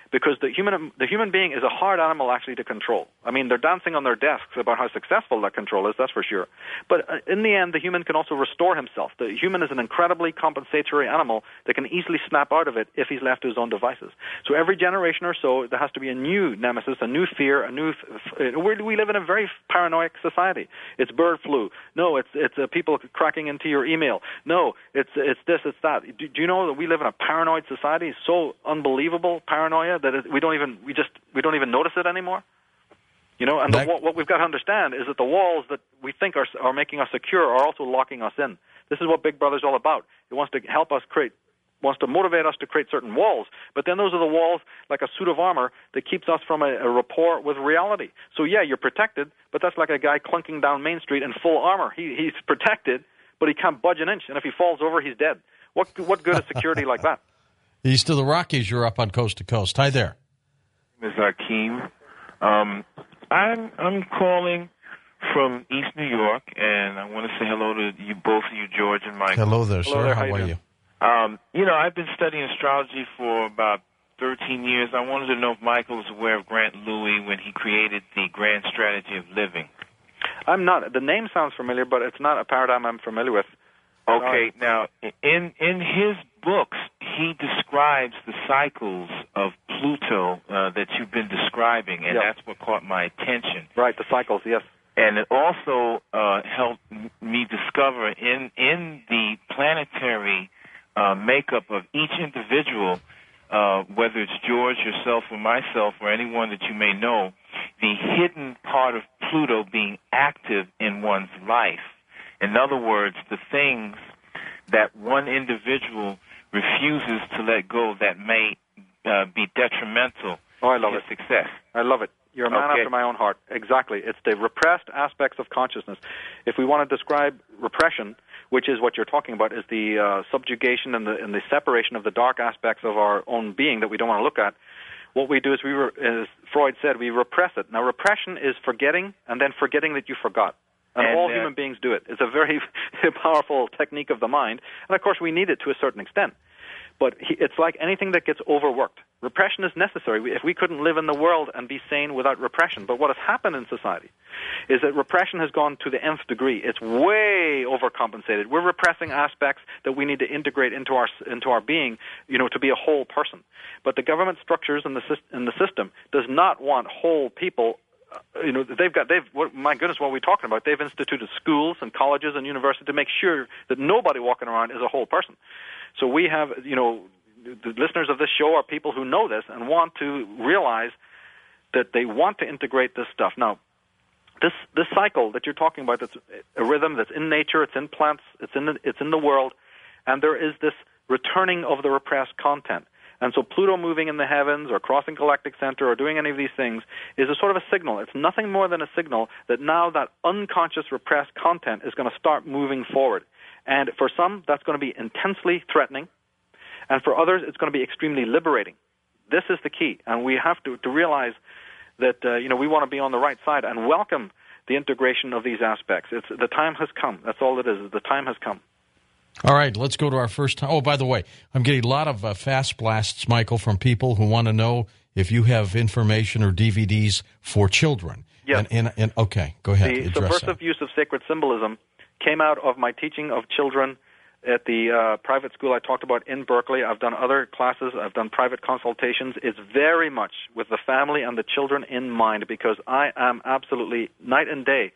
because the human the human being is a hard animal actually to control. I mean, they're dancing on their desks about how successful that control is, that's for sure. But uh, in the end, the human can also restore himself. The human is an incredibly compensatory animal that can easily snap out of it if he's left to his own devices. So every generation or so, there has to be a new nemesis, a new fear, a new. F- we live in a very paranoid society. It's bird flu. No, it's it's uh, people cracking into your email. No, it's it's this, it's that. Do, do you know that we live in a paranoid society? So unbelievable paranoia that it, we don't even we just we don't even notice it anymore. You know, and the, what, what we've got to understand is that the walls that we think are are making us secure are also locking us in. This is what Big Brother's all about. It wants to help us create, wants to motivate us to create certain walls. But then those are the walls, like a suit of armor, that keeps us from a, a rapport with reality. So yeah, you're protected, but that's like a guy clunking down Main Street in full armor. He he's protected, but he can't budge an inch, and if he falls over, he's dead. What what good is security like that? East of the Rockies, you're up on Coast to Coast. Hi there. Miz Akeem. Um, I'm I'm calling from East New York, and I want to say hello to you, both of you, George and Mike. Hello there, hello sir. There, how, how are you? you? Um, you know, I've been studying astrology for about thirteen years. I wanted to know if Michael was aware of Grant Louis when he created the Grand Strategy of Living. I'm not. The name sounds familiar, but it's not a paradigm I'm familiar with. Okay, now, in in his books, he describes the cycles of Pluto uh, that you've been describing, and yep. that's what caught my attention. Right, the cycles, yes. And it also uh, helped me discover in, in the planetary uh, makeup of each individual, uh, whether it's George, yourself, or myself, or anyone that you may know, the hidden part of Pluto being active in one's life. In other words, the things that one individual refuses to let go that may uh, be detrimental oh, I love to it. success. I love it. You're a man okay. after my own heart. Exactly. It's the repressed aspects of consciousness. If we want to describe repression, which is what you're talking about, is the uh, subjugation and the, and the separation of the dark aspects of our own being that we don't want to look at, what we do is, we, re- as Freud said, we repress it. Now, repression is forgetting and then forgetting that you forgot. And, and all uh, human beings do it. It's a very powerful technique of the mind. And, of course, we need it to a certain extent. But he, it's like anything that gets overworked. Repression is necessary. If we couldn't live in the world and be sane without repression. But what has happened in society is that repression has gone to the nth degree. It's way overcompensated. We're repressing aspects that we need to integrate into our into our being, you know, to be a whole person. But the government structures in the, in the system does not want whole people. Uh, you know, they've got, they've, what, my goodness, what are we talking about? They've instituted schools and colleges and universities to make sure that nobody walking around is a whole person. So we have, you know, the listeners of this show are people who know this and want to realize that they want to integrate this stuff. Now, this this cycle that you're talking about, that's a rhythm that's in nature, it's in plants, it's in the, it's in the world, and there is this returning of the repressed content. And so Pluto moving in the heavens or crossing galactic center or doing any of these things is a sort of a signal. It's nothing more than a signal that now that unconscious repressed content is going to start moving forward. And for some, that's going to be intensely threatening. And for others, it's going to be extremely liberating. This is the key. And we have to, to realize that, uh, you know, we want to be on the right side and welcome the integration of these aspects. It's, the time has come. That's all it is. The time has come. All right, let's go to our first time. Oh, by the way, I'm getting a lot of uh, fast blasts, Michael, from people who want to know if you have information or D V Ds for children. Yes. And, and, and, okay, go ahead. The address subversive that. use of sacred symbolism came out of my teaching of children at the uh, private school I talked about in Berkeley. I've done other classes. I've done private consultations. It's very much with the family and the children in mind because I am absolutely night and day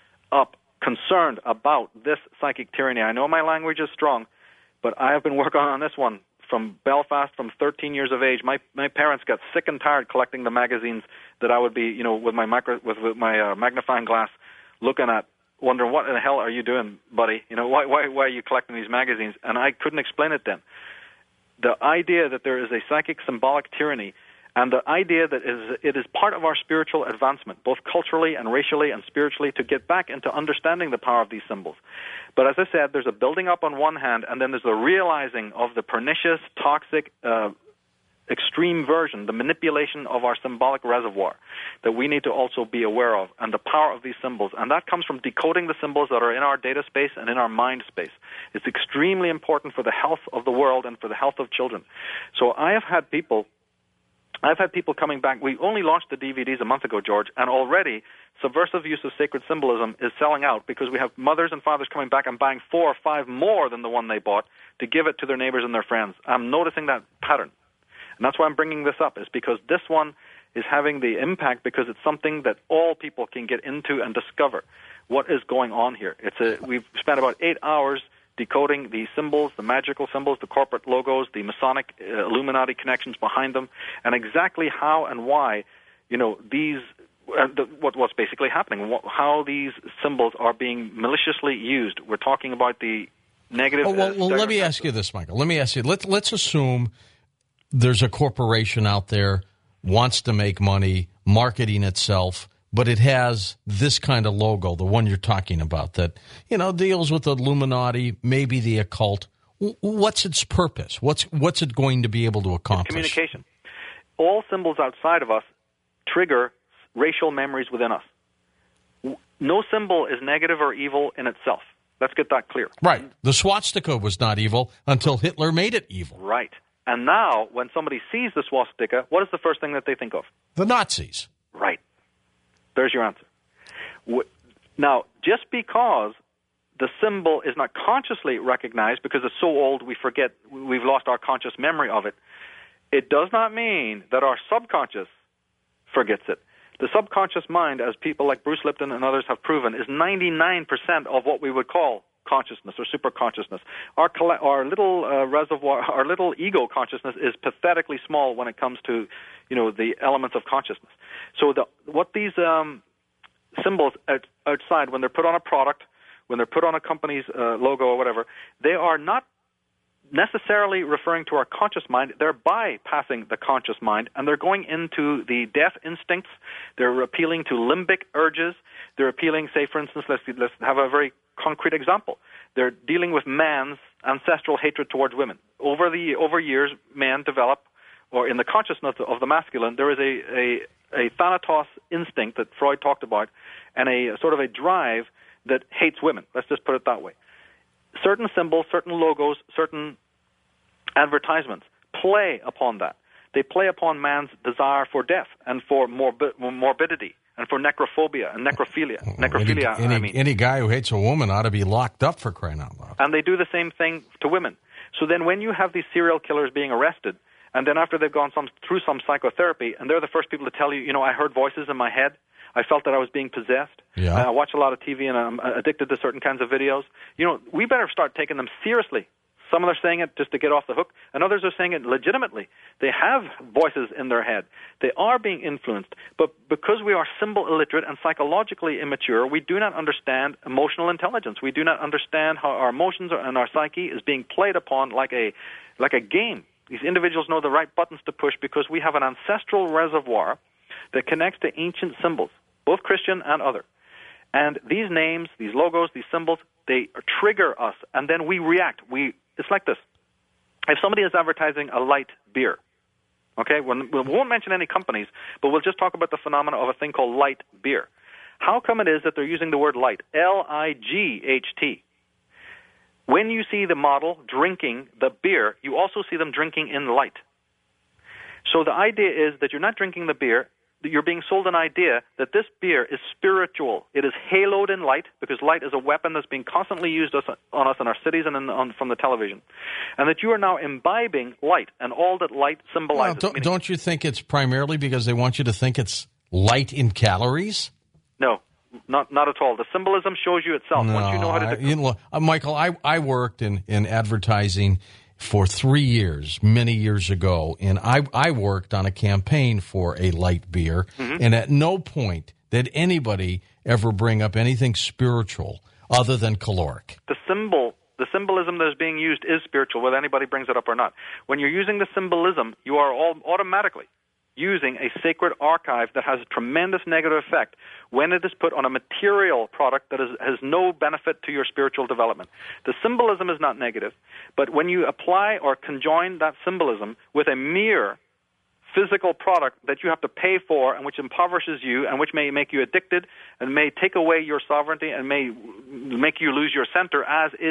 up concerned about this psychic tyranny. I know my language is strong, but I have been working on this one from Belfast from thirteen years of age. My my parents got sick and tired collecting the magazines that I would be, you know, with my micro with, with my uh, magnifying glass looking at, wondering what in the hell are you doing, buddy? You know, why why why are you collecting these magazines? And I couldn't explain it then. The idea that there is a psychic symbolic tyranny, and the idea that is, it is part of our spiritual advancement, both culturally and racially and spiritually, to get back into understanding the power of these symbols. But as I said, there's a building up on one hand, and then there's the realizing of the pernicious, toxic, uh, extreme version, the manipulation of our symbolic reservoir that we need to also be aware of, and the power of these symbols. And that comes from decoding the symbols that are in our data space and in our mind space. It's extremely important for the health of the world and for the health of children. So I have had people I've had people coming back. We only launched the D V Ds a month ago, George, and already subversive use of sacred symbolism is selling out because we have mothers and fathers coming back and buying four or five more than the one they bought to give it to their neighbors and their friends. I'm noticing that pattern. And that's why I'm bringing this up, is because this one is having the impact because it's something that all people can get into and discover what is going on here. It's a, we've spent about eight hours decoding the symbols, the magical symbols, the corporate logos, the Masonic uh, Illuminati connections behind them, and exactly how and why, you know, these, uh, the, what, what's basically happening, what, how these symbols are being maliciously used. We're talking about the negative. Oh, well, uh, well let me ask you this, Michael. Let me ask you, let's, let's assume there's a corporation out there, wants to make money, marketing itself, but it has this kind of logo, the one you're talking about, that, you know, deals with the Illuminati, maybe the occult. What's its purpose? What's what's it going to be able to accomplish? It's communication. All symbols outside of us trigger racial memories within us. No symbol is negative or evil in itself. Let's get that clear. Right. The swastika was not evil until Hitler made it evil. Right. And now, when somebody sees the swastika, what is the first thing that they think of? The Nazis. Right. There's your answer. Now, just because the symbol is not consciously recognized because it's so old we forget, we've lost our conscious memory of it, it does not mean that our subconscious forgets it. The subconscious mind, as people like Bruce Lipton and others have proven, is ninety-nine percent of what we would call consciousness or superconsciousness. Our our little uh, reservoir, our little ego consciousness is pathetically small when it comes to, you know, the elements of consciousness. So the, what these um, symbols out, outside, when they're put on a product, when they're put on a company's uh, logo or whatever, they are not necessarily referring to our conscious mind. They're bypassing the conscious mind, and they're going into the death instincts. They're appealing to limbic urges. They're appealing, say, for instance, let's, let's have a very concrete example. They're dealing with man's ancestral hatred towards women. Over the over years, man develop, or in the consciousness of the masculine, there is a, a, a thanatos instinct that Freud talked about, and a sort of a drive that hates women. Let's just put it that way. Certain symbols, certain logos, certain advertisements play upon that. They play upon man's desire for death and for morbi- morbidity and for necrophobia and necrophilia. Necrophilia, any, any, I mean. Any guy who hates a woman ought to be locked up, for crying out loud. And they do the same thing to women. So then when you have these serial killers being arrested, and then after they've gone some, through some psychotherapy, and they're the first people to tell you, you know, I heard voices in my head, I felt that I was being possessed, yeah. I watch a lot of T V and I'm addicted to certain kinds of videos, you know, we better start taking them seriously. Some are saying it just to get off the hook, and others are saying it legitimately. They have voices in their head. They are being influenced. But because we are symbol illiterate and psychologically immature, we do not understand emotional intelligence. We do not understand how our emotions and our psyche is being played upon like a like a game. These individuals know the right buttons to push because we have an ancestral reservoir that connects to ancient symbols, both Christian and other. And these names, these logos, these symbols, they trigger us, and then we react. We It's like this. If somebody is advertising a light beer, okay, we won't mention any companies, but we'll just talk about the phenomena of a thing called light beer. How come it is that they're using the word light, L I G H T? When you see the model drinking the beer, you also see them drinking in light. So the idea is that you're not drinking the beer, you're being sold an idea that this beer is spiritual. It is haloed in light, because light is a weapon that's being constantly used on us in our cities and in, on, from the television. And that you are now imbibing light and all that light symbolizes. Well, don't, don't you think it's primarily because they want you to think it's light in calories? No, not not at all. The symbolism shows you itself. No, Once you know how to... I, you know, uh, Michael, I, I worked in, in advertising for three years, many years ago, and I, I worked on a campaign for a light beer, mm-hmm. and at no point did anybody ever bring up anything spiritual other than caloric. The symbol, the symbolism that is being used is spiritual, whether anybody brings it up or not. When you're using the symbolism, you are all automatically using a sacred archive that has a tremendous negative effect when it is put on a material product that is, has no benefit to your spiritual development. The symbolism is not negative, but when you apply or conjoin that symbolism with a mere physical product that you have to pay for and which impoverishes you and which may make you addicted and may take away your sovereignty and may make you lose your center, as is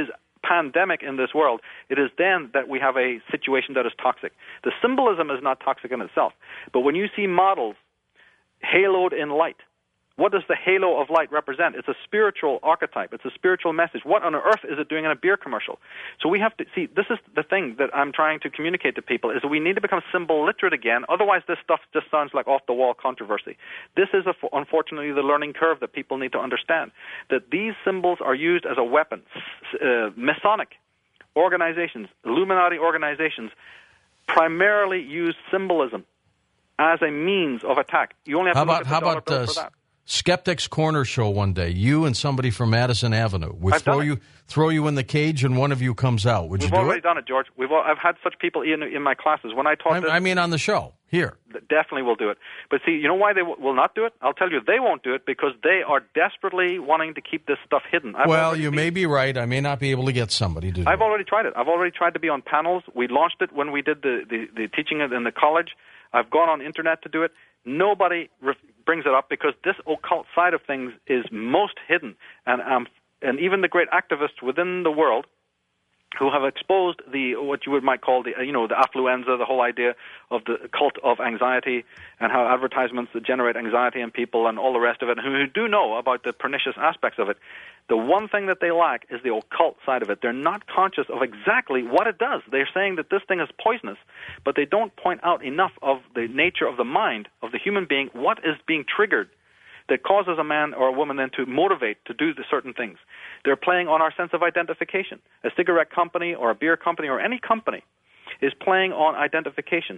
pandemic in this world, it is then that we have a situation that is toxic. The symbolism is not toxic in itself. But when you see models haloed in light, what does the halo of light represent? It's a spiritual archetype. It's a spiritual message. What on earth is it doing in a beer commercial? So we have to see, this is the thing that I'm trying to communicate to people, is that we need to become symbol literate again. Otherwise, this stuff just sounds like off-the-wall controversy. This is, a, unfortunately, the learning curve that people need to understand, that these symbols are used as a weapon. Uh, Masonic organizations, Illuminati organizations, primarily use symbolism as a means of attack. You only have how to look about, at the how dollar about, bill uh, for that. Skeptics Corner show one day. You and somebody from Madison Avenue. We I've throw done you it. throw you in the cage, and one of you comes out. Would We've you do already it? done it, George. We've all, I've had such people in in my classes. When I taught I, this, I mean, on the show here. definitely will do it. But see, you know why they w- will not do it? I'll tell you, they won't do it because they are desperately wanting to keep this stuff hidden. I've Well, you been, may be right. I may not be able to get somebody to do I've it. already tried it. I've already tried to be on panels. We launched it when we did the, the, the teaching it in the college. I've gone on internet to do it. Nobody re- brings it up because this occult side of things is most hidden. And um, and even the great activists within the world who have exposed the what you would might call the you know the affluenza, the whole idea of the cult of anxiety and how advertisements that generate anxiety in people and all the rest of it, and who do know about the pernicious aspects of it. The one thing that they lack is the occult side of it. They're not conscious of exactly what it does. They're saying that this thing is poisonous, but they don't point out enough of the nature of the mind of the human being, what is being triggered that causes a man or a woman then to motivate to do the certain things. They're playing on our sense of identification. A cigarette company or a beer company or any company is playing on identification.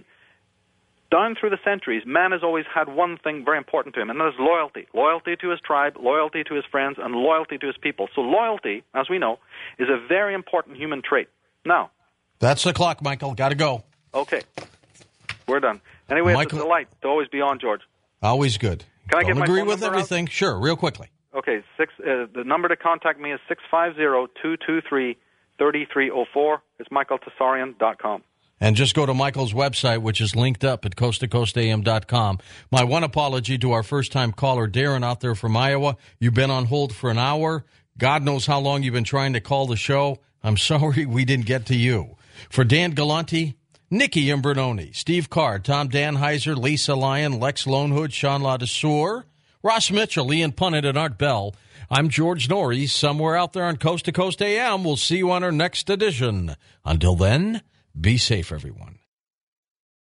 Down through the centuries, man has always had one thing very important to him, and that is loyalty. Loyalty to his tribe, loyalty to his friends, and loyalty to his people. So loyalty, as we know, is a very important human trait. Now, That's the clock, Michael. Got to go. okay, we're done. Anyway, Michael- it's a delight to always be on, George. Always good. Can I Don't get my agree phone with number out? everything? Sure, real quickly. Okay, six. Uh, the number to contact me is six five zero, two two three, three three zero four. It's michael tassarian dot com. And just go to Michael's website, which is linked up at coast to coast a m dot com. My one apology to our first-time caller, Darren, out there from Iowa. You've been on hold for an hour. God knows how long you've been trying to call the show. I'm sorry we didn't get to you. For Dan Galante, Nikki Imbranoni, Steve Carr, Tom Danheiser, Lisa Lyon, Lex Lonehood, Sean Ladesseur, Ross Mitchell, Ian Punnett, and Art Bell. I'm George Norrie, somewhere out there on Coast to Coast A M. We'll see you on our next edition. Until then, be safe, everyone.